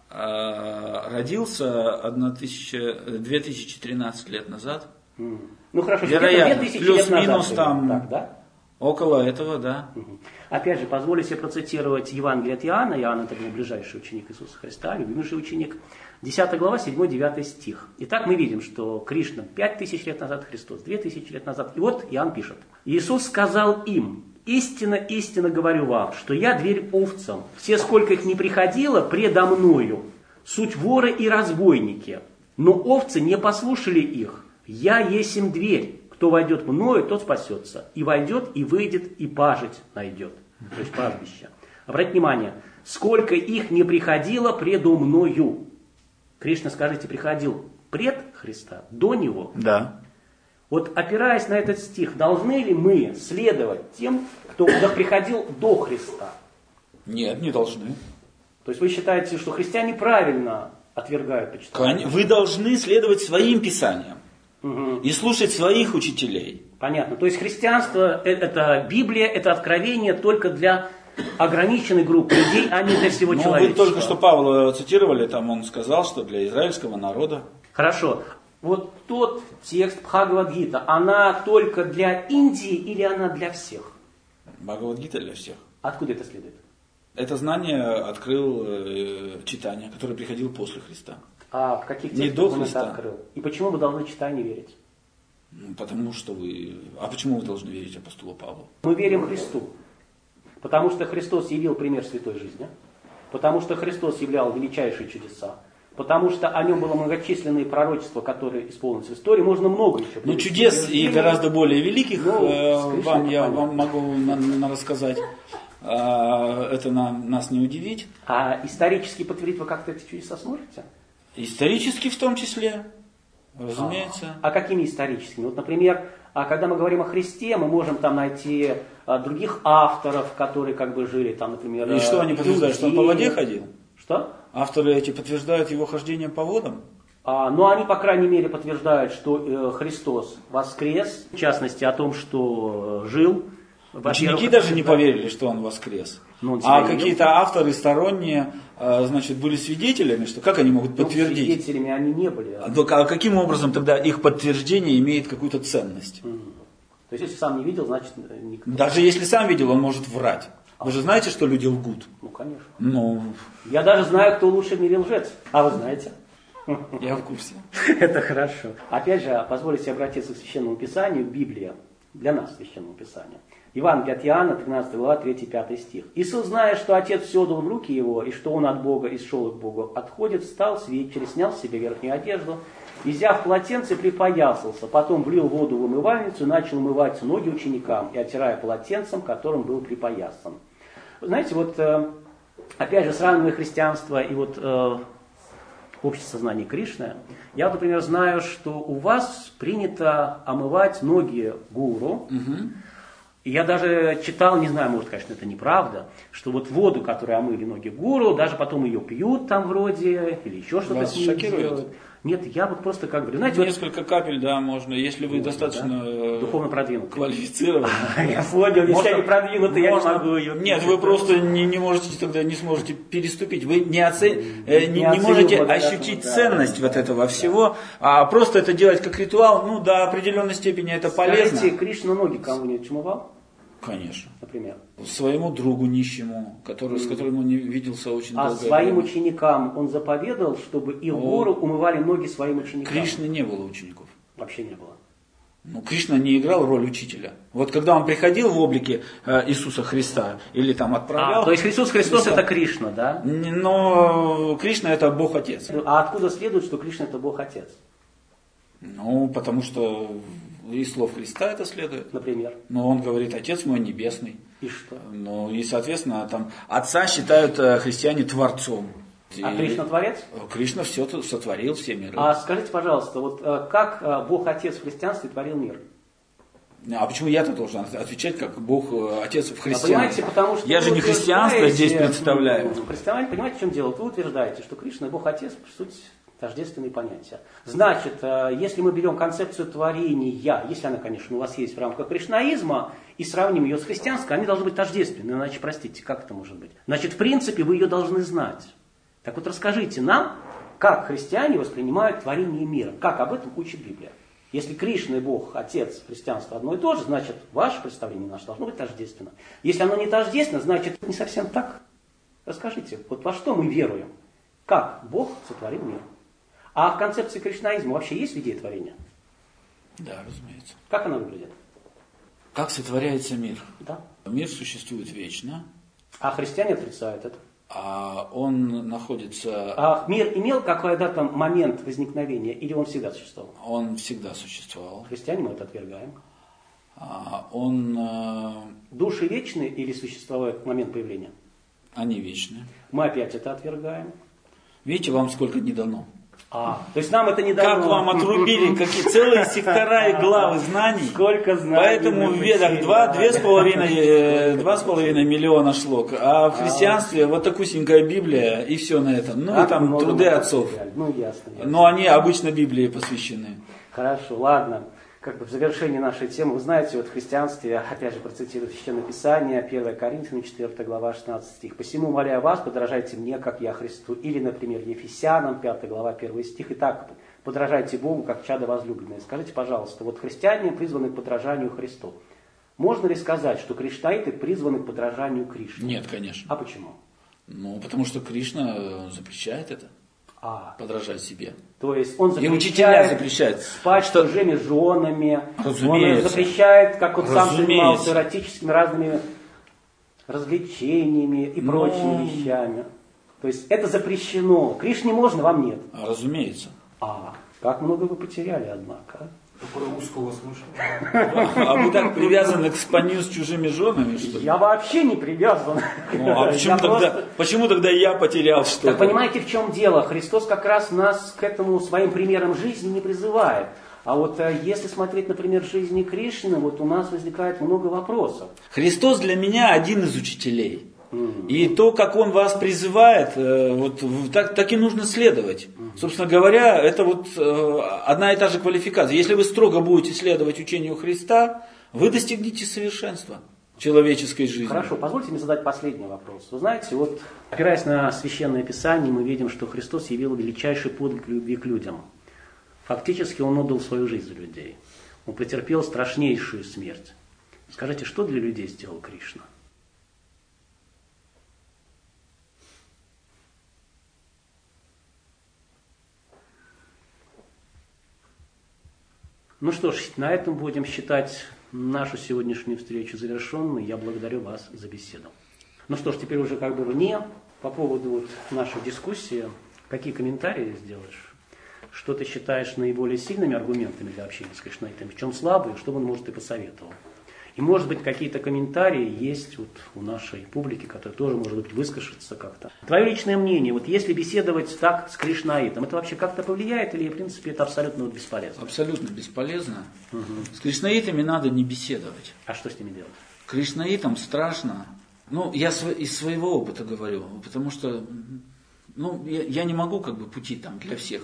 Родился 2013 лет назад. Хорошо, вероятно, 2000 лет назад. Плюс-минус там, так, да? Около этого, да. Опять же, позволю себе процитировать Евангелие от Иоанна. Иоанн — это был ближайший ученик Иисуса Христа, любимейший ученик. 10 глава, 7-9 стих. Итак, мы видим, что Кришна 5000 лет назад, Христос 2000 лет назад. И вот Иоанн пишет: «Иисус сказал им: истинно, истинно говорю вам, что я дверь овцам. Все, сколько их не приходило предо мною, суть воры и разбойники. Но овцы не послушали их. Я есмь дверь. Кто войдет мною, тот спасется. И войдет, и выйдет, и пажить найдет». То есть пастбище. Обратите внимание, сколько их не приходило предо мною. Кришна, скажите, приходил пред Христа, до Него? Да. Вот опираясь на этот стих, должны ли мы следовать тем, кто приходил до Христа? Нет, не должны. То есть вы считаете, что христиане правильно отвергают почитание? Вы должны следовать своим писаниям. И слушать своих учителей. Понятно. То есть христианство, это Библия, это откровение только для ограниченной группы людей, а не для всего человечества. Вы только что Павла цитировали, там он сказал, что для израильского народа. Хорошо. Вот тот текст Бхагавад-гита, она только для Индии или она для всех? Бхагавад-гита для всех. Откуда это следует? Это знание открыл читание, которое приходило после Христа. А в каких текстах он это открыл? И почему вы должны читанию верить? Потому что почему вы должны верить апостолу Павлу? Мы верим Христу. Потому что Христос явил пример святой жизни. Потому что Христос являл величайшие чудеса. Потому что о нем было многочисленные пророчества, которые исполнились в истории. Можно много еще. Чудес и гораздо более великих я вам могу рассказать. Это нас не удивить. А исторически подтвердить вы как-то эти чудеса сможете? Исторически в том числе, разумеется. А какими историческими? Вот, например, когда мы говорим о Христе, мы можем там найти других авторов, которые жили там, например... И что они подтверждают, что он по воде ходил? Что? Авторы эти подтверждают его хождение по водам? Но они, по крайней мере, подтверждают, что Христос воскрес, в частности, о том, что жил. Ученики даже не поверили, что он воскрес. Какие-то авторы сторонние, были свидетелями, что как они могут подтвердить? Свидетелями они не были. А каким образом тогда их подтверждение имеет какую-то ценность? То есть, если сам не видел, значит никто. Даже если сам видел, он может врать. Вы же знаете, что люди лгут? Конечно. Я даже знаю, кто лучше в мире лжец. А вы знаете? Я в курсе. Это хорошо. Опять же, позвольте обратиться к Священному Писанию, Библия. Для нас Священному Писанию. Евангелие от Иоанна, 13 глава, 3-5 стих. «Иисус, зная, что Отец все дал в руки Его, и что Он от Бога и шел к Богу, отходит, встал с вечери, снял с себя верхнюю одежду, и, взяв полотенце, припоясался, потом влил воду в умывальницу и начал умывать ноги ученикам, и оттирая полотенцем, которым был припоясан». Вы знаете, вот опять же, сравнивая христианство и вот общее сознание Кришны, я, вот, например, знаю, что у вас принято омывать ноги гуру. И я даже читал, не знаю, может, конечно, это неправда, что вот воду, которую омыли ноги гуру, даже потом ее пьют там вроде, или еще что-то с ней делают. Нет, я вот просто как бы, знаете, несколько капель, да, можно, если вы достаточно духовно продвинуты. Квалифицированы. Я понял, если они продвинуты, я не могу ее. Нет, вы просто не можете тогда, не сможете переступить. Вы не можете ощутить ценность вот этого всего, а просто это делать как ритуал, ну, до определенной степени это полезно. Скажите, Кришна ноги кому-нибудь умывал? Конечно. Например. Своему другу нищему, с которым он не виделся очень долго. А своим ученикам он заповедовал, чтобы их гуру умывали ноги своим ученикам? Кришны не было учеников. Вообще не было. Ну, Кришна не играл роль учителя. Вот когда он приходил в облике Иисуса Христа, или там отправлял... то есть Иисус Христос это Кришна, да? Но Кришна это Бог Отец. А откуда следует, что Кришна это Бог Отец? Ну, потому что из слов Христа это следует. Например? Но он говорит: Отец мой небесный. И что? Ну, и, соответственно, там Отца считают христиане Творцом. А Кришна Творец? Кришна все сотворил, все миры. А скажите, пожалуйста, вот как Бог Отец в христианстве творил мир? А почему я-то должен отвечать, как Бог Отец в христианстве? Понимаете, потому что я же не христианство здесь представляю. Понимаете, в чем дело? Вы утверждаете, что Кришна и Бог Отец, по сути, тождественные понятия. Значит, если мы берем концепцию творения, если она, конечно, у вас есть в рамках кришнаизма, и сравним ее с христианской, они должны быть тождественны, иначе, простите, как это может быть? Значит, в принципе, вы ее должны знать. Так вот, расскажите нам, как христиане воспринимают творение мира, как об этом учит Библия. Если Кришна и Бог, Отец, христианство одно и то же, значит, ваше представление наше должно быть тождественно. Если оно не тождественно, значит, не совсем так. Расскажите, вот во что мы веруем? Как Бог сотворил мир? А в концепции кришнаизма вообще есть идея творения? Да, разумеется. Как она выглядит? Как сотворяется мир? Да. Мир существует вечно. А христиане отрицают это. А он находится... А мир имел какой-то момент возникновения, или он всегда существовал? Он всегда существовал. Христиане мы это отвергаем. Души вечны или существует момент появления? Они вечны. Мы опять это отвергаем. Видите, вам сколько не дано. То есть нам это не дано. Как вам отрубили, какие целые сектора и главы знаний. Сколько знаний. Поэтому в Ведах 2,5 миллиона шлок. А в христианстве вот такусенькая Библия и все на этом. Ну и там труды отцов. Ну ясно. Но они обычно Библии посвящены. Хорошо, ладно. Как бы в завершении нашей темы, вы знаете, вот в христианстве, опять же, процитирую Священное Писание, 1 Коринфянам, 4 глава, 16 стих. «Посему, умоляю вас, подражайте мне, как я Христу». Или, например, Ефесянам, 5 глава, 1 стих. Итак, подражайте Богу, как чадо возлюбленное. Скажите, пожалуйста, вот христиане призваны к подражанию Христу. Можно ли сказать, что кришнаиты призваны к подражанию Кришне? Нет, конечно. А почему? Ну, потому что Кришна запрещает это. Подражать себе. То есть он запрещает спать с чужими женами, разумеется. Он запрещает, как он сам занимался, эротическими разными развлечениями и прочими вещами. То есть это запрещено. Кришне можно, вам нет. Разумеется. Как много вы потеряли, однако. Такое узкое у вас мышло. А вы так привязаны к спанию с чужими женами, что ли? Я вообще не привязан. Почему тогда я потерял что-то? Так понимаете, в чем дело? Христос как раз нас к этому своим примером жизни не призывает. А вот если смотреть, например, жизни Кришны, вот у нас возникает много вопросов. Христос для меня один из учителей. И то, как Он вас призывает, вот так и нужно следовать. Собственно говоря, это вот одна и та же квалификация. Если вы строго будете следовать учению Христа, вы достигнете совершенства человеческой жизни. Хорошо, позвольте мне задать последний вопрос. Вы знаете, вот опираясь на Священное Писание, мы видим, что Христос явил величайший подвиг любви к людям. Фактически Он отдал свою жизнь за людей. Он претерпел страшнейшую смерть. Скажите, что для людей сделал Кришна? Ну что ж, на этом будем считать нашу сегодняшнюю встречу завершенной. Я благодарю вас за беседу. Ну что ж, теперь уже как бы вне, по поводу вот нашей дискуссии, какие комментарии сделаешь? Что ты считаешь наиболее сильными аргументами для общения с Кришнаитами, в чем слабые, что он, может, и посоветовал? И, может быть, какие-то комментарии есть вот у нашей публики, которая тоже, может быть, выскажется как-то. Твое личное мнение, вот если беседовать так с Кришнаитом, это вообще как-то повлияет или, в принципе, это абсолютно вот бесполезно? Абсолютно бесполезно. С Кришнаитами надо не беседовать. А что с ними делать? Кришнаитам страшно. Ну, я из своего опыта говорю, потому что я не могу как бы пути там для всех.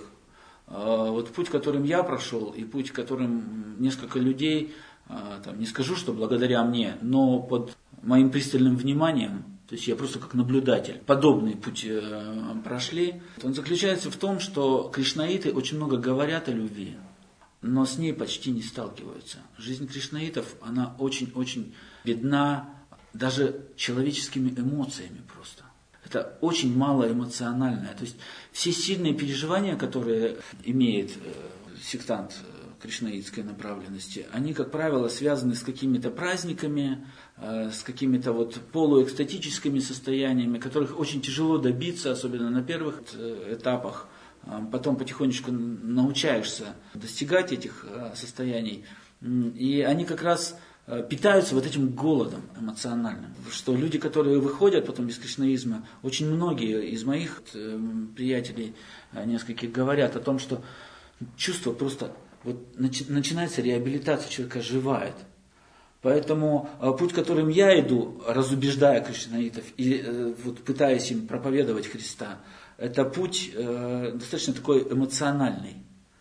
Вот путь, которым я прошел, и путь, которым несколько людей, там, не скажу, что благодаря мне, но под моим пристальным вниманием, то есть я просто как наблюдатель, подобный путь прошли, он заключается в том, что кришнаиты очень много говорят о любви, но с ней почти не сталкиваются. Жизнь кришнаитов, она очень-очень бедна даже человеческими эмоциями просто. Это очень мало эмоциональное. То есть все сильные переживания, которые имеет сектант кришнаитской направленности, они, как правило, связаны с какими-то праздниками, с какими-то вот полуэкстатическими состояниями, которых очень тяжело добиться, особенно на первых этапах. Потом потихонечку научаешься достигать этих состояний. И они как раз питаются вот этим голодом эмоциональным. Что люди, которые выходят потом из кришнаизма, очень многие из моих приятелей нескольких говорят о том, что чувство просто, вот начинается реабилитация, человека оживает. Поэтому путь, которым я иду, разубеждая кришнаитов и вот пытаясь им проповедовать Христа, это путь достаточно такой эмоциональный.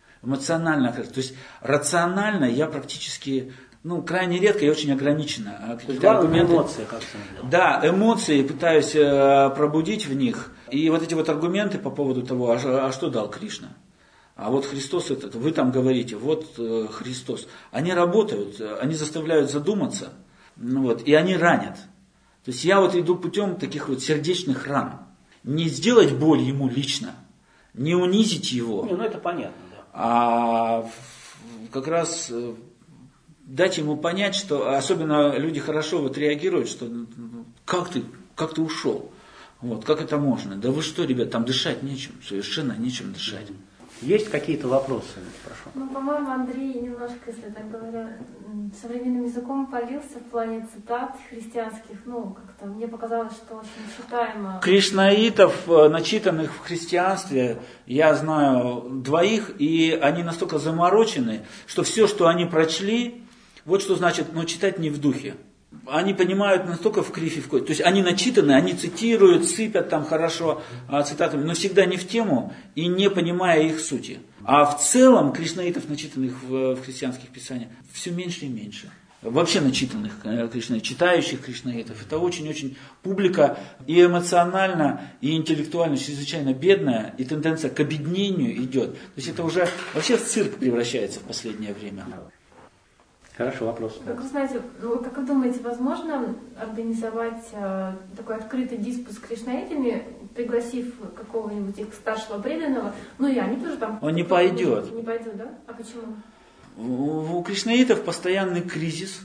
То есть рационально я практически, крайне редко и очень ограниченно. Главное эмоции как-то. Да, эмоции пытаюсь пробудить в них. И вот эти вот аргументы по поводу того, а что дал Кришна? А вот Христос этот, вы там говорите, вот Христос. Они работают, они заставляют задуматься, и они ранят. То есть я вот иду путем таких вот сердечных ран. Не сделать боль ему лично, не унизить его. Это понятно, да. А как раз дать ему понять, что особенно люди хорошо вот реагируют, что как ты ушел? Вот, как это можно? Да вы что, ребят, там дышать нечем, совершенно нечем дышать. Есть какие-то вопросы? Прошу. По-моему, Андрей немножко, если так говоря, современным языком полился в плане цитат христианских. Как-то мне показалось, что очень читаемо. Кришнаитов, начитанных в христианстве, я знаю двоих, и они настолько заморочены, что все, что они прочли, вот что значит, читать не в духе. Они понимают настолько в кривь и в кость. То есть они начитаны, они цитируют, сыпят там хорошо цитатами, но всегда не в тему и не понимая их сути. А в целом кришнаитов, начитанных в христианских писаниях, все меньше и меньше. Вообще начитанных кришнаитов, читающих кришнаитов. Это очень-очень публика и эмоционально, и интеллектуально чрезвычайно бедная, и тенденция к обеднению идет. То есть это уже вообще в цирк превращается в последнее время. Хорошо, вопрос. Как вы знаете, как вы думаете, возможно организовать такой открытый диспут с кришнаитами, пригласив какого-нибудь их старшего преданного, и они тоже там... Он не пойдет. Не пойдет, да? А почему? У кришнаитов постоянный кризис.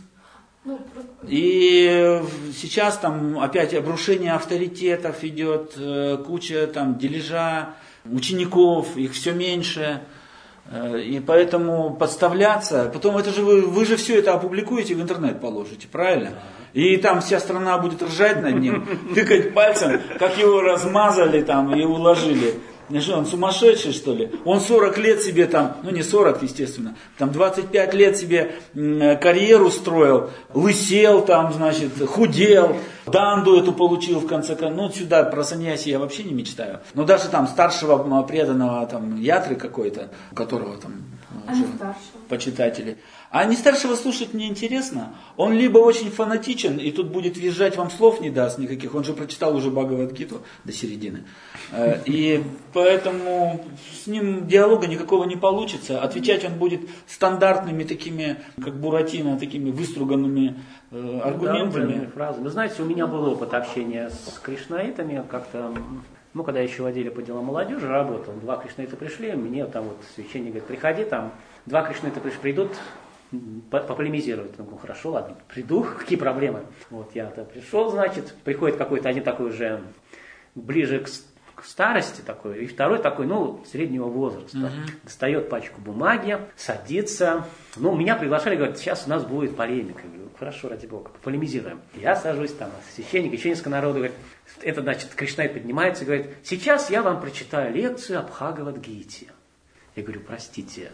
И сейчас там опять обрушение авторитетов идет, куча там дележа учеников, их все меньше. И поэтому подставляться, потом это же вы же все это опубликуете, в интернет положите, правильно? И там вся страна будет ржать над ним, тыкать пальцем, как его размазали там и уложили. Что, он сумасшедший, что ли? Он 40 лет себе там, не 40, естественно, там 25 лет себе карьеру строил, лысел там, худел, данду эту получил в конце концов. Сюда про саньяси я вообще не мечтаю. Но даже там старшего преданного там ятры какой-то, у которого там почитатели. А не старшего слушать мне интересно. Он либо очень фанатичен, и тут будет визжать, вам слов не даст никаких. Он же прочитал уже Бхагавад-гиту до середины. И поэтому с ним диалога никакого не получится. Отвечать он будет стандартными такими, как Буратино, такими выструганными аргументами. Фразами. Вы знаете, у меня был опыт общения с кришнаитами. Как-то, когда я еще в отделе по делам молодежи работал, 2 кришнаита пришли, мне там священник говорит, приходи, там 2 кришнаита придут, пополемизировать. Ну, хорошо, ладно, приду, какие проблемы. Вот я-то пришел, значит, приходит какой-то один такой уже ближе к старости такой, и второй такой, ну, среднего возраста. Достает пачку бумаги, садится. Ну, меня приглашали, говорят, сейчас у нас будет полемика. Я говорю, хорошо, ради бога, полемизируем. Я сажусь там, священник, еще несколько народу, говорит, это, значит, Кришнаит поднимается и говорит, сейчас я вам прочитаю лекцию о Бхагавад-гите. Я говорю, простите,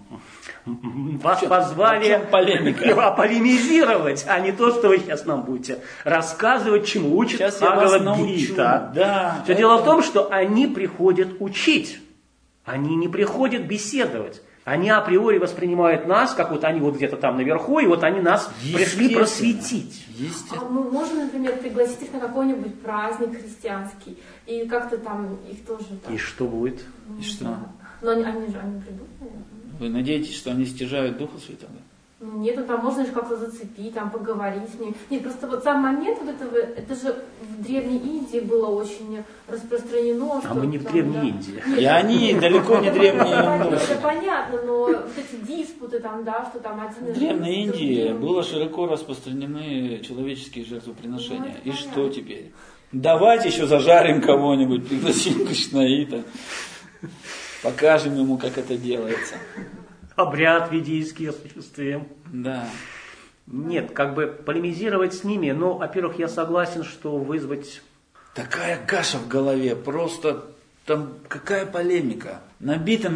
вас позвали полемизировать, а не то, что вы сейчас нам будете рассказывать, чему учат Бхагавад-гита. Да, все дело в том, что они приходят учить, они не приходят беседовать. Они априори воспринимают нас, как вот они вот где-то там наверху, и вот они нас пришли просветить. А мы можем, например, пригласить их на какой-нибудь праздник христианский, и как-то там их тоже... Так... И что будет? И что? Но они придут, наверное. Вы надеетесь, что они стяжают Духа Святого? Ну, нет, ну там можно же как-то зацепить, там поговорить с ними. Нет, просто вот сам момент вот этого, это же в Древней Индии было очень распространено. А мы не в Древней Индии. И они далеко не древние. Это понятно, но вот эти диспуты там, да, что там один... В Древней Индии было широко распространены человеческие жертвоприношения. И что теперь? Давайте еще зажарим кого-нибудь, пригласим Кришнаита. Покажем ему, как это делается. Обряд ведийский осуществим. Да. Нет, как бы полемизировать с ними, но, во-первых, я согласен, что вызвать... Такая каша в голове, просто там какая полемика. Набито,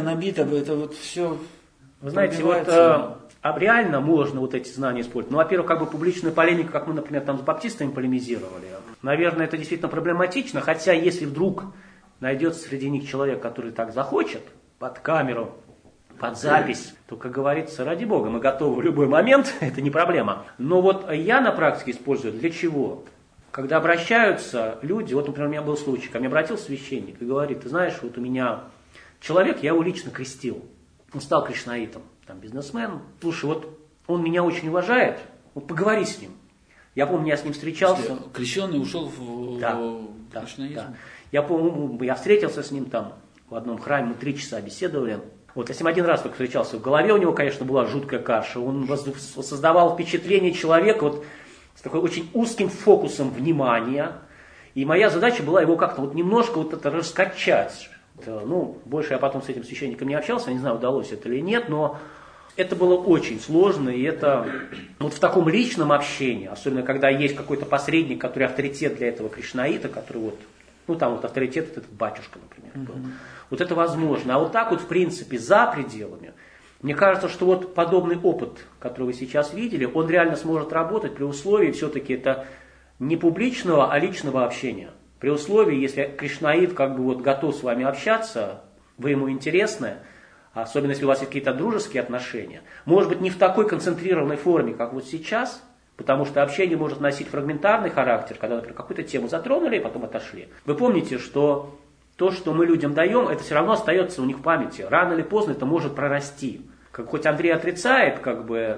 это вот все. Вы знаете, вот реально можно вот эти знания использовать. Ну, во-первых, как бы публичная полемика, как мы, например, там с баптистами полемизировали. Наверное, это действительно проблематично, хотя если вдруг найдется среди них человек, который так захочет, под камеру, под запись, то, как говорится, ради бога, мы готовы в любой момент, это не проблема. Но вот я на практике использую для чего? Когда обращаются люди, вот, например, у меня был случай, ко мне обратился священник и говорит, ты знаешь, вот у меня человек, я его лично крестил, он стал кришнаитом, там, бизнесмен, слушай, вот он меня очень уважает, вот поговори с ним. Я помню, я с ним встречался. Крещеный ушел в кришнаизм? Да. Я помню, я встретился с ним там в одном храме, мы 3 часа беседовали. Вот я с ним один раз только встречался. В голове у него, конечно, была жуткая каша. Он создавал впечатление человека вот с такой очень узким фокусом внимания. И моя задача была его как-то вот немножко вот это раскачать. Ну, больше я потом с этим священником не общался, я не знаю, удалось это или нет, но это было очень сложно, и это вот в таком личном общении, особенно когда есть какой-то посредник, который авторитет для этого кришнаита, который вот, ну там вот авторитет этот батюшка, например, был. Вот это возможно. А вот так вот, в принципе, за пределами, мне кажется, что вот подобный опыт, который вы сейчас видели, он реально сможет работать при условии все-таки это не публичного, а личного общения. При условии, если кришнаит как бы вот готов с вами общаться, вы ему интересны, особенно если у вас есть какие-то дружеские отношения, может быть не в такой концентрированной форме, как вот сейчас, потому что общение может носить фрагментарный характер, когда, например, какую-то тему затронули и потом отошли. Вы помните, что то, что мы людям даем, это все равно остается у них в памяти. Рано или поздно это может прорасти. Хоть Андрей отрицает, как бы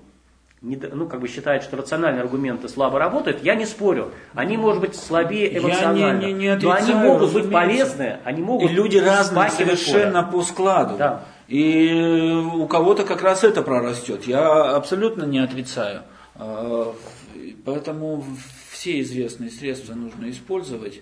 считает, что рациональные аргументы слабо работают, я не спорю. Они, может быть, слабее эмоционально. Я не отрицаю, но они могут быть полезны. Они могут и люди разные совершенно по складу. Да. И у кого-то как раз это прорастет. Я абсолютно не отрицаю. Поэтому все известные средства нужно использовать.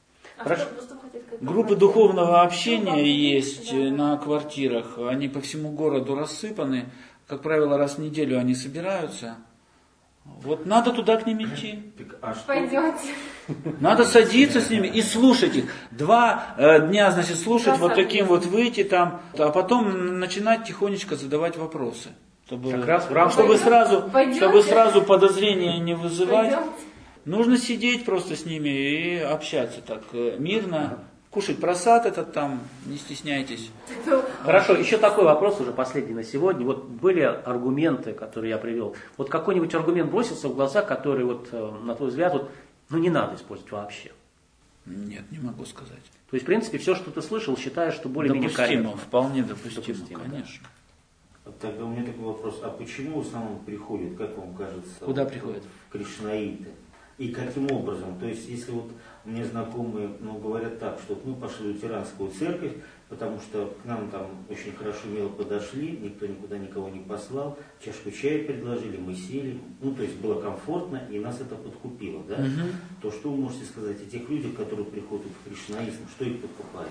Группы духовного общения есть на квартирах. Они по всему городу рассыпаны. Как правило, раз в неделю они собираются. Вот надо туда к ним идти. Пойдемте. Надо садиться с ними и слушать их. 2 дня, значит, слушать вот таким вот выйти там, а потом начинать тихонечко задавать вопросы. Чтобы сразу подозрения не вызывать. Пойдемте. Нужно сидеть просто с ними и общаться так мирно. Кушать просад этот там, не стесняйтесь. Хорошо, еще такой вопрос, уже последний на сегодня. Вот были аргументы, которые я привел. Вот какой-нибудь аргумент бросился в глаза, который, вот, на твой взгляд, вот, не надо использовать вообще? Нет, не могу сказать. То есть, в принципе, все, что ты слышал, считаешь, что более-менее корректно? Вполне допустимо, конечно. Тогда у меня такой вопрос. А почему в основном приходят, как вам кажется? Куда приходят? Кришнаиты. И каким образом? То есть, если вот мне знакомые говорят так, что мы пошли в лютеранскую церковь, потому что к нам там очень хорошо мило подошли, никто никуда никого не послал, чашку чая предложили, мы сели, то есть было комфортно, и нас это подкупило, да? То что вы можете сказать о тех людях, которые приходят в кришнаизм, что их подкупает?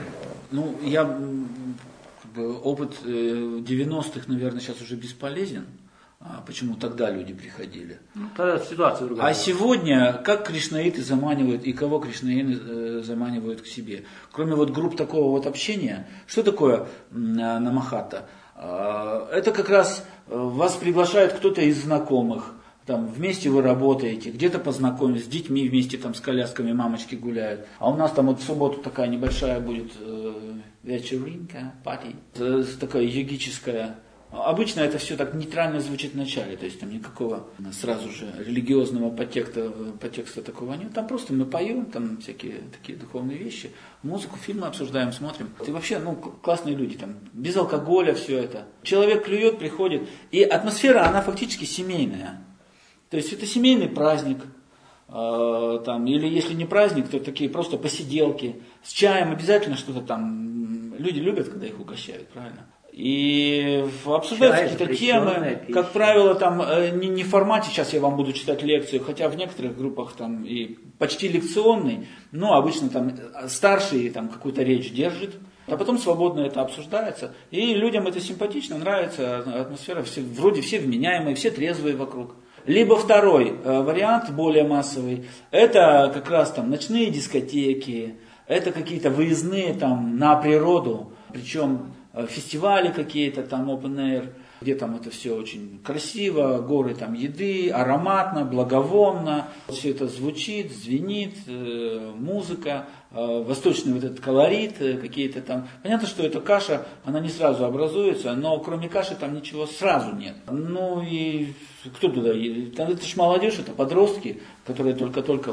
Опыт 90-х, наверное, сейчас уже бесполезен. Почему тогда люди приходили? Тогда ситуация другая. А сегодня, как кришнаиты заманивают, и кого кришнаиты заманивают к себе? Кроме групп такого общения, что такое намахата? Это как раз вас приглашает кто-то из знакомых, там вместе вы работаете, где-то познакомились, с детьми вместе там с колясками мамочки гуляют. А у нас там в субботу такая небольшая будет вечеринка, пати, такая йогическая. Обычно это все так нейтрально звучит в начале, то есть там никакого сразу же религиозного подтекста такого нет. Там просто мы поем, там всякие такие духовные вещи, музыку, фильмы обсуждаем, смотрим. И вообще, классные люди, там, без алкоголя все это. Человек клюет, приходит, и атмосфера, она фактически семейная. То есть это семейный праздник, или если не праздник, то такие просто посиделки. С чаем обязательно что-то там, люди любят, когда их угощают, правильно? И обсуждаются какие-то темы, пища. Как правило, там не в формате, сейчас я вам буду читать лекцию, хотя в некоторых группах там и почти лекционный, но обычно там старший там какую-то речь держит, а потом свободно это обсуждается, и людям это симпатично, нравится атмосфера, вроде все вменяемые, все трезвые вокруг. Либо второй вариант, более массовый, это как раз там ночные дискотеки, это какие-то выездные там на природу, причем фестивали какие-то, там open air, где там это все очень красиво, горы там еды, ароматно, благовонно, все это звучит, звенит, музыка, восточный этот колорит, какие-то там. Понятно, что эта каша, она не сразу образуется, но кроме каши там ничего сразу нет. И кто туда едет? Это же молодежь, это подростки, которые только-только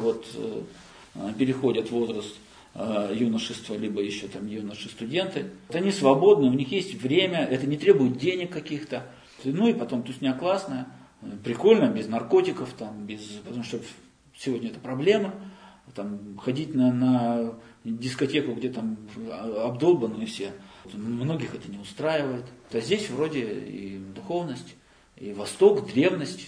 переходят в возраст юношества, либо еще там юноши-студенты. Они свободны, у них есть время, это не требует денег каких-то. И потом тусня классная, прикольно, без наркотиков, потому что сегодня это проблема. Там, ходить на дискотеку, где там обдолбанные все, многих это не устраивает. А здесь вроде и духовность, и Восток, древность.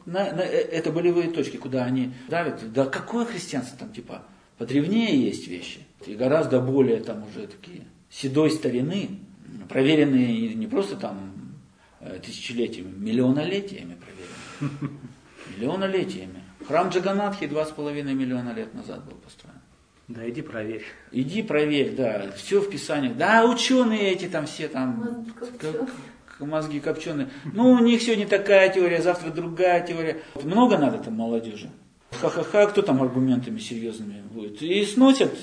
Это болевые точки, куда они давят. Да какое христианство там подревнее есть вещи, и гораздо более там уже такие седой старины, проверенные не просто там тысячелетиями, миллионолетиями проверенные. Миллионолетиями. Храм Джаганатхи 2,5 миллиона лет назад был построен. Да, иди проверь. Иди проверь, да, все в Писаниях. Да, ученые эти там все там, мозги копченые. У них сегодня такая теория, завтра другая теория. Много надо там молодежи. Ха-ха-ха, кто там аргументами серьезными будет? И сносят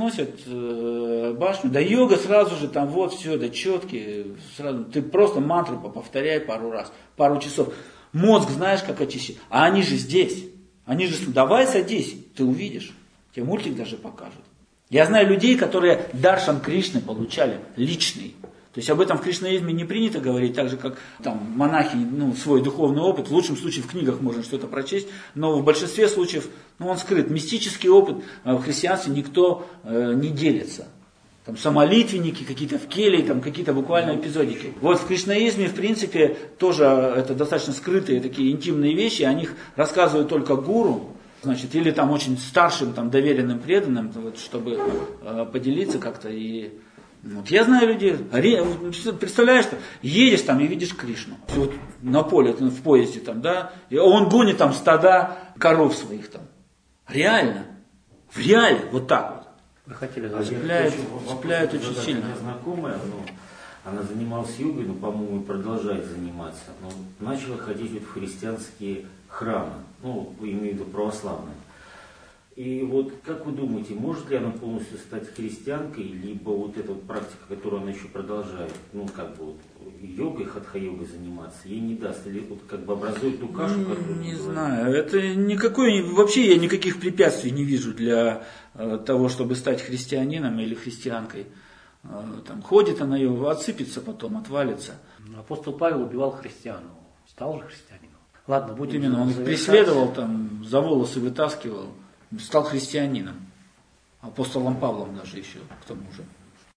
башню. Да йога сразу же там все, да четкие. Сразу. Ты просто мантру повторяй пару раз, пару часов. Мозг знаешь, как очистить. А они же здесь. Давай садись, ты увидишь. Тебе мультик даже покажут. Я знаю людей, которые даршан Кришны получали, личный. То есть об этом в кришнаизме не принято говорить, так же как там монахи, свой духовный опыт, в лучшем случае в книгах можно что-то прочесть, но в большинстве случаев он скрыт. Мистический опыт в христианстве никто не делится. Там самолитвенники, какие-то в келье, там какие-то буквально эпизодики. В кришнаизме, в принципе, тоже это достаточно скрытые такие интимные вещи, о них рассказывают только гуру, или там очень старшим, там, доверенным, преданным, чтобы поделиться как-то и... Я знаю людей, представляешь, что едешь там и видишь Кришну, на поле, в поезде там, да, и он гонит там стада коров своих там. Реально, в реале, вот так вот. Вы хотели цепляют очень сильно. Моя знакомая, она занималась йогой, по-моему, продолжает заниматься, но начала ходить в христианские храмы, имею в виду православные. И как вы думаете, может ли она полностью стать христианкой, либо эта практика, которую она еще продолжает, йогой, хатха-йогой заниматься, ей не даст, или образует ту кашу, которую... Не знаю, это вообще я никаких препятствий не вижу для того, чтобы стать христианином или христианкой. Там ходит она, ее отсыпется потом, отвалится. Апостол Павел убивал христиан, стал же христианином. Ладно, будем Именно, он их завершать. преследовал, там, за волосы вытаскивал, стал христианином. Апостолом Павлом даже еще, к тому же.